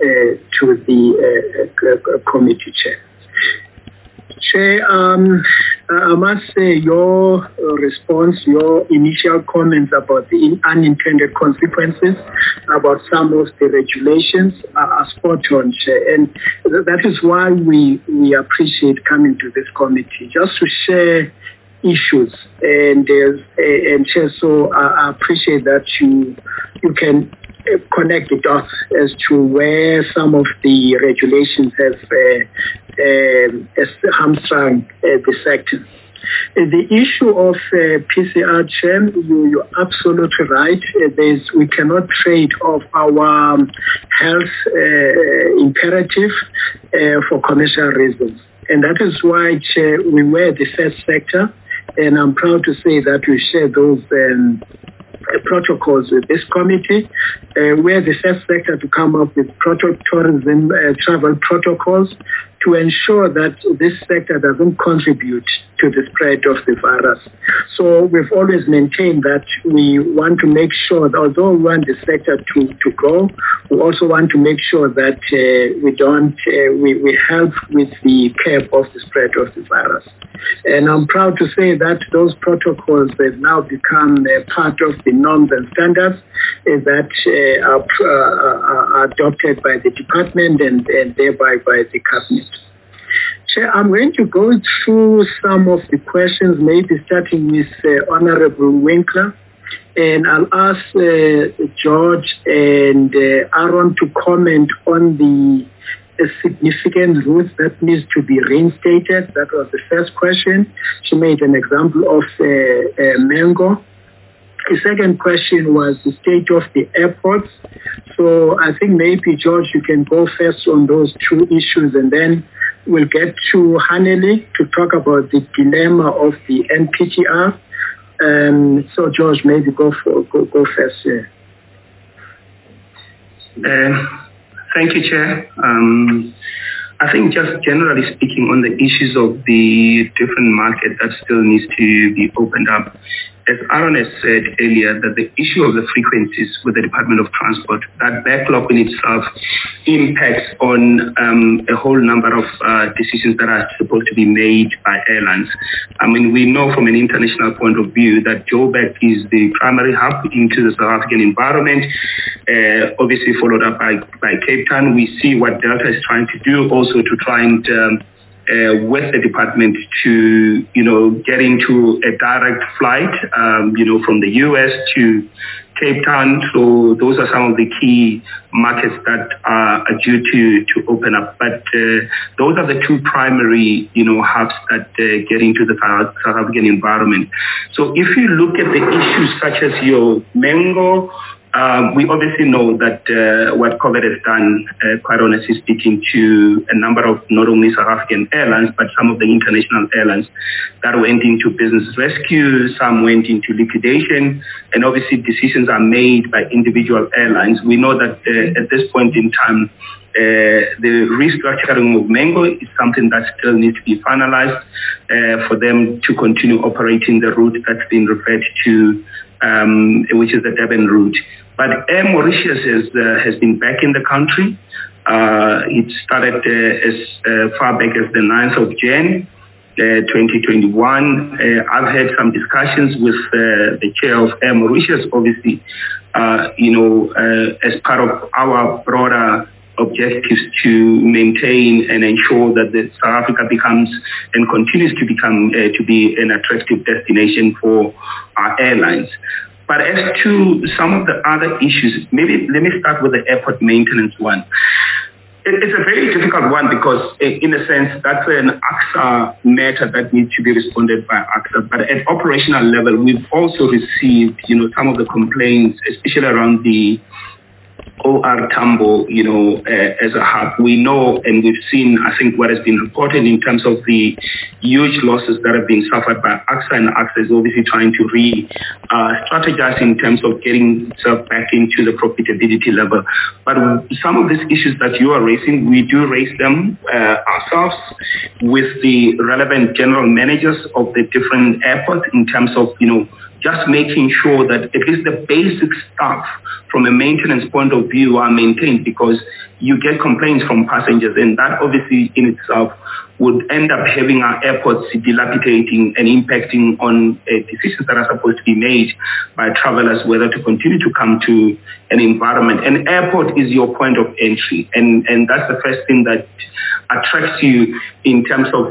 committee chair. Chair, I must say your response, your initial comments about the unintended consequences, about some of the regulations are spot on, Chair. And that is why we appreciate coming to this committee, just to share issues. And Chair, so I appreciate that you can connect the dots as to where some of the regulations have hamstrung the sector. The issue of PCR, Chair, you're absolutely right. We cannot trade off our health imperative for commercial reasons. And that is why, Chair, we were the first sector, and I'm proud to say that we share those protocols with this committee. We're the first sector to come up with tourism travel protocols to ensure that this sector doesn't contribute to the spread of the virus. So we've always maintained that we want to make sure that although we want the sector to grow, we also want to make sure that we help with the curb of the spread of the virus. And I'm proud to say that those protocols have now become part of the norms and standards that are adopted by the department and thereby by the cabinet. Chair, I'm going to go through some of the questions, maybe starting with Honorable Winkler. And I'll ask George and Aaron to comment on the significant routes that needs to be reinstated. That was the first question. She made an example of Mengo. The second question was the state of the airports. So I think maybe, George, you can go first on those two issues, and then we'll get to Haneli to talk about the dilemma of the NPTR. So, George, maybe go first. Thank you, Chair. I think just generally speaking on the issues of the different market that still needs to be opened up, as Aaron has said earlier, that the issue of the frequencies with the Department of Transport, that backlog in itself impacts on a whole number of decisions that are supposed to be made by airlines. I mean, we know from an international point of view that Joburg is the primary hub into the South African environment, obviously followed up by Cape Town. We see what Delta is trying to do also to try and with the department to, get into a direct flight, from the US to Cape Town. So those are some of the key markets that are due to open up. But those are the two primary, hubs that get into the South African environment. So if you look at the issues such as your Mengo, we obviously know that what COVID has done, quite honestly speaking, to a number of not only South African airlines, but some of the international airlines that went into business rescue, some went into liquidation, and obviously decisions are made by individual airlines. We know that at this point in time, the restructuring of Mengo is something that still needs to be finalized for them to continue operating the route that's been referred to, which is the Durban route. But Air Mauritius has been back in the country. It started as far back as the 9th of January 2021. I've had some discussions with the chair of Air Mauritius, obviously, as part of our broader objectives to maintain and ensure that South Africa becomes and continues to become to be an attractive destination for our airlines. But as to some of the other issues, maybe let me start with the airport maintenance one. It's a very difficult one because, in a sense, that's an AXA matter that needs to be responded by AXA. But at operational level, we've also received, some of the complaints, especially around the OR Tambo, as a hub. We know and we've seen, I think, what has been reported in terms of the huge losses that have been suffered by AXA, and AXA is obviously trying to strategize in terms of getting itself back into the profitability level. But some of these issues that you are raising, we do raise them ourselves with the relevant general managers of the different airports in terms of, just making sure that at least the basic stuff from a maintenance point of view are maintained, because you get complaints from passengers, and that obviously in itself would end up having our airports dilapidating and impacting on decisions that are supposed to be made by travelers, whether to continue to come to an environment. An airport is your point of entry, and that's the first thing that attracts you in terms of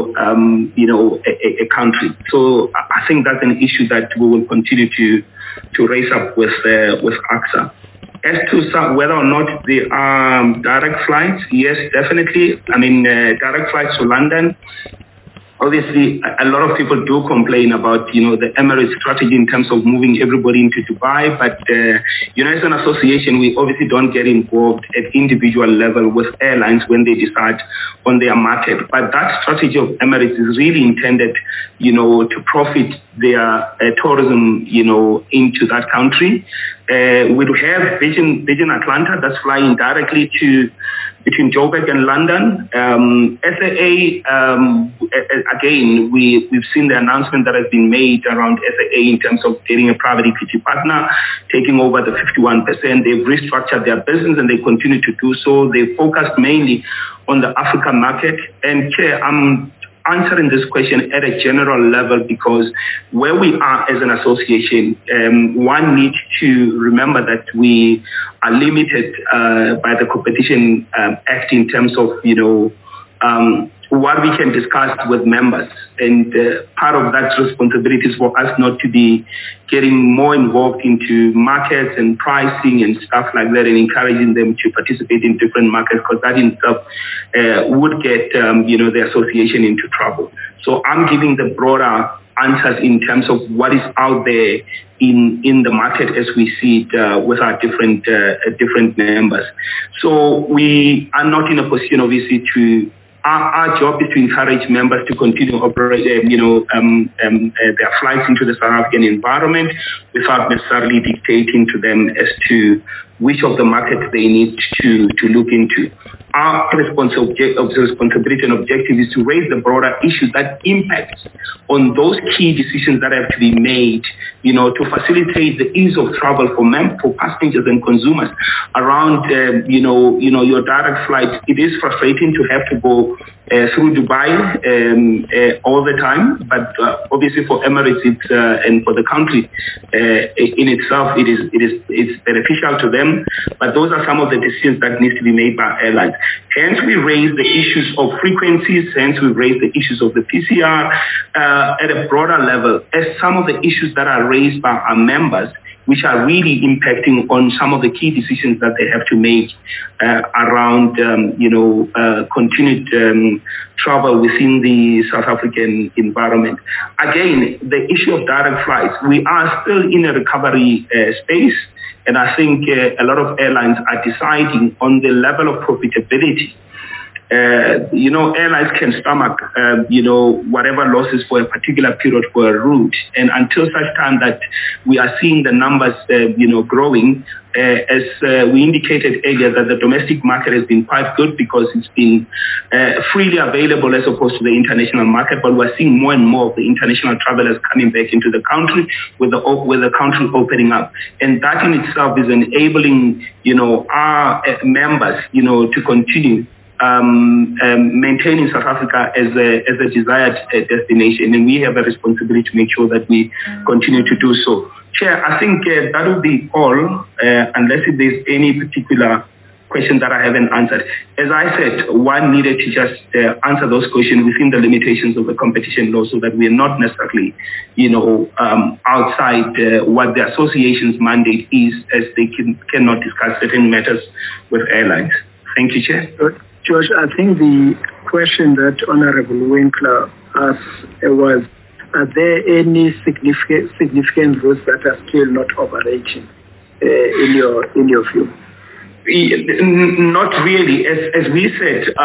a country. So I think that's an issue that we will continue to raise up with AXA. As to whether or not there are direct flights, yes, definitely. I mean, direct flights to London. Obviously, a lot of people do complain about, the Emirates strategy in terms of moving everybody into Dubai. But, as an association, we obviously don't get involved at individual level with airlines when they decide on their market. But that strategy of Emirates is really intended, to profit their tourism, into that country. We do have Virgin Atlanta that's flying directly between Joburg and London. SAA, again, we've seen the announcement that has been made around SAA in terms of getting a private equity partner, taking over the 51%. They've restructured their business and they continue to do so. They focused mainly on the African market. And Chair, I'm answering this question at a general level because where we are as an association, one needs to remember that we are limited by the Competition Act in terms of, what we can discuss with members. And part of that responsibility is for us not to be getting more involved into markets and pricing and stuff like that and encouraging them to participate in different markets because that in itself would get, the association into trouble. So I'm giving the broader answers in terms of what is out there in the market as we see it with our different members. So we are not in a position, obviously, to our job is to encourage members to continue operating, their flights into the South African environment without necessarily dictating to them as to which of the markets they need to look into. Our responsibility and objective is to raise the broader issues that impact on those key decisions that have to be made, to facilitate the ease of travel for passengers and consumers around, your direct flight. It is frustrating to have to go through Dubai all the time, but obviously for Emirates and for the country in itself, it's beneficial to them. But those are some of the decisions that need to be made by airlines. Hence, we raise the issues of frequencies. Hence, we raise the issues of the PCR at a broader level as some of the issues that are raised by our members, which are really impacting on some of the key decisions that they have to make around, continued travel within the South African environment. Again, the issue of direct flights, we are still in a recovery space, and I think a lot of airlines are deciding on the level of profitability. Airlines can stomach, whatever losses for a particular period for a route. And until such time that we are seeing the numbers, growing, as we indicated earlier, that the domestic market has been quite good because it's been freely available as opposed to the international market. But we're seeing more and more of the international travelers coming back into the country with the country opening up. And that in itself is enabling, our members, to continue maintaining South Africa as a desired destination, and we have a responsibility to make sure that we continue to do so. Chair, I think that will be all, unless if there's any particular question that I haven't answered. As I said, one needed to just answer those questions within the limitations of the competition law so that we're not necessarily, outside what the association's mandate is, as they cannot discuss certain matters with airlines. Thank you, Chair. George, I think the question that Honorable Winkler asked was, are there any significant routes that are still not operating in your view? Not really. As we said,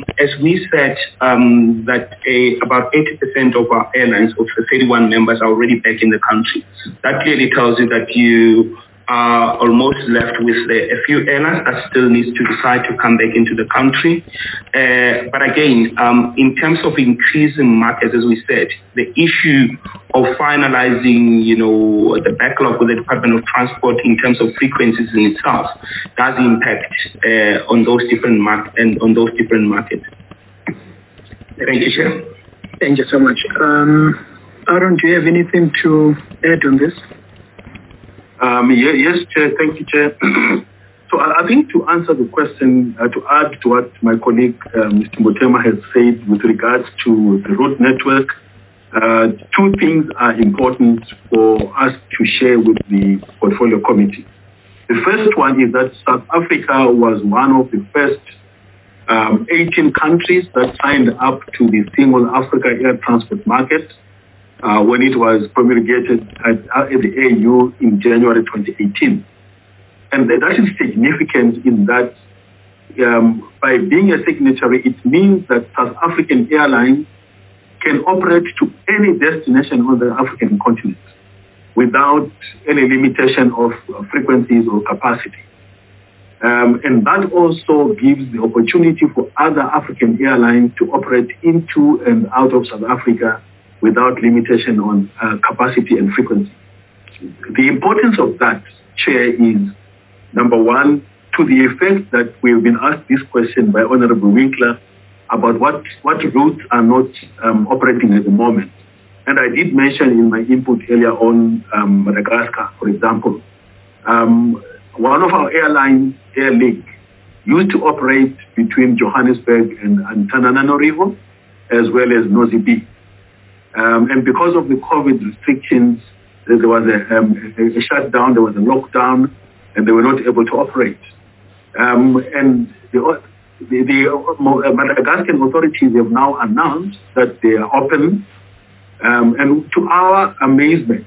that about 80% of our airlines, of the 31 members, are already back in the country. That clearly tells you that you are almost left with a few airlines that still needs to decide to come back into the country. But again, in terms of increasing markets, as we said, the issue of finalizing, the backlog with the Department of Transport in terms of frequencies in itself does impact on those different markets. Thank you, Chair. Thank you so much. Aaron, do you have anything to add on this? Yes, Chair. Thank you, Chair. So I think to answer the question, to add to what my colleague, Mr. Motema, has said with regards to the road network, two things are important for us to share with the Portfolio Committee. The first one is that South Africa was one of the first 18 countries that signed up to the Single Africa Air Transport Market when it was promulgated at the AU in January 2018. And that is significant in that by being a signatory, it means that South African airlines can operate to any destination on the African continent. without any limitation of frequencies or capacity. And that also gives the opportunity for other African airlines to operate into and out of South Africa without limitation on capacity and frequency. The importance of that, Chair, is, number one, to the effect that we've been asked this question by Honorable Winkler about what routes are not operating at the moment. And I did mention in my input earlier on Madagascar, for example. One of our airlines, Air Link, used to operate between Johannesburg and Antananarivo, as well as Nosy Be. And because of the COVID restrictions, there was a shutdown, there was a lockdown, and they were not able to operate. And the Madagascan authorities have now announced that they are open, and to our amazement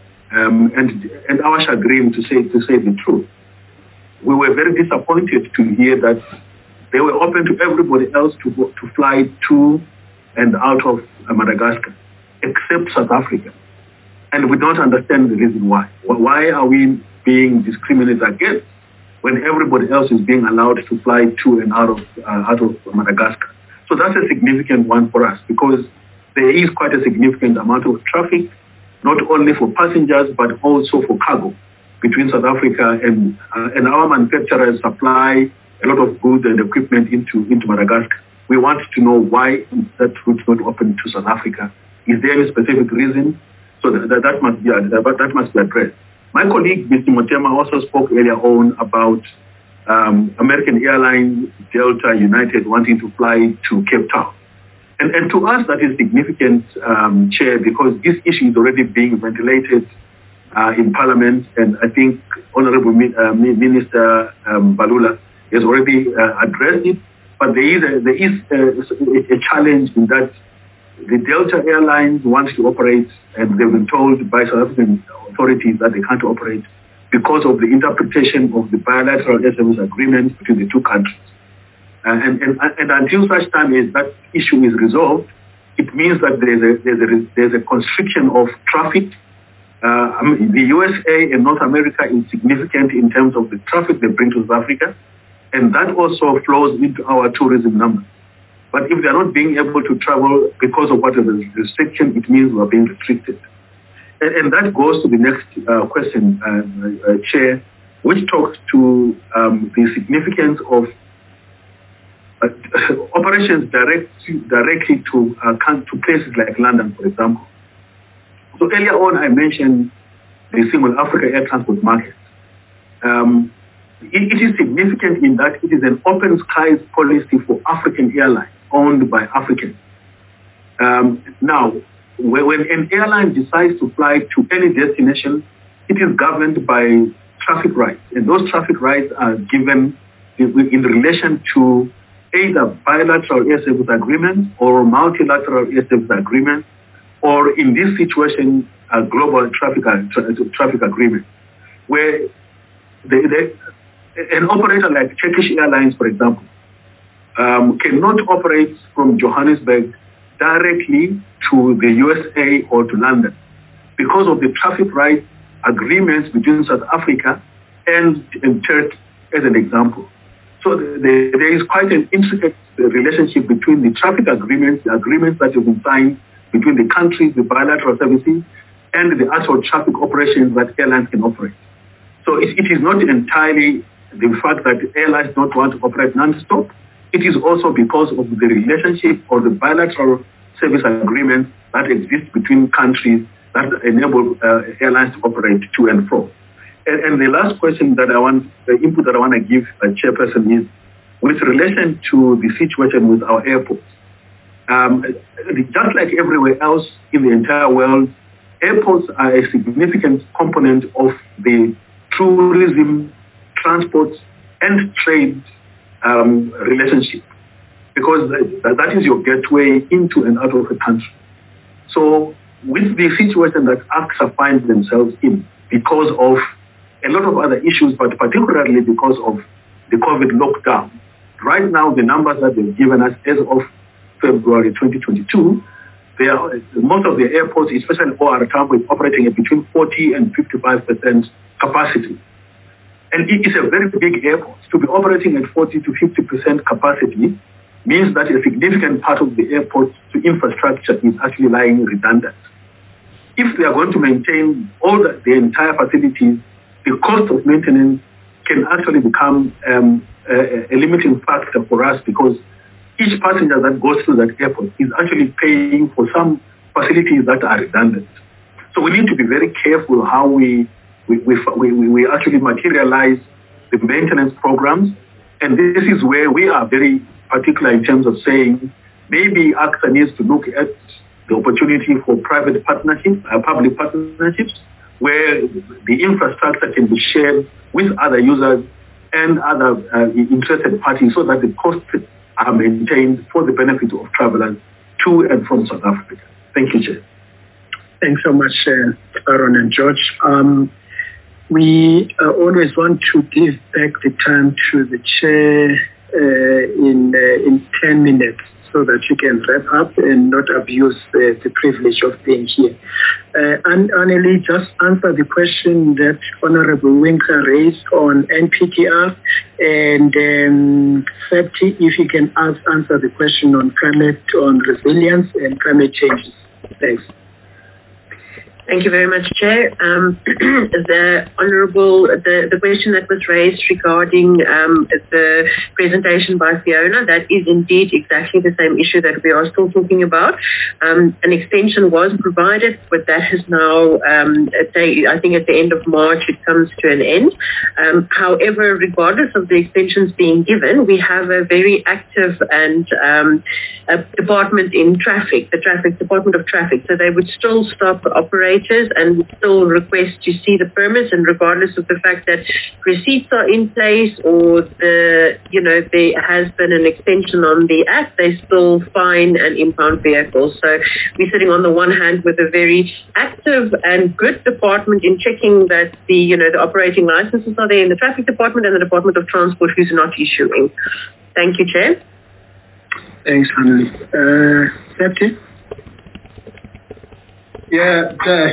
and our chagrin, to say the truth, we were very disappointed to hear that they were open to everybody else to fly to and out of Madagascar, except South Africa. And we don't understand the reason why. Why are we being discriminated against when everybody else is being allowed to fly to and out of Madagascar? So that's a significant one for us, because there is quite a significant amount of traffic, not only for passengers, but also for cargo between South Africa and our manufacturers supply a lot of goods and equipment into Madagascar. We want to know why that route is not open to South Africa. Is there any specific reason? So that must be addressed. My colleague, Mr. Motema, also spoke earlier on about American Airlines, Delta, United wanting to fly to Cape Town. And to us, that is significant, Chair, because this issue is already being ventilated in Parliament, and I think Honorable Minister Balula has already addressed it. But there is a challenge in that the Delta Airlines wants to operate, and they've been told by South African authorities that they can't operate because of the interpretation of the bilateral air service agreement between the two countries. And until such time as that issue is resolved, it means that there's a constriction of traffic. The USA and North America is significant in terms of the traffic they bring to South Africa, and that also flows into our tourism numbers. But if they're not being able to travel because of whatever restriction, it means we're being restricted. And that goes to the next question, Chair, which talks to the significance of operations directly to places like London, for example. So earlier on, I mentioned the Single Africa Air Transport Market. It is significant in that it is an open skies policy for African airlines owned by Africans. Now, when an airline decides to fly to any destination, it is governed by traffic rights, and those traffic rights are given in relation to either bilateral air service agreements or multilateral air service agreements, or in this situation, a global traffic agreement, where an operator like Turkish Airlines, for example, cannot operate from Johannesburg directly to the USA or to London because of the traffic rights agreements between South Africa and Turkey, as an example. So there is quite an intricate relationship between the traffic agreements, the agreements that have been signed between the countries, the bilateral services, and the actual traffic operations that airlines can operate. So it is not entirely the fact that airlines don't want to operate non-stop. It is also because of the relationship or the bilateral service agreements that exist between countries that enable airlines to operate to and fro. And the last question that the input that I want to give, Chairperson, is with relation to the situation with our airports. Just like everywhere else in the entire world, airports are a significant component of the tourism, transport, and trade relationship, because that is your gateway into and out of the country. So with the situation that ACSA finds themselves in because of a lot of other issues, but particularly because of the COVID lockdown, right now the numbers that they've given us as of February 2022 most of the airports, especially OR Tambo, is operating at between 40 and 55% capacity. And it is a very big airport. To be operating at 40 to 50% capacity means that a significant part of the airport's infrastructure is actually lying redundant. If they are going to maintain all the entire facilities, the cost of maintenance can actually become a limiting factor for us, because each passenger that goes through that airport is actually paying for some facilities that are redundant. So we need to be very careful how we actually materialize the maintenance programs. And this is where we are very particular in terms of saying maybe ACTA needs to look at the opportunity for private partnerships, public partnerships, where the infrastructure can be shared with other users and other interested parties, so that the costs are maintained for the benefit of travelers to and from South Africa. Thank you, Chair. Thanks so much, Aaron and George. We always want to give back the time to the Chair in 10 minutes, so that you can wrap up and not abuse the privilege of being here. And Anneli, just answer the question that Honorable Winkler raised on NPTR, and Septi, if you can answer the question on resilience and climate change. Thanks. Thank you very much, Chair. The question that was raised regarding the presentation by Fiona, that is indeed exactly the same issue that we are still talking about. An extension was provided, but that has now, I think at the end of March, it comes to an end. However, regardless of the extensions being given, we have a very active and department in traffic, the Department of Traffic. So they would still stop operating and would still request to see the permits, and regardless of the fact that receipts are in place or there has been an extension on the act, they still fine and impound vehicles. So we're sitting on the one hand with a very active and good department in checking that the operating licenses are there in the Traffic Department and the Department of Transport, who's not issuing. Thank you, Chair. Thanks, Anneli. Septi? Yeah,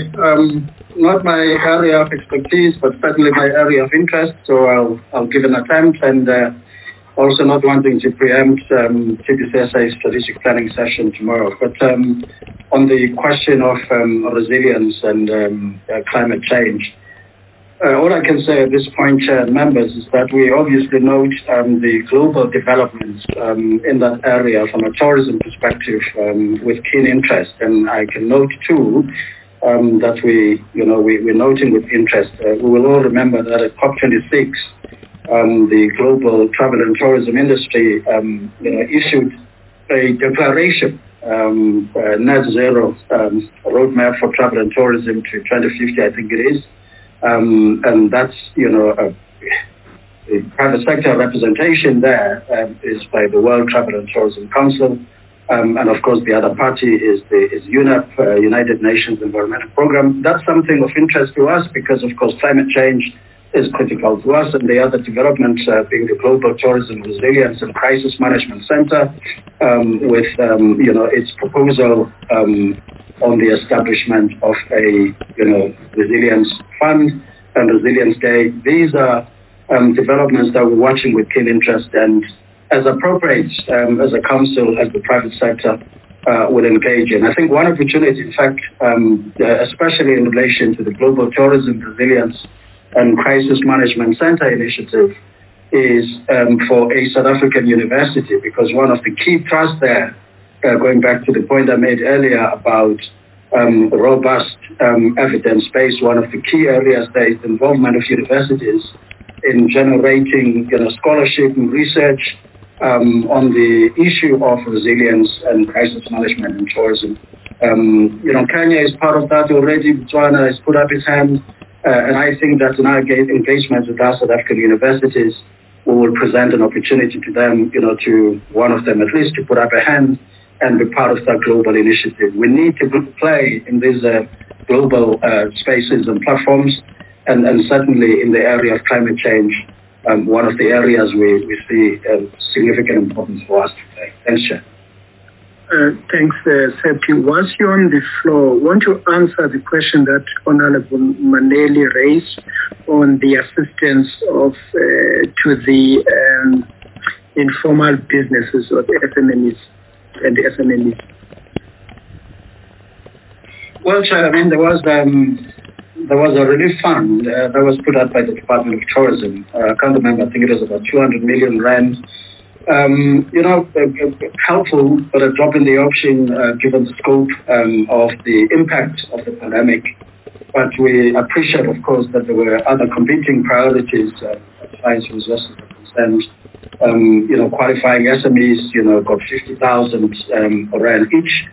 not my area of expertise, but certainly my area of interest. So I'll give an attempt, and also not wanting to preempt TPCSA's strategic planning session tomorrow. But on the question of resilience and climate change, all I can say at this point, members, is that we obviously note the global developments in that area from a tourism perspective with keen interest. And I can note too that we're noting with interest. We will all remember that at COP26, the global travel and tourism industry issued a declaration, net zero roadmap for travel and tourism to 2050, I think it is. And that's, the private sector representation there is by the World Travel and Tourism Council. And of course, the other party is UNEP, United Nations Environmental Program. That's something of interest to us because, of course, climate change is critical to us, and the other developments being the Global Tourism Resilience and Crisis Management Center with, its proposal on the establishment of a, resilience fund and resilience day. These are developments that we're watching with keen interest, and as appropriate, as a council, as the private sector will engage in. I think one opportunity, in fact, especially in relation to the Global Tourism Resilience and Crisis Management Center initiative, is for a South African university, because one of the key thrusts there, going back to the point I made earlier about robust evidence base, one of the key areas there is the involvement of universities in generating scholarship and research on the issue of resilience and crisis management in tourism. Kenya is part of that already. Botswana has put up its hand. And I think that in our engagement with our South African universities, we will present an opportunity to them, to one of them at least, to put up a hand and be part of that global initiative. We need to play in these global spaces and platforms, and certainly in the area of climate change, one of the areas we see significant importance for us today. Thanks, Chair. Thanks, Septi. Once you're on the floor, won't you answer the question that Honorable Maneli raised on the assistance to the informal businesses or the SMEs and the SMEs? Well, Chair, I mean, there was a relief fund that was put out by the Department of Tourism. I can't remember, I think it was about 200 million rand. Helpful, but a drop in the ocean given the scope of the impact of the pandemic. But we appreciate, of course, that there were other competing priorities as far as resources are concerned. Qualifying SMEs, got 50,000 rand each.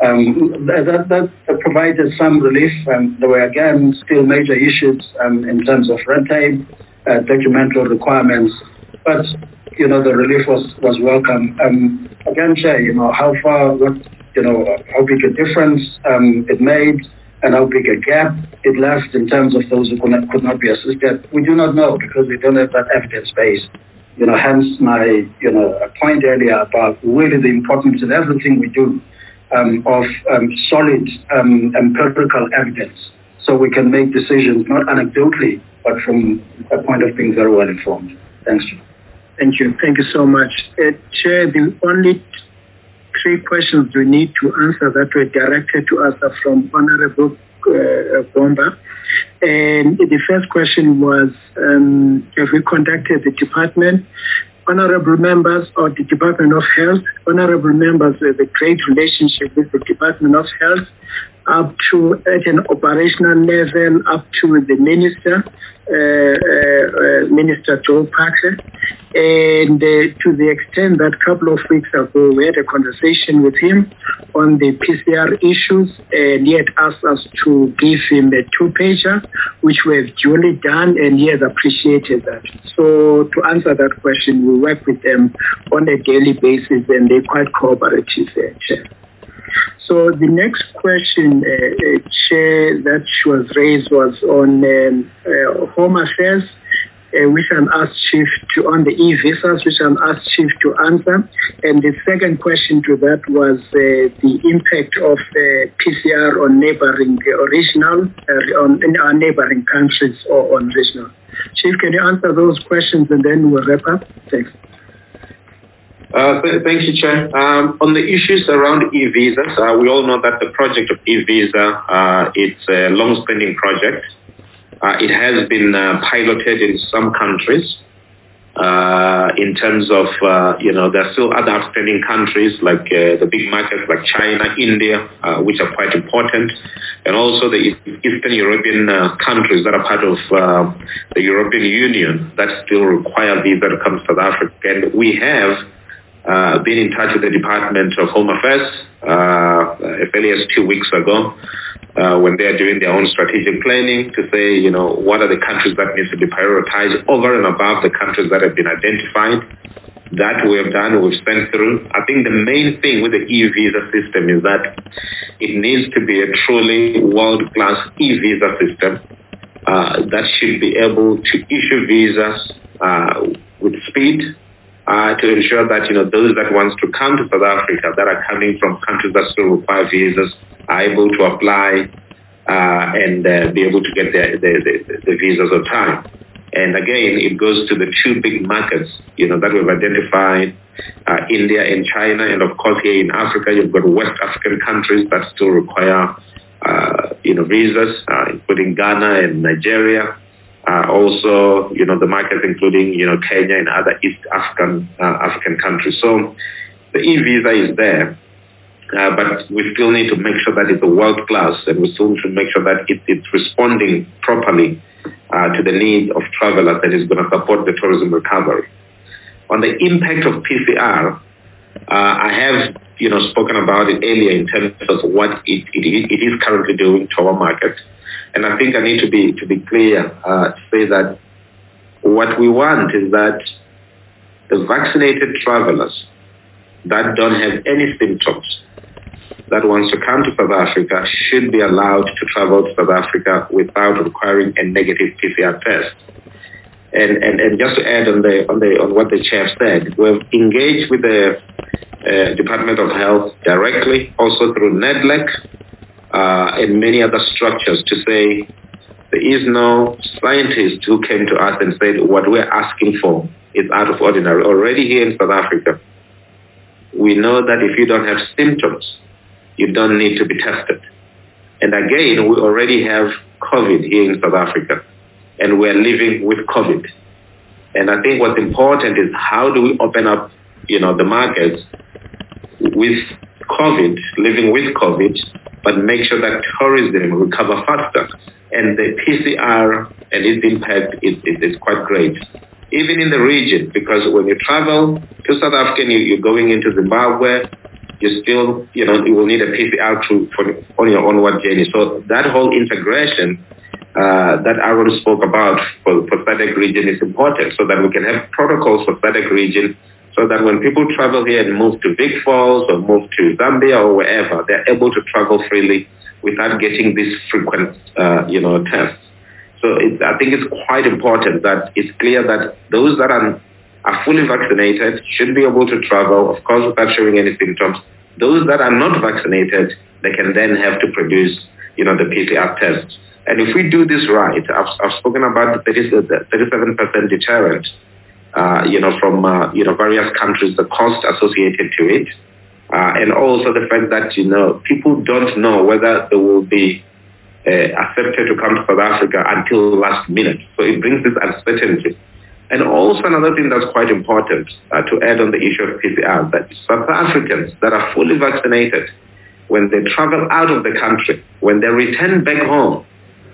That provided some relief. There were, again, still major issues in terms of red tape, documental requirements, but the relief was welcome. Again, Chair, how big a difference it made and how big a gap it left in terms of those who could not be assisted. We do not know because we don't have that evidence base. Hence my, point earlier about really the importance in everything we do of solid empirical evidence so we can make decisions not anecdotally, but from a point of being very well informed. Thanks, Chair. Thank you. Thank you so much. Chair, the only 3 questions we need to answer that were directed to us are from Honorable Bomba. And the first question was, have we contacted the department? Honorable members of the Department of Health, honorable members with a great relationship with the Department of Health, up to at an operational level, up to the Minister, Minister Joe Parker. And to the extent that a couple of weeks ago, we had a conversation with him on the PCR issues, and he had asked us to give him a 2-pager, which we have duly done, and he has appreciated that. So to answer that question, we work with them on a daily basis, and they're quite cooperative, Chair. So the next question, Chair, that was raised was on Home Affairs, which I'm asked Chief on the e-visas, which I'm asked Chief to answer. And the second question to that was the impact of PCR on neighboring on our neighboring countries or on regional. Chief, can you answer those questions and then we'll wrap up? Thanks. Thank you, Chair. On the issues around e-visas, we all know that the project of e-visa, it's a long-standing project. It has been piloted in some countries in terms of, there are still other outstanding countries like the big markets like China, India, which are quite important, and also the Eastern European countries that are part of the European Union that still require visa to come to South Africa. And we have been in touch with the Department of Home Affairs as early as 2 weeks ago when they are doing their own strategic planning to say, what are the countries that need to be prioritized over and above the countries that have been identified. That we have done, we've sent through. I think the main thing with the e-visa system is that it needs to be a truly world-class e-visa system that should be able to issue visas with speed, to ensure that, those that wants to come to South Africa that are coming from countries that still require visas are able to apply and be able to get the visas on time. And again, it goes to the 2 big markets, that we've identified, India and China. And of course, here in Africa, you've got West African countries that still require, visas, including Ghana and Nigeria. Also, the markets including, Kenya and other East African countries. So the e-visa is there, but we still need to make sure that it's a world class, and we still need to make sure that it's responding properly to the need of travelers that is going to support the tourism recovery. On the impact of PCR, I have, spoken about it earlier in terms of what it is currently doing to our market. And I think I need to be clear to say that what we want is that the vaccinated travelers that don't have any symptoms that wants to come to South Africa should be allowed to travel to South Africa without requiring a negative PCR test. And just to add on what the chair said, we've engaged with the Department of Health directly, also through NEDLEC and many other structures to say there is no scientist who came to us and said what we're asking for is out of ordinary. Already here in South Africa, we know that if you don't have symptoms, you don't need to be tested. And again, we already have COVID here in South Africa, and we're living with COVID. And I think what's important is how do we open up, the markets with COVID, living with COVID, but make sure that tourism recover faster. And the PCR and its impact is quite great. Even in the region, because when you travel to South Africa, you're going into Zimbabwe, you still, you will need a PCR on your onward journey. So that whole integration that Aaron spoke about for SADC region is important, so that we can have protocols for SADC region, so that when people travel here and move to Big Falls or move to Zambia or wherever, they're able to travel freely without getting these frequent, tests. So I think it's quite important that it's clear that those that are fully vaccinated should be able to travel, of course, without showing any symptoms. Those that are not vaccinated, they can then have to produce, the PCR test. And if we do this right, I've spoken about the 37% deterrent, from, various countries, the cost associated to it. And also the fact that, people don't know whether they will be accepted to come to South Africa until last minute. So it brings this uncertainty. And also another thing that's quite important to add on the issue of PCR, that South Africans that are fully vaccinated, when they travel out of the country, when they return back home,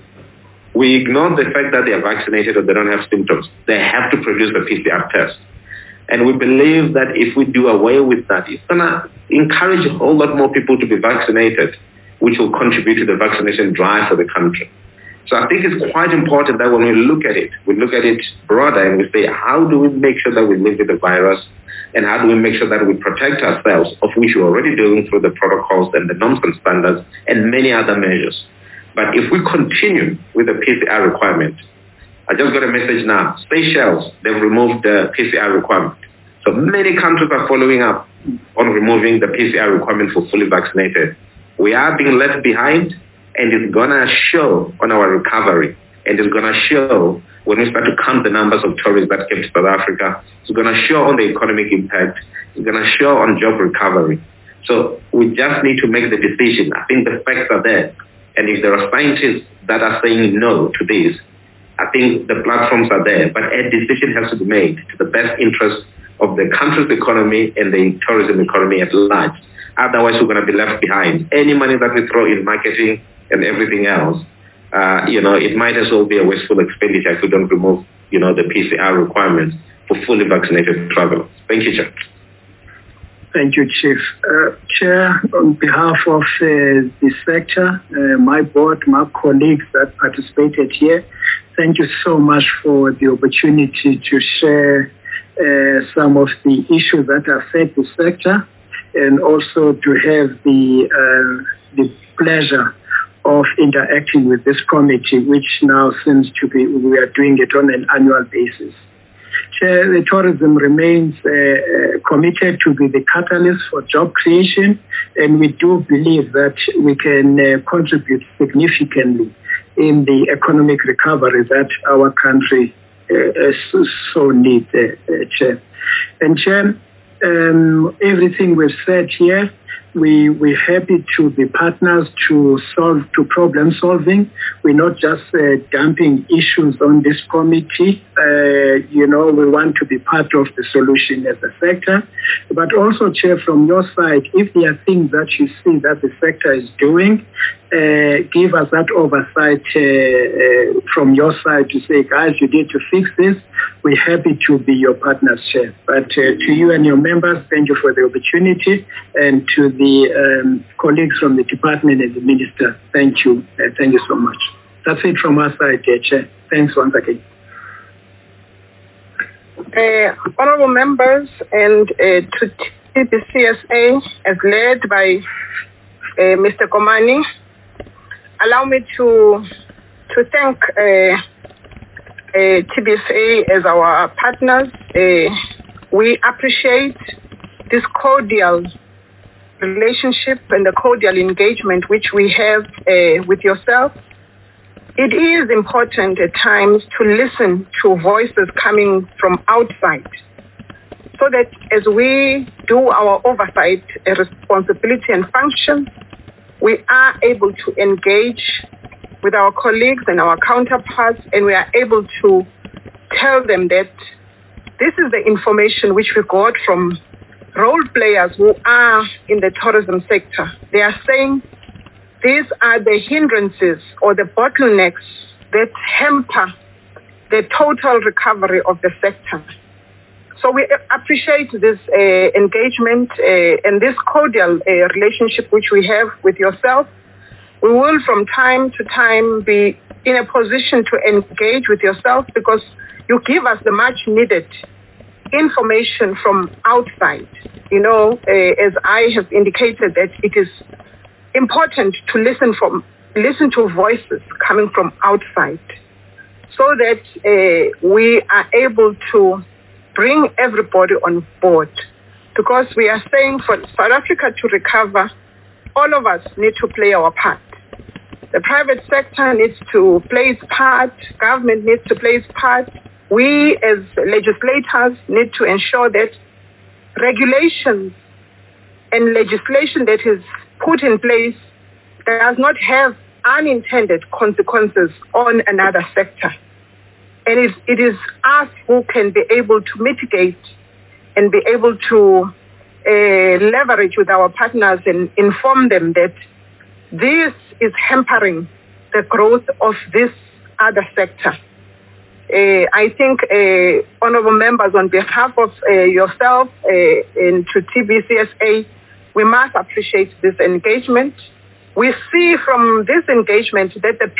we ignore the fact that they are vaccinated or they don't have symptoms. They have to produce a PCR test. And we believe that if we do away with that, it's going to encourage a whole lot more people to be vaccinated, which will contribute to the vaccination drive for the country. So I think it's quite important that when we look at it broader and we say, how do we make sure that we live with the virus, and how do we make sure that we protect ourselves, of which we're already doing through the protocols and the norms and standards and many other measures. But if we continue with the PCR requirement, I just got a message now, Seychelles, they've removed the PCR requirement. So many countries are following up on removing the PCR requirement for fully vaccinated. We are being left behind, and it's going to show on our recovery. And it's going to show when we start to count the numbers of tourists that came to South Africa. It's going to show on the economic impact. It's going to show on job recovery. So we just need to make the decision. I think the facts are there. And if there are scientists that are saying no to this, I think the platforms are there. But a decision has to be made to the best interest of the country's economy and the tourism economy at large. Otherwise, we're going to be left behind. Any money that we throw in marketing and everything else, it might as well be a wasteful expenditure if we don't remove, the PCR requirements for fully vaccinated travelers. Thank you, Chair. Thank you, Chief. Chair, on behalf of the sector, my board, my colleagues that participated here, thank you so much for the opportunity to share some of the issues that affect the sector, and also to have the pleasure of interacting with this committee, which now seems to be, we are doing it on an annual basis. Chair, the tourism remains committed to be the catalyst for job creation, and we do believe that we can contribute significantly in the economic recovery that our country so needs, Chair. And Chair, everything we've said here, we're happy to be partners to problem solving. We're not just dumping issues on this committee. We want to be part of the solution as a sector. But also, Chair, from your side, if there are things that you see that the sector is doing, give us that oversight from your side to say, guys, you need to fix this. We're happy to be your partners, Chair. But to you and your members, thank you for the opportunity. And to the colleagues from the department and the minister, thank you. Thank you so much. That's it from our side, Chair. Thanks once again. Honorable members, and to TBCSA, as led by Mr. Komani, allow me to thank TBCA as our partners. We appreciate this cordial relationship and the cordial engagement which we have with yourself, it is important at times to listen to voices coming from outside, so that as we do our oversight responsibility and function, we are able to engage with our colleagues and our counterparts, and we are able to tell them that this is the information which we got from role players who are in the tourism sector. They are saying these are the hindrances or the bottlenecks that hamper the total recovery of the sector. So we appreciate this engagement and this cordial relationship which we have with yourself. We will from time to time be in a position to engage with yourself because you give us the much needed information from outside. You know, as I have indicated, that it is important to listen to voices coming from outside, so that we are able to bring everybody on board. Because we are saying for South Africa to recover, all of us need to play our part. The private sector needs to play its part, government needs to play its part. We as legislators need to ensure that regulations and legislation that is put in place does not have unintended consequences on another sector. And it is us who can be able to mitigate and be able to leverage with our partners and inform them that this is hampering the growth of this other sector. I think, honorable members, on behalf of yourself and to TBCSA, we must appreciate this engagement. We see from this engagement that the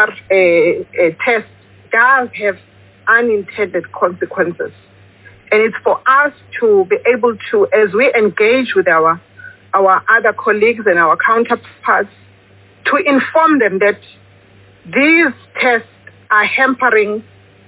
PCR test does have unintended consequences. And it's for us to be able to, as we engage with our other colleagues and our counterparts, to inform them that these tests are hampering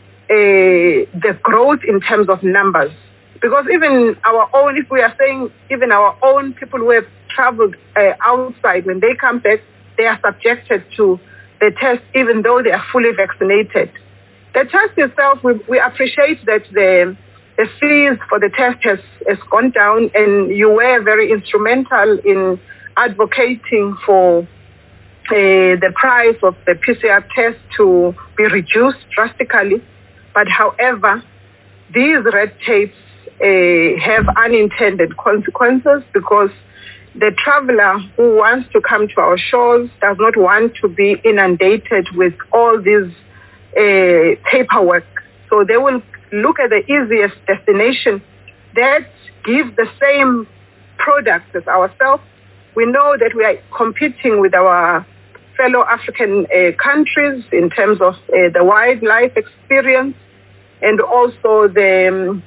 the growth in terms of numbers. Because even our own, if we are saying even our own people who have traveled outside, when they come back, they are subjected to the test even though they are fully vaccinated. The test itself, we appreciate that the fees for the test has gone down, and you were very instrumental in advocating for the price of the PCR test to be reduced drastically. But however, these red tapes have unintended consequences, because the traveler who wants to come to our shores does not want to be inundated with all these paperwork. So they will look at the easiest destination that gives the same products as ourselves. We know that we are competing with our fellow African countries in terms of the wildlife experience and also the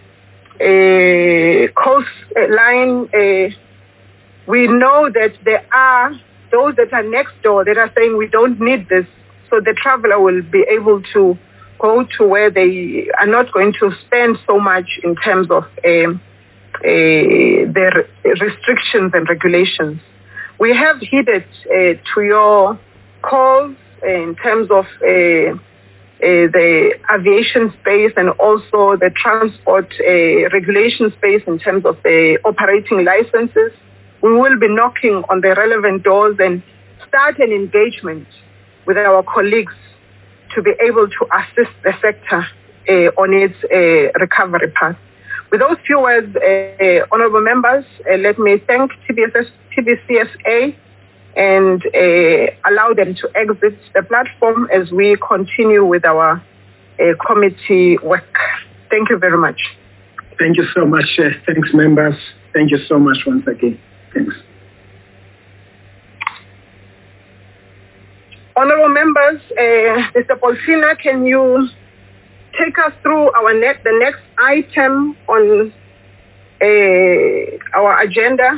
coastline. We know that there are those that are next door that are saying we don't need this, so the traveler will be able to go to where they are not going to spend so much in terms of the restrictions and regulations. We have heeded to your calls in terms of the aviation space and also the transport regulation space in terms of the operating licenses. We will be knocking on the relevant doors and start an engagement with our colleagues to be able to assist the sector on its recovery path. With those few words, honorable members, let me thank TBCSA and allow them to exit the platform as we continue with our committee work. Thank you very much. Thank you so much. Thanks, members. Thank you so much once again. Thanks. Honorable members, Mr. Polfina, can you take us through the next item on our agenda?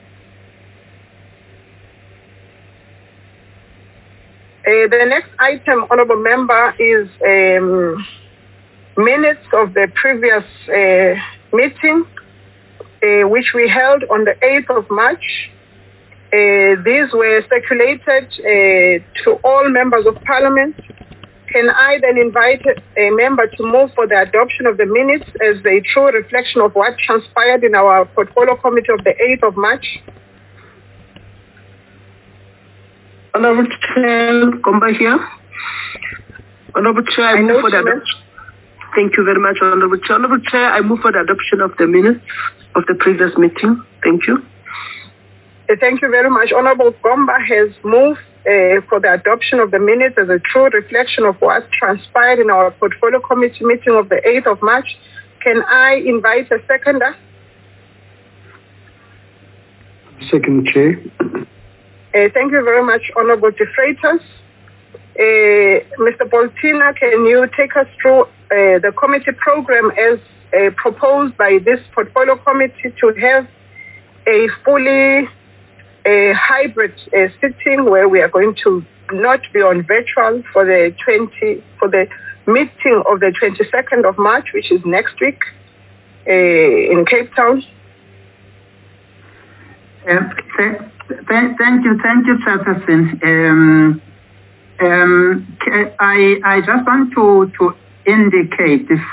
The next item, honorable member, is minutes of the previous meeting. which we held on the 8th of March. These were circulated to all members of parliament. Can I then invite a member to move for the adoption of the minutes as a true reflection of what transpired in our portfolio committee of the 8th of March? Honorable Chair, Gomba here. Honorable Chair, I move for the adoption. Thank you very much, Honorable Chair. Honorable Chair, I move for the adoption of the minutes of the previous meeting. Thank you. Thank you very much. Honorable Gomba has moved for the adoption of the minutes as a true reflection of what transpired in our portfolio committee meeting of the 8th of March. Can I invite a seconder? Second, Chair. Thank you very much, Honorable De Freitas. Mr. Boltina, can you take us through the committee program as proposed by this portfolio committee to have a fully hybrid sitting where we are going to not be on virtual for the meeting of the 22nd of March, which is next week in Cape Town? Thank you, Chairperson. I just want to indicate if.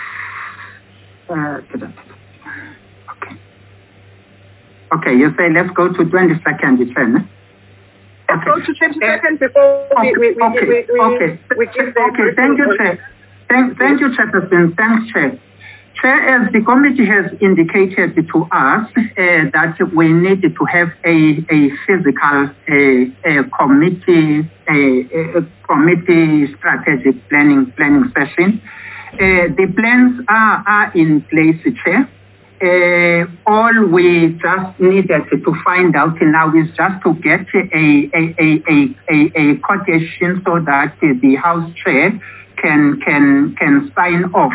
Okay, you say let's go to 22nd, you said. Let's go to 22nd before we give the... Okay, thank you, Chair. Thank you, Chairperson. Thanks, Chair. Chair, as the committee has indicated to us that we need to have a physical committee strategic planning session. The plans are in place, Chair. All we just needed to find out now is just to get a quotation so that the House Chair can sign off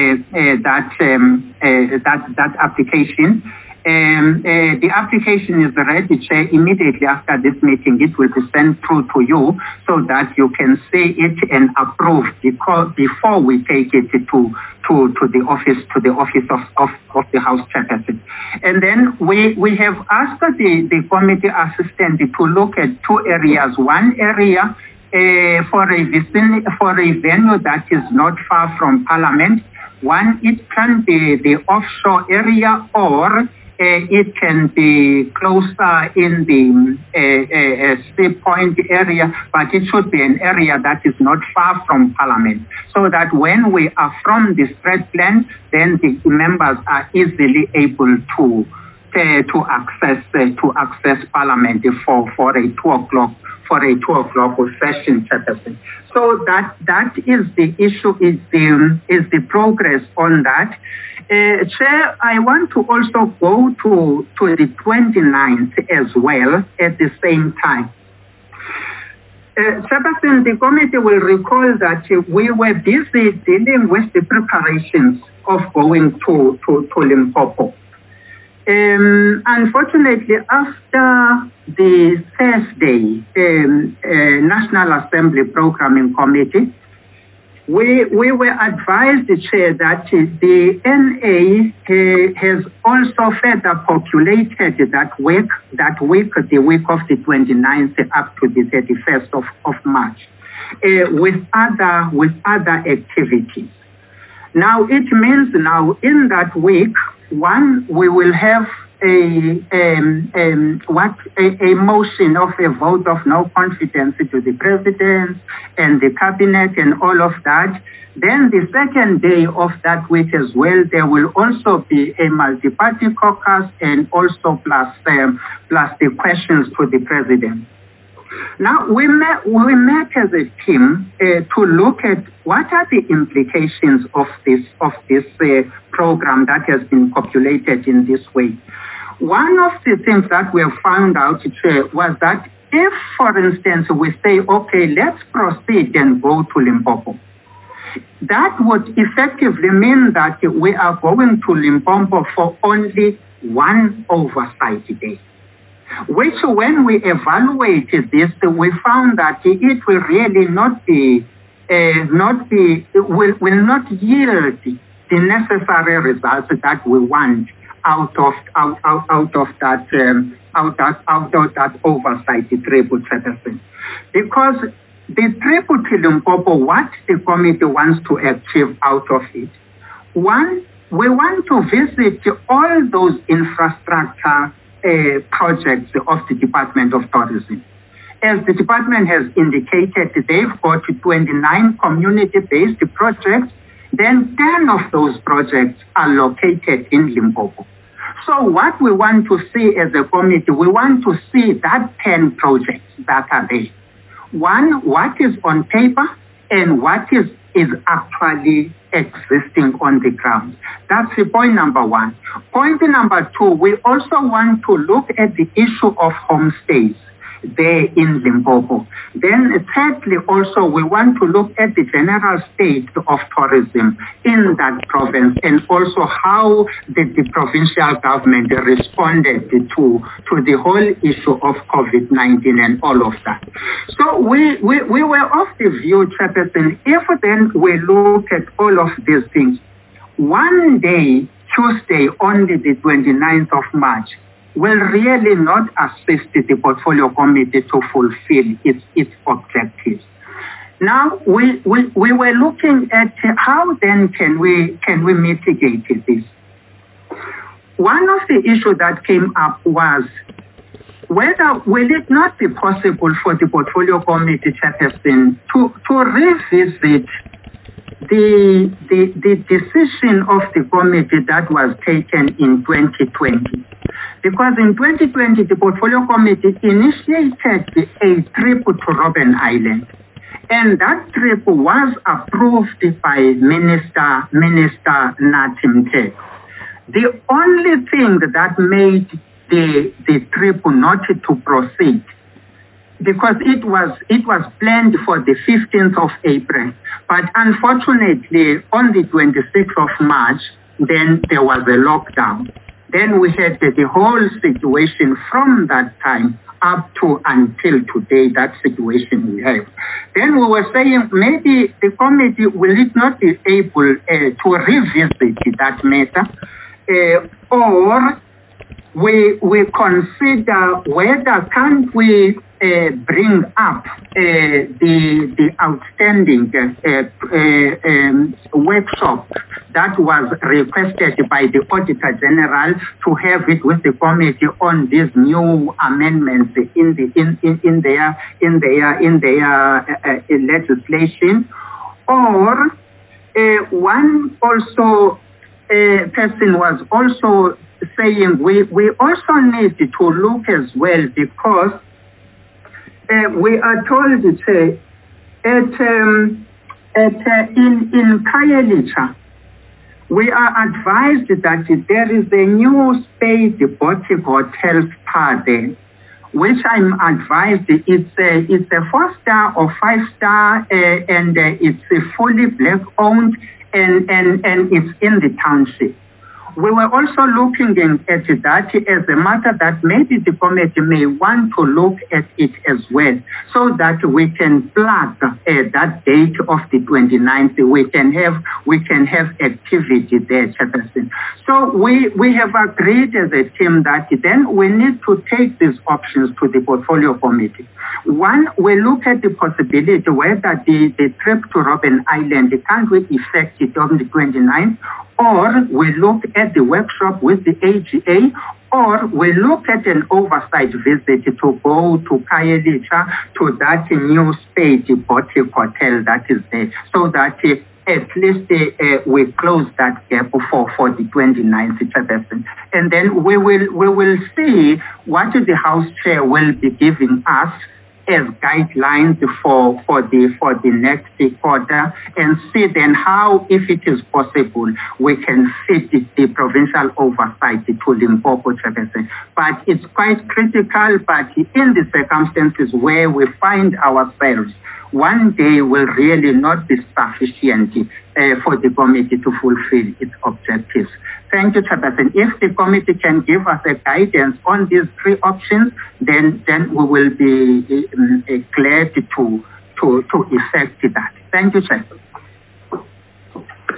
that application. The application is ready, Chair. Immediately after this meeting, it will be sent through to you so that you can see it and approve before we take it to the office of the House Chairperson. And then we have asked the committee assistant to look at two areas. One area for a venue that is not far from Parliament. One, it can be the offshore area, or it can be closer in the Sea Point area, but it should be an area that is not far from Parliament, so that when we are from the spread plan, then the members are easily able to access Parliament for a 2 o'clock session, Chairperson. So that is the issue, is the progress on that. Chair, I want to also go to the 29th as well at the same time. Chairperson, the committee will recall that we were busy dealing with the preparations of going to Limpopo. Unfortunately, after the Thursday National Assembly Programming Committee, we were advised, Chair, that the NA has also further populated that week, the week of the 29th up to the 31st of March, with other activities. Now, it means now in that week, one, we will have a motion of a vote of no confidence to the President and the Cabinet and all of that. Then the second day of that week as well, there will also be a multi-party caucus and also plus the questions to the President. Now, we met as a team to look at what are the implications of this program that has been populated in this way. One of the things that we have found out was that if, for instance, we say, okay, let's proceed and go to Limpopo, that would effectively mean that we are going to Limpopo for only one oversight day, which when we evaluated this, we found that it will really will not yield the necessary results that we want out of that oversight, the triple Chairperson. Because the triple to Limpopo, what the committee wants to achieve out of it, one, we want to visit all those infrastructure projects of the Department of Tourism. As the department has indicated, they've got 29 community-based projects, then 10 of those projects are located in Limpopo. So what we want to see as a committee, we want to see that 10 projects that are there. One, what is on paper and what is actually existing on the ground. That's the point number one. Point number two, we also want to look at the issue of homestays there in Limpopo. Then thirdly, also we want to look at the general state of tourism in that province and also how the provincial government responded to the whole issue of COVID-19 and all of that. So we were of the view, Chairperson, if then we look at all of these things, one day, Tuesday, only the 29th of March, will really not assist the portfolio committee to fulfill its objectives. Now, we were looking at how then can we mitigate this. One of the issues that came up was whether will it not be possible for the portfolio committee Chairperson to revisit the decision of the committee that was taken in 2020. Because in 2020, the portfolio committee initiated a trip to Robben Island. And that trip was approved by Minister Nathi Mthethwa. The only thing that made the trip not to proceed, because it was planned for the 15th of April, but unfortunately on the 26th of March, then there was a lockdown. Then we had the whole situation from that time up to until today, that situation we have. Then we were saying maybe the committee will it not be able to revisit that matter, or we consider whether can't we bring up the outstanding workshop that was requested by the Auditor General to have it with the committee on these new amendments in their legislation, or one also person was also saying we also need to look as well, because we are told in Khayelitsha, we are advised that there is a new Spade Boutique Hotel spa there, which I'm advised it's a 4-star or 5-star, and it's fully black owned, and it's in the township. We were also looking at that as a matter that maybe the committee may want to look at it as well, so that we can plug that date of the 29th. We can have activity there, Chairperson. So we have agreed as a team that then we need to take these options to the portfolio committee. One, we look at the possibility whether the trip to Robben Island can't we effect it on the 29th, or we look at the workshop with the AGA, or we look at an oversight visit to go to Khayelitsha, to that new Spade Boutique Hotel that is there, so that at least we close that gap for the 29th Chairperson. And then we will see what the House Chair will be giving us as guidelines for the next quarter, and see then how, if it is possible, we can fit the provincial oversight to Limpopo, Chairperson. But it's quite critical, but in the circumstances where we find ourselves, one day will really not be sufficient for the committee to fulfill its objectives. Thank you, Chairperson. If the committee can give us a guidance on these three options, then we will be glad to effect that. Thank you, Chair.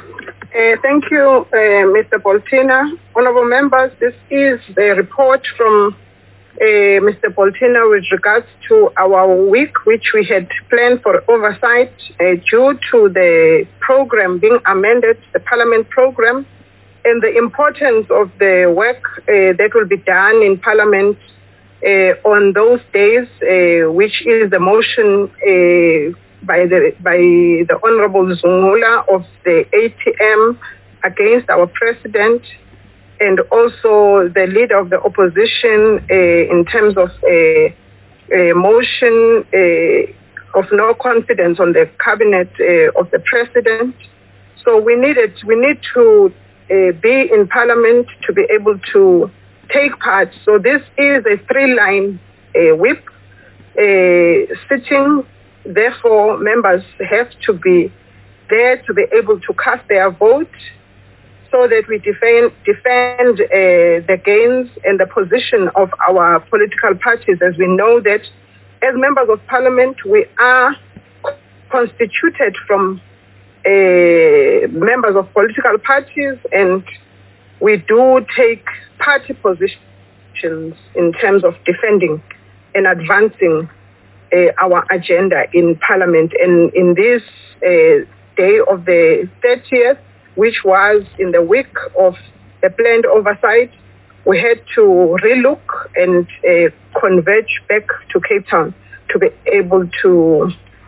Thank you, Mr. Boltina. Honorable members, this is the report from Mr. Boltina with regards to our week, which we had planned for oversight due to the program being amended, the Parliament program, and the importance of the work that will be done in Parliament on those days, which is the motion by the Honorable Zungula of the ATM against our president, and also the leader of the opposition in terms of a motion of no confidence on the cabinet of the president. So we need to be in Parliament to be able to take part. So this is a 3-line whip sitting. Therefore, members have to be there to be able to cast their vote so that we defend the gains and the position of our political parties. As we know that as members of Parliament, we are constituted from members of political parties, and we do take party positions in terms of defending and advancing our agenda in Parliament. And in this day of the 30th, which was in the week of the planned oversight, we had to relook and converge back to Cape Town to be able to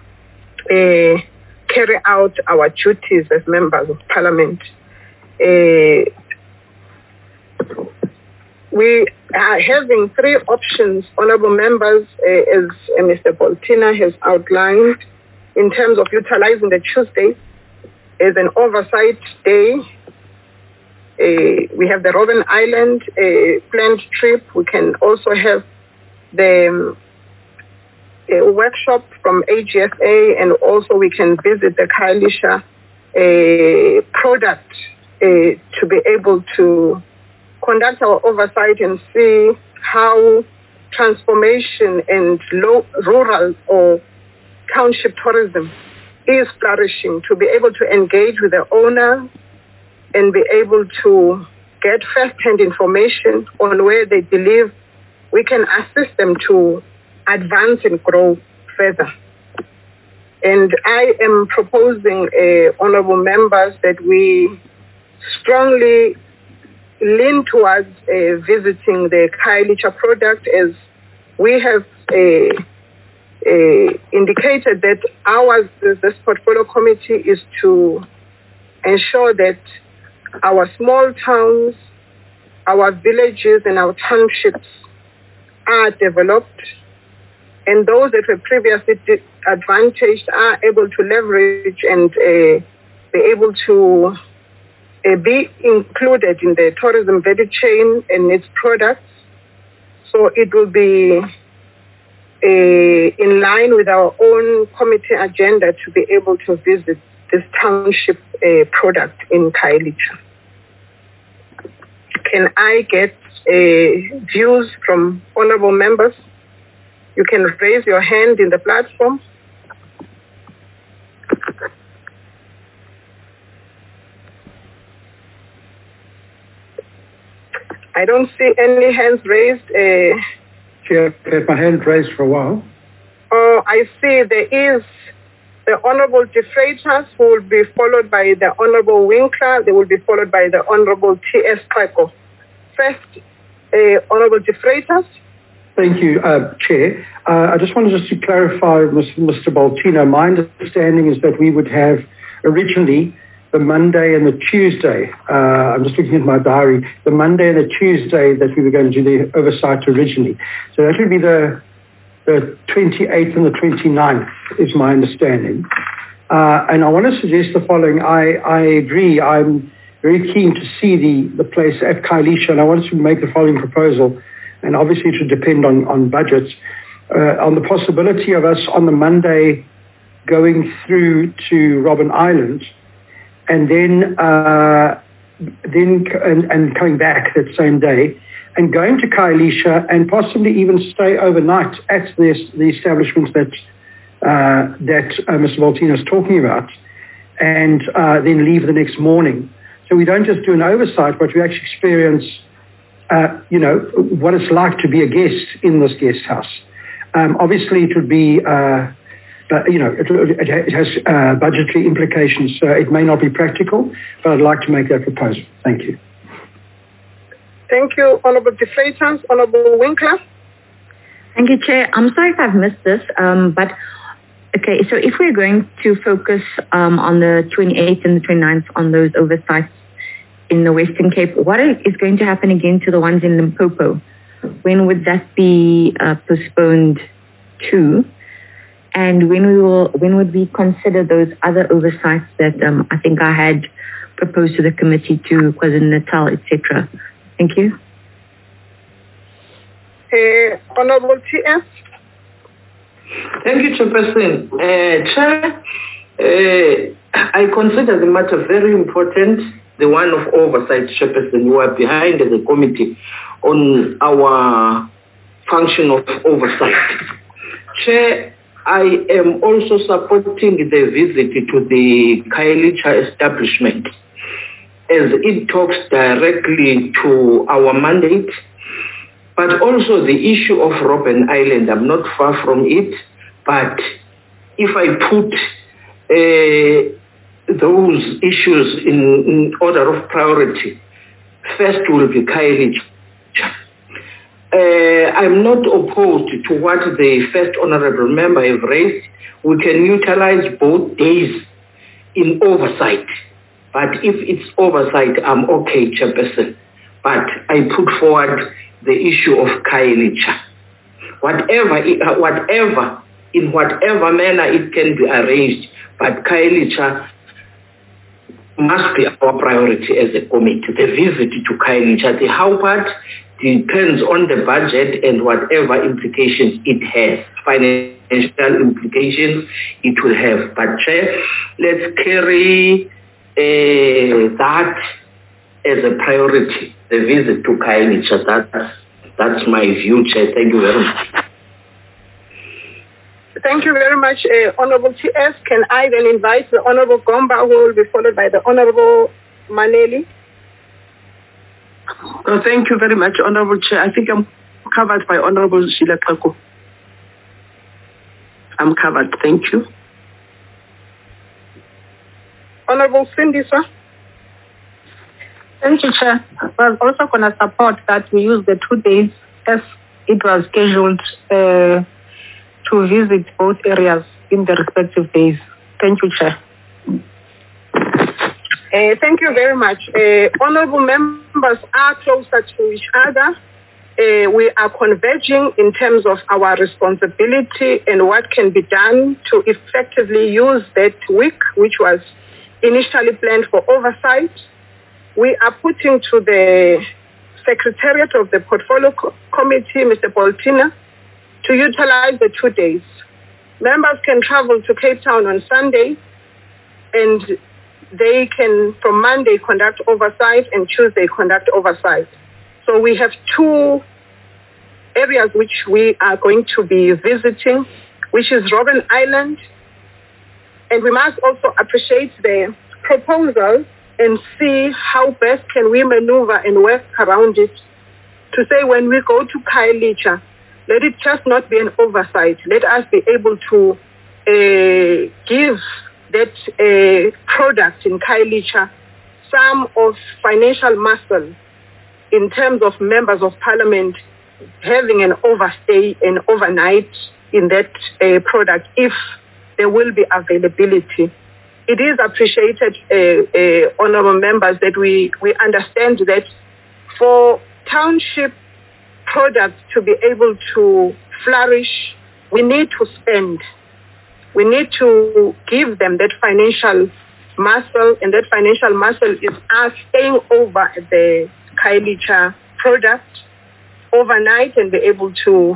carry out our duties as members of Parliament. We are having 3 options, honorable members, as Mr. Boltina has outlined, in terms of utilizing the Tuesday as an oversight day. We have the Robben Island planned trip. We can also have the workshop from AGFA, and also we can visit the Khayelitsha product to be able to conduct our oversight and see how transformation and rural or township tourism is flourishing, to be able to engage with the owner and be able to get first-hand information on where they believe we can assist them to advance and grow further. And I am proposing, honorable members, that we strongly lean towards visiting the Khayelitsha product, as we have indicated that ours, this portfolio committee, is to ensure that our small towns, our villages and our townships are developed, and those that were previously disadvantaged are able to leverage and be able to be included in the tourism value chain and its products. So it will be in line with our own committee agenda to be able to visit this township product in Khayelitsha. Can I get views from honorable members? You can raise your hand in the platform. I don't see any hands raised. Chair, I've had my hand raised for a while. Oh, I see there is the Honorable De Freitas, who will be followed by the Honorable Winkler. They will be followed by the Honorable T.S. Kweko. First, Honorable De Freitas. Thank you, Chair. I just wanted to clarify, Mr. Boltina, my understanding is that we would have originally the Monday and the Tuesday. I'm just looking at my diary. The Monday and the Tuesday that we were going to do the oversight originally. So that would be the 28th and the 29th is my understanding. And I want to suggest the following. I agree. I'm very keen to see the place at Khayelitsha, and I wanted to make the following proposal. And obviously it would depend on budgets. On the possibility of us on the Monday going through to Robben Island, and then coming back that same day, and going to Khayelitsha and possibly even stay overnight at the establishments that Mr. Boltina is talking about, and then leave the next morning. So we don't just do an oversight, but we actually experience, what it's like to be a guest in this guest house. Obviously, it would be, it has budgetary implications, so it may not be practical, but I'd like to make that proposal. Thank you. Thank you, Honourable De Freitas. Honourable Winkler. Thank you, Chair. I'm sorry if I've missed this, but okay, so if we're going to focus on the 28th and the 29th on those oversights in the Western Cape, what is going to happen again to the ones in Limpopo? When would that be postponed to? And when would we consider those other oversights that I think I had proposed to the committee to KwaZulu-Natal, etc.? Thank you. Honourable T.S. Thank you, Chairperson. Chair, I consider the matter very important, the one of oversight, Chairperson. You are behind the committee on our function of oversight. Chair, I am also supporting the visit to the Khayelitsha establishment as it talks directly to our mandate, but also the issue of Robben Island. I'm not far from it, but if I put those issues in order of priority, first will be Khayelitsha. I'm not opposed to what the first honourable member have raised. We can utilize both days in oversight. But if it's oversight, I'm okay, Chairperson. But I put forward the issue of Khayelitsha. In whatever manner it can be arranged, but Khayelitsha must be our priority as a committee. The visit to Khayelitsha, the how part depends on the budget and whatever implications it has, financial implications it will have. But Chair, let's carry that as a priority, the visit to Khayelitsha. That's my view, Chair. Thank you very much. Thank you very much, Honourable T.S. Can I then invite the Honourable Gomba, who will be followed by the Honourable Maneli? Thank you very much, Honourable Chair. I think I'm covered by Honourable Sheila Qhaqo. I'm covered. Thank you. Honourable Sindiswa. Thank you, Chair. I was also going to support that we use the 2 days as it was scheduled to visit both areas in the respective days. Thank you, Chair. Thank you very much. Honourable members are closer to each other. We are converging in terms of our responsibility and what can be done to effectively use that week, which was initially planned for oversight. We are putting to the Secretariat of the Portfolio Committee, Mr. Boltina, to utilize the 2 days. Members can travel to Cape Town on Sunday, and they can, from Monday, conduct oversight, and Tuesday conduct oversight. So we have 2 areas which we are going to be visiting, which is Robben Island, and we must also appreciate the proposal and see how best can we maneuver and work around it to say when we go to Khayelitsha, let it just not be an oversight. Let us be able to give that product in Khayelitsha some of financial muscle in terms of members of parliament having an overstay and overnight in that product if there will be availability. It is appreciated, honourable members, that we understand that for township products to be able to flourish, we need to spend. We need to give them that financial muscle, and that financial muscle is us staying over the Khayelitsha product overnight and be able to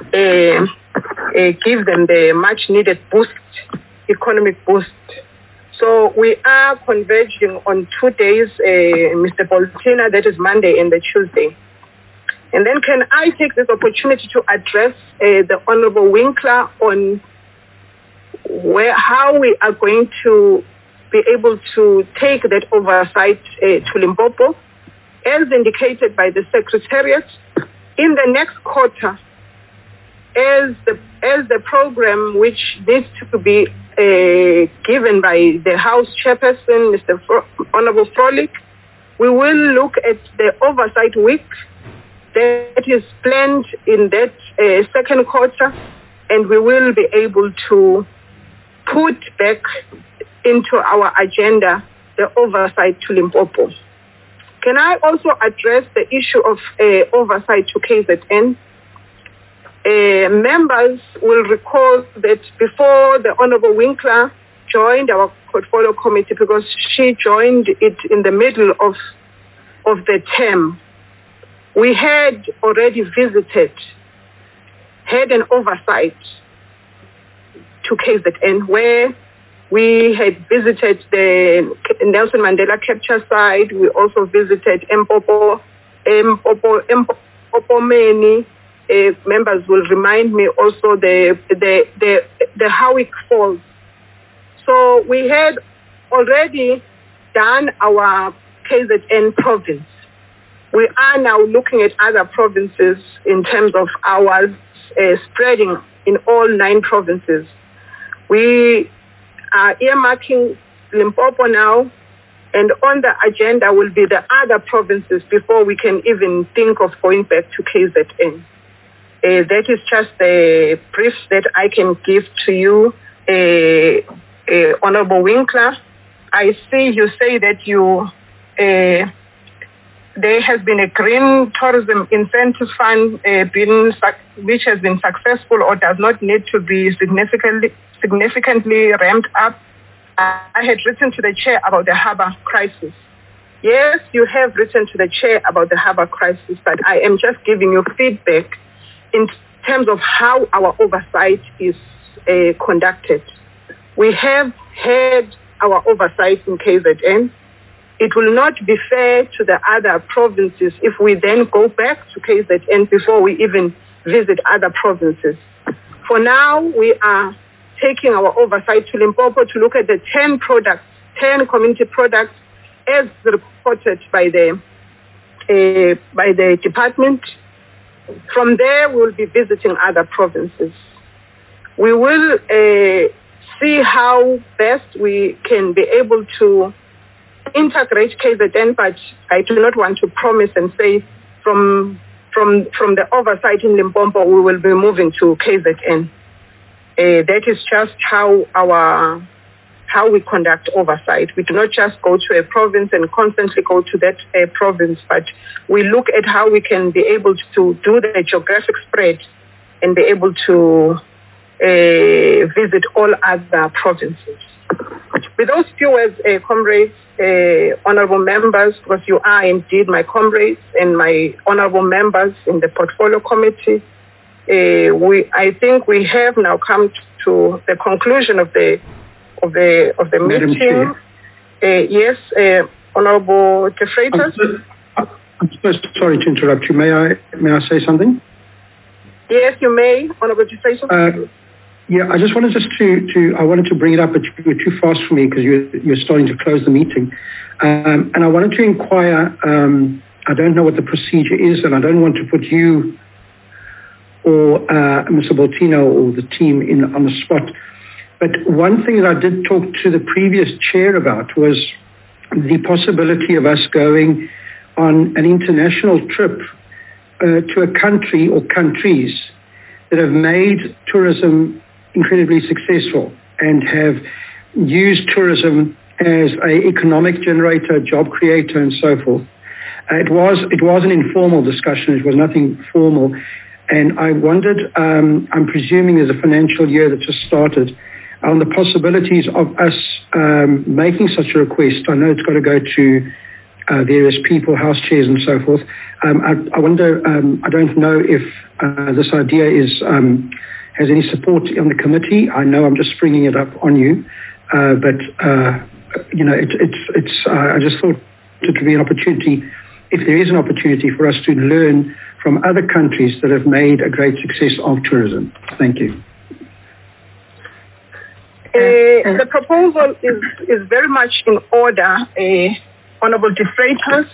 give them the much needed boost, economic boost. So we are converging on 2 days, Mr. Boltina, that is Monday and the Tuesday. And then can I take this opportunity to address the Honourable Winkler on how we are going to be be able to take that oversight to Limpopo, as indicated by the Secretariat. In the next quarter, as the program which needs to be given by the House Chairperson, Mr. Honorable Frolik, we will look at the oversight week that is planned in that second quarter, and we will be able to put back into our agenda the oversight to Limpopo. Can I also address the issue of oversight to KZN? Members will recall that before the Honorable Winkler joined our portfolio committee, because she joined it in the middle of the term, we had already had an oversight to KZN, where we had visited the Nelson Mandela capture site. We also visited Mpopomeni. Members will remind me also the Howick Falls. So we had already done our KZN province. We are now looking at other provinces in terms of ours spreading in all 9 provinces. We are earmarking Limpopo now, and on the agenda will be the other provinces before we can even think of going back to KZN. That is just a brief that I can give to you, Honorable Winkler. I see you say that there has been a green tourism incentive fund which has been successful or does not need to be significantly ramped up. I had written to the chair about the harbour crisis. Yes, you have written to the chair about the harbour crisis, but I am just giving you feedback in terms of how our oversight is conducted. We have had our oversight in KZN. It will not be fair to the other provinces if we then go back to KZN before we even visit other provinces. For now, we are taking our oversight to Limpopo to look at the 10 community products as reported by the department. From there, we will be visiting other provinces. We will see how best we can be able to integrate KZN, but I do not want to promise and say from the oversight in Limpopo we will be moving to KZN. That is just how we conduct oversight. We do not just go to a province and constantly go to that province, but we look at how we can be able to do the geographic spread and be able to visit all other provinces. With those few words, comrades, honorable members, because you are indeed my comrades and my honorable members in the portfolio committee, I think we have now come to the conclusion of the meeting. Yes, Honorable De Freitas. I'm sorry to interrupt you. May I say something? Yes, you may, Honorable De Freitas. Yeah, I just wanted I wanted to bring it up, but you were too fast for me because you're starting to close the meeting. And I wanted to inquire, I don't know what the procedure is, and I don't want to put you or Mr. Boltino or the team on the spot. But one thing that I did talk to the previous chair about was the possibility of us going on an international trip to a country or countries that have made tourism incredibly successful and have used tourism as an economic generator, job creator, and so forth. It was an informal discussion. It was nothing formal. And I wondered, I'm presuming there's a financial year that just started, on the possibilities of us making such a request. I know it's got to go to various people, house chairs and so forth. I wonder, I don't know if this idea has any support on the committee. I know I'm just springing it up on you, but I just thought it would be an opportunity, if there is an opportunity for us to learn from other countries that have made a great success of tourism. Thank you. The proposal is very much in order, Honourable Defrators.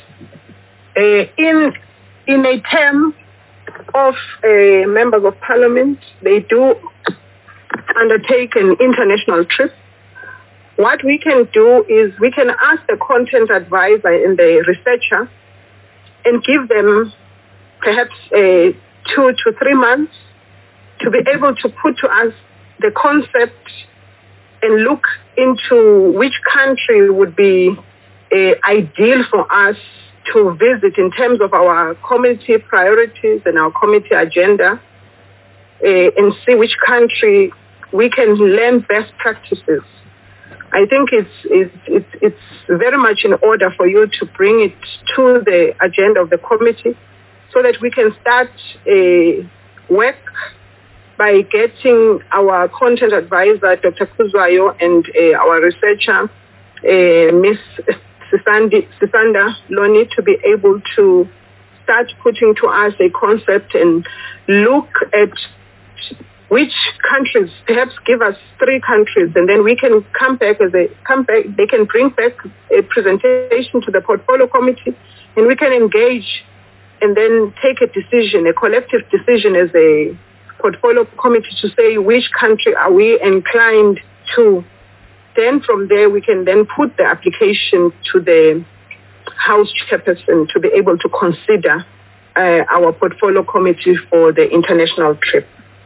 In a term of members of parliament, they do undertake an international trip. What we can do is we can ask the content advisor and the researcher and give them perhaps 2 to 3 months to be able to put to us the concept and look into which country would be ideal for us to visit in terms of our committee priorities and our committee agenda, and see which country we can learn best practices. I think it's very much in order for you to bring it to the agenda of the committee so that we can start work by getting our content advisor, Dr. Kuzwayo, and our researcher, Ms. Sisanda Loni, to be able to start putting to us a concept and look at which countries, perhaps give us 3 countries, and then we can they can bring back a presentation to the portfolio committee, and we can engage and then take a decision, a collective decision as a portfolio committee to say which country are we inclined to. Then from there, we can then put the application to the House chairperson to be able to consider our portfolio committee for the international trip.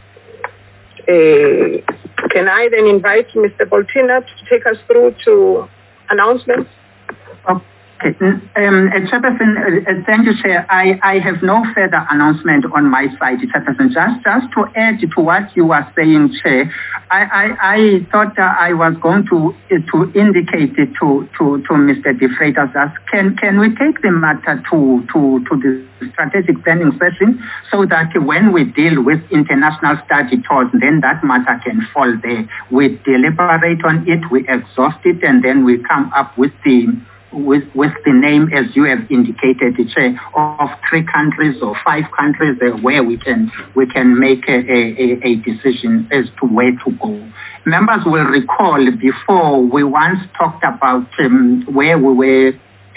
Can I then invite Mr. Boltina to take us through to announcements? Okay. Chairperson, thank you, Chair. I have no further announcement on my side, Chairperson. Just to add to what you were saying, Chair, I thought I was going to indicate it to Mr. Defrators that can we take the matter to the strategic planning session so that when we deal with international study tours, then that matter can fall there. We deliberate on it, we exhaust it, and then we come up with the name, as you have indicated, Chair, of 3 countries or 5 countries where we can make a decision as to where to go. Members will recall before we once talked about where we were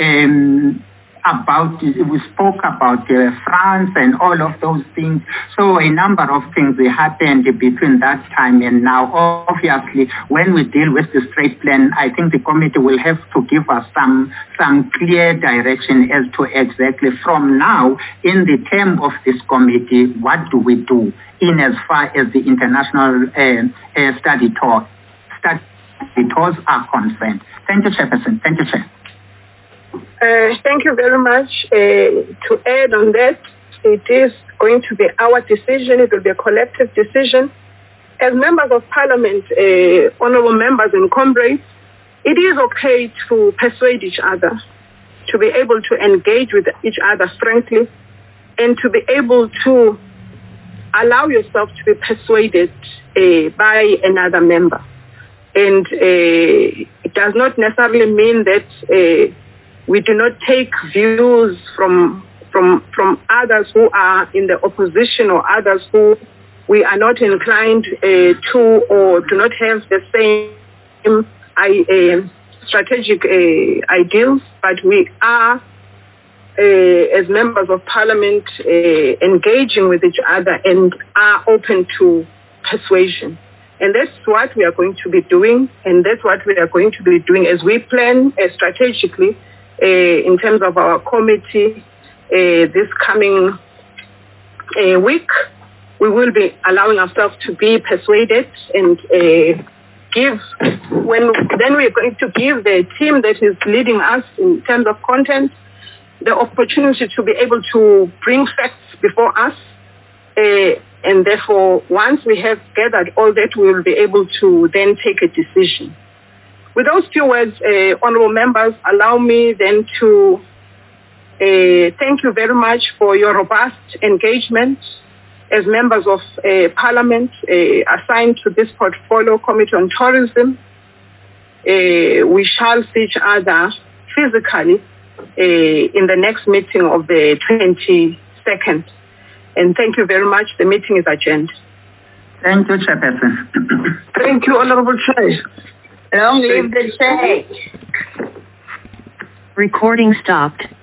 we spoke about France and all of those things. So a number of things happened between that time and now. Obviously, when we deal with the straight plan, I think the committee will have to give us some clear direction as to exactly from now, in the term of this committee, what do we do in as far as the international study tours are concerned. Thank you, Chairperson. Thank you, Chair. Thank you very much. To add on that, it is going to be our decision. It will be a collective decision. As members of parliament, honorable members and comrades, it is okay to persuade each other, to be able to engage with each other frankly, and to be able to allow yourself to be persuaded by another member. And it does not necessarily mean that we do not take views from others who are in the opposition or others who we are not inclined to or do not have the same strategic ideals, but we are, as members of parliament, engaging with each other and are open to persuasion. And that's what we are going to be doing, and that's what we are going to be doing as we plan strategically in terms of our committee this coming week. We will be allowing ourselves to be persuaded and then we're going to give the team that is leading us in terms of content the opportunity to be able to bring facts before us. And therefore, once we have gathered all that, we will be able to then take a decision. With those few words, honorable members, allow me then to thank you very much for your robust engagement as members of parliament assigned to this portfolio committee on tourism. We shall see each other physically in the next meeting of the 22nd. And thank you very much. The meeting is adjourned. Thank you, Chairperson. Thank you, Honorable Chair. Long live the chair. Recording stopped.